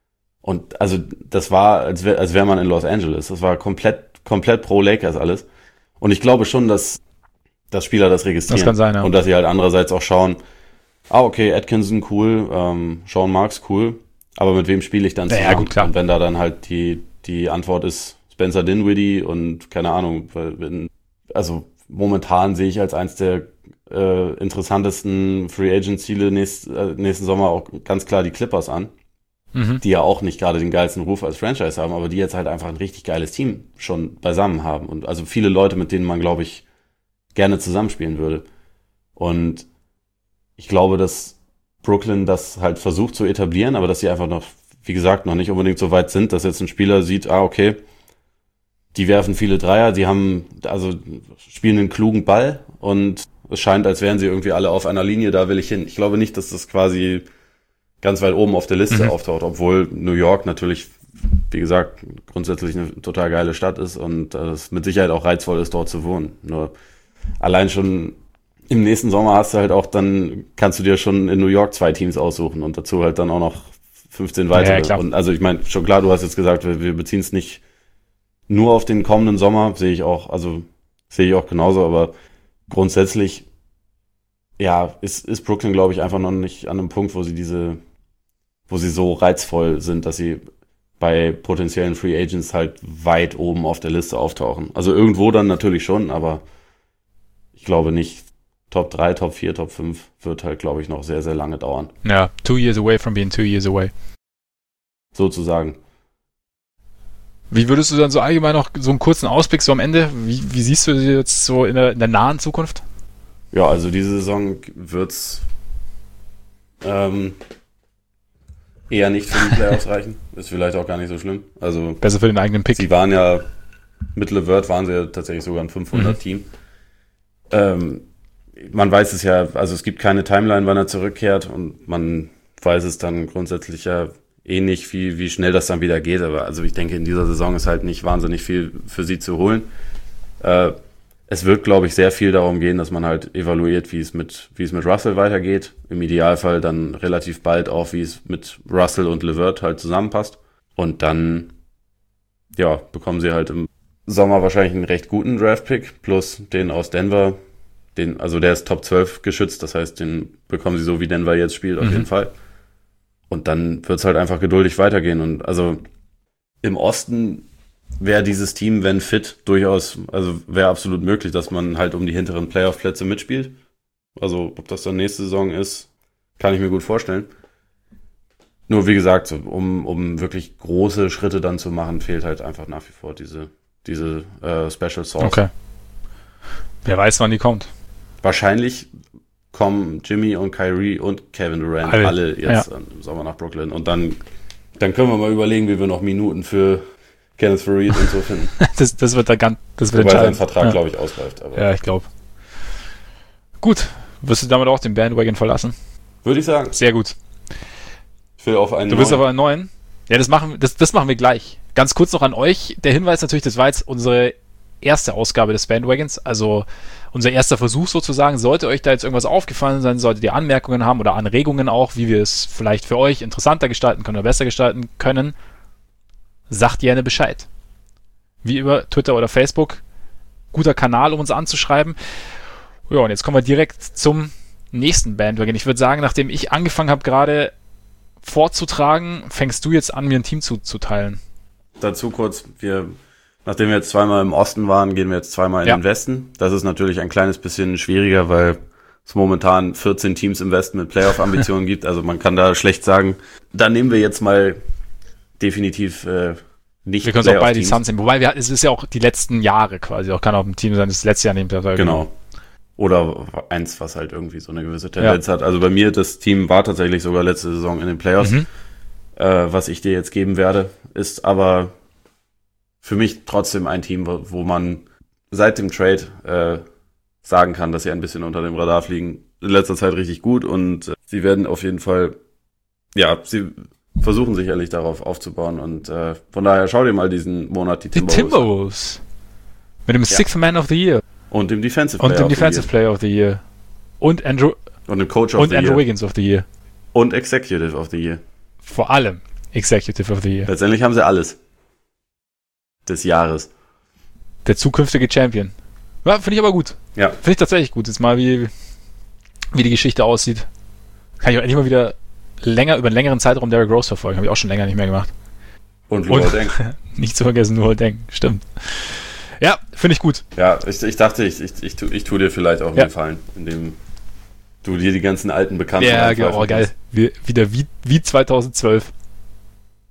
das war, als wäre man in Los Angeles. Das war komplett pro Lakers alles. Und ich glaube schon, dass Spieler das registrieren. Das kann sein, ja. Und dass sie halt andererseits auch schauen, okay, Atkinson cool, Sean Marks cool, aber mit wem spiele ich dann zusammen? Ja, gut, klar. Und wenn da dann halt die Antwort ist Spencer Dinwiddie und keine Ahnung, also momentan sehe ich als eins der interessantesten Free Agent Ziele nächsten Sommer auch ganz klar die Clippers an. die ja auch nicht gerade den geilsten Ruf als Franchise haben, aber die jetzt halt einfach ein richtig geiles Team schon beisammen haben. Und also viele Leute, mit denen man, glaube ich, gerne zusammenspielen würde. Und ich glaube, dass Brooklyn das halt versucht zu etablieren, aber dass sie einfach noch, wie gesagt, noch nicht unbedingt so weit sind, dass jetzt ein Spieler sieht, okay, die werfen viele Dreier, spielen einen klugen Ball und es scheint, als wären sie irgendwie alle auf einer Linie, da will ich hin. Ich glaube nicht, dass das quasi ganz weit oben auf der Liste auftaucht, obwohl New York natürlich, wie gesagt, grundsätzlich eine total geile Stadt ist und es mit Sicherheit auch reizvoll ist, dort zu wohnen. Nur allein schon im nächsten Sommer hast du halt auch, dann kannst du dir schon in New York 2 Teams aussuchen und dazu halt dann auch noch 15 weitere. Ja, und also ich meine, schon klar, du hast jetzt gesagt, wir beziehen es nicht nur auf den kommenden Sommer, sehe ich auch genauso, aber grundsätzlich, ja, ist Brooklyn, glaube ich, einfach noch nicht an einem Punkt, wo sie so reizvoll sind, dass sie bei potenziellen Free Agents halt weit oben auf der Liste auftauchen. Also irgendwo dann natürlich schon, aber ich glaube nicht. Top 3, Top 4, Top 5 wird halt, glaube ich, noch sehr, sehr lange dauern. Ja, 2 years away from being 2 years away. Sozusagen. Wie würdest du dann so allgemein noch so einen kurzen Ausblick so am Ende, wie siehst du sie jetzt so in der nahen Zukunft? Ja, also diese Saison wird's eher nicht für die Playoffs reichen. Ist vielleicht auch gar nicht so schlimm. Also besser für den eigenen Pick. Sie waren ja, mit LeVert waren sie ja tatsächlich sogar ein 500-Team. Man weiß es ja, also es gibt keine Timeline, wann er zurückkehrt und man weiß es dann grundsätzlich ja eh nicht, wie schnell das dann wieder geht, aber also ich denke, in dieser Saison ist halt nicht wahnsinnig viel für sie zu holen. Es wird, glaube ich, sehr viel darum gehen, dass man halt evaluiert, wie es mit Russell weitergeht. Im Idealfall dann relativ bald auch, wie es mit Russell und LeVert halt zusammenpasst. Und dann, ja, bekommen sie halt im Sommer wahrscheinlich einen recht guten Draft-Pick plus den aus Denver. Also der ist Top 12 geschützt, das heißt, den bekommen sie so, wie Denver jetzt spielt, auf jeden Fall. Und dann wird's halt einfach geduldig weitergehen. Und also im Osten wäre dieses Team, wenn fit, durchaus, also wäre absolut möglich, dass man halt um die hinteren Playoff-Plätze mitspielt. Also ob das dann nächste Saison ist, kann ich mir gut vorstellen. Nur wie gesagt, so, um wirklich große Schritte dann zu machen, fehlt halt einfach nach wie vor diese Special Sauce. Okay. Wer weiß, wann die kommt. Wahrscheinlich kommen Jimmy und Kyrie und Kevin Durant alle jetzt im Sommer nach Brooklyn. Und dann können wir mal überlegen, wie wir noch Minuten für Kenneth Faried und so finden. das wird entscheidend. Wobei sein Vertrag, glaube ich, ausläuft. Aber ja, ich glaube. Gut. Wirst du damit auch den Bandwagon verlassen? Würde ich sagen. Sehr gut. Ich will auf einen Du bist aber einen neuen? Ja, das machen wir gleich. Ganz kurz noch an euch. Der Hinweis natürlich, das war jetzt unsere erste Ausgabe des Bandwagons, also unser erster Versuch sozusagen. Sollte euch da jetzt irgendwas aufgefallen sein, solltet ihr Anmerkungen haben oder Anregungen auch, wie wir es vielleicht für euch interessanter gestalten können oder besser gestalten können, sagt gerne Bescheid. Wie über Twitter oder Facebook. Guter Kanal, um uns anzuschreiben. Ja, und jetzt kommen wir direkt zum nächsten Bandwagon. Ich würde sagen, nachdem ich angefangen habe, gerade vorzutragen, fängst du jetzt an, mir ein Team zuzuteilen. Dazu kurz, nachdem wir jetzt zweimal im Osten waren, gehen wir jetzt zweimal in den Westen. Das ist natürlich ein kleines bisschen schwieriger, weil es momentan 14 Teams im Westen mit Playoff-Ambitionen gibt. Also man kann da schlecht sagen, da nehmen wir jetzt mal definitiv nicht. Wir können es auch beide die Suns nehmen. Wobei es ist ja auch die letzten Jahre quasi. Auch kann auch ein Team sein, das letzte Jahr nimmt. Genau. Oder eins, was halt irgendwie so eine gewisse Tendenz hat. Also bei mir, das Team war tatsächlich sogar letzte Saison in den Playoffs. Was ich dir jetzt geben werde, ist aber für mich trotzdem ein Team, wo man seit dem Trade sagen kann, dass sie ein bisschen unter dem Radar fliegen. In letzter Zeit richtig gut und sie werden auf jeden Fall, sie versuchen sicherlich darauf aufzubauen und von daher schau dir mal diesen Monat die Timberwolves mit dem Sixth Man of the Year. Und dem Defensive Player of the Year. Und dem Coach of the Year. Und Andrew Wiggins of the Year. Und Executive of the Year. Vor allem Executive of the Year. Letztendlich haben sie alles. Des Jahres. Der zukünftige Champion. Ja, finde ich aber gut. Ja. Finde ich tatsächlich gut. Jetzt mal, wie die Geschichte aussieht. Kann ich auch endlich mal wieder über einen längeren Zeitraum Derrick Rose verfolgen. Habe ich auch schon länger nicht mehr gemacht. Und Luol Deng. Nicht zu vergessen, Luol Deng. Stimmt. Ja, finde ich gut. Ja, ich dachte, ich tue dir vielleicht auch einen Gefallen, indem du dir die ganzen alten Bekannten genau, geil. Wieder wie 2012.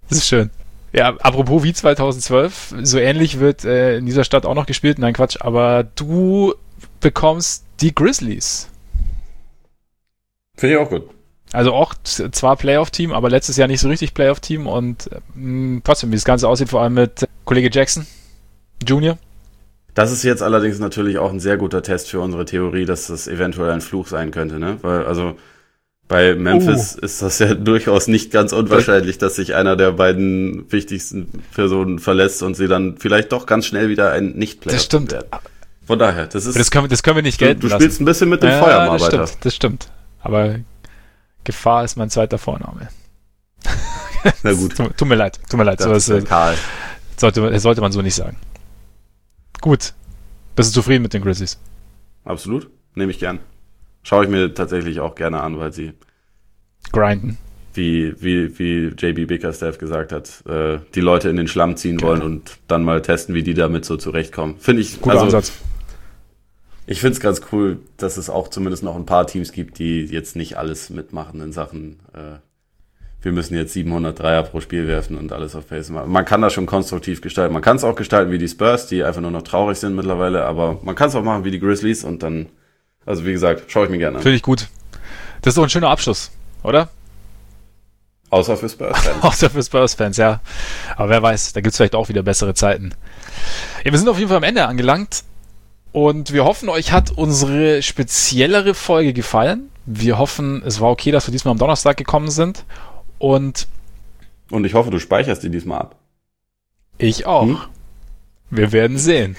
Das ist schön. Ja, apropos wie 2012, so ähnlich wird in dieser Stadt auch noch gespielt. Nein, Quatsch, aber du bekommst die Grizzlies. Finde ich auch gut. Also auch zwar Playoff-Team, aber letztes Jahr nicht so richtig Playoff-Team und trotzdem, wie das Ganze aussieht, vor allem mit Kollege Jackson Jr. Das ist jetzt allerdings natürlich auch ein sehr guter Test für unsere Theorie, dass das eventuell ein Fluch sein könnte, ne? Weil, also bei Memphis ist das ja durchaus nicht ganz unwahrscheinlich, dass sich einer der beiden wichtigsten Personen verlässt und sie dann vielleicht doch ganz schnell wieder ein Nicht-Player Das stimmt. werden. Von daher, das können wir nicht gelten lassen. Du spielst ein bisschen mit dem Feuer mal weiter. Das stimmt. Aber Gefahr ist mein zweiter Vorname. Na gut. Tut mir leid. Das ist Karl. Sollte man so nicht sagen. Gut. Bist du zufrieden mit den Grizzlies? Absolut. Nehme ich gern. Schaue ich mir tatsächlich auch gerne an, weil sie grinden. Wie JB Bickerstaff gesagt hat, die Leute in den Schlamm ziehen wollen und dann mal testen, wie die damit so zurechtkommen. Finde ich, guter Ansatz. Ich finde es ganz cool, dass es auch zumindest noch ein paar Teams gibt, die jetzt nicht alles mitmachen in Sachen, wir müssen jetzt 700 Dreier pro Spiel werfen und alles auf Pace machen. Man kann das schon konstruktiv gestalten. Man kann es auch gestalten wie die Spurs, die einfach nur noch traurig sind mittlerweile, aber man kann es auch machen wie die Grizzlies und dann, also wie gesagt, schaue ich mir gerne an. Finde ich gut. Das ist doch ein schöner Abschluss, oder? Außer für Spurs-Fans. Außer für Spurs-Fans, ja. Aber wer weiß, da gibt es vielleicht auch wieder bessere Zeiten. Ja, wir sind auf jeden Fall am Ende angelangt. Und wir hoffen, euch hat unsere speziellere Folge gefallen. Wir hoffen, es war okay, dass wir diesmal am Donnerstag gekommen sind. Und ich hoffe, du speicherst die diesmal ab. Ich auch. Wir werden sehen.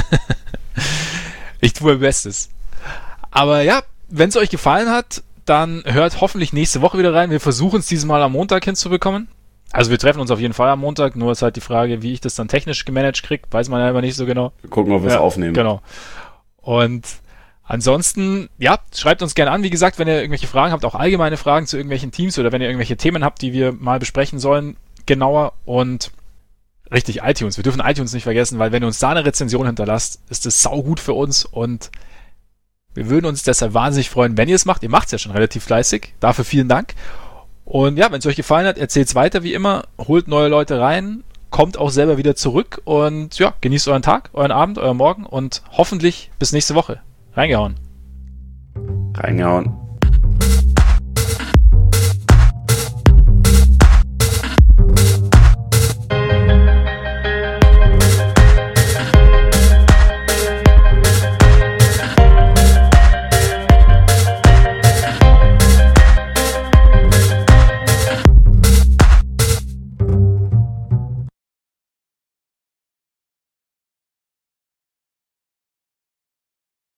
Ich tue mein Bestes. Aber ja, wenn es euch gefallen hat, dann hört hoffentlich nächste Woche wieder rein. Wir versuchen es dieses Mal am Montag hinzubekommen. Also wir treffen uns auf jeden Fall am Montag, nur ist halt die Frage, wie ich das dann technisch gemanagt kriege, weiß man ja immer nicht so genau. Wir gucken, ob wir es aufnehmen. Genau. Und ansonsten, ja, schreibt uns gerne an. Wie gesagt, wenn ihr irgendwelche Fragen habt, auch allgemeine Fragen zu irgendwelchen Teams oder wenn ihr irgendwelche Themen habt, die wir mal besprechen sollen, genauer. Und richtig, iTunes. Wir dürfen iTunes nicht vergessen, weil wenn ihr uns da eine Rezension hinterlasst, ist das saugut für uns und wir würden uns deshalb wahnsinnig freuen, wenn ihr es macht. Ihr macht es ja schon relativ fleißig. Dafür vielen Dank. Und ja, wenn es euch gefallen hat, erzählt es weiter wie immer, holt neue Leute rein, kommt auch selber wieder zurück und ja, genießt euren Tag, euren Abend, euren Morgen und hoffentlich bis nächste Woche. Reingehauen. Reingehauen.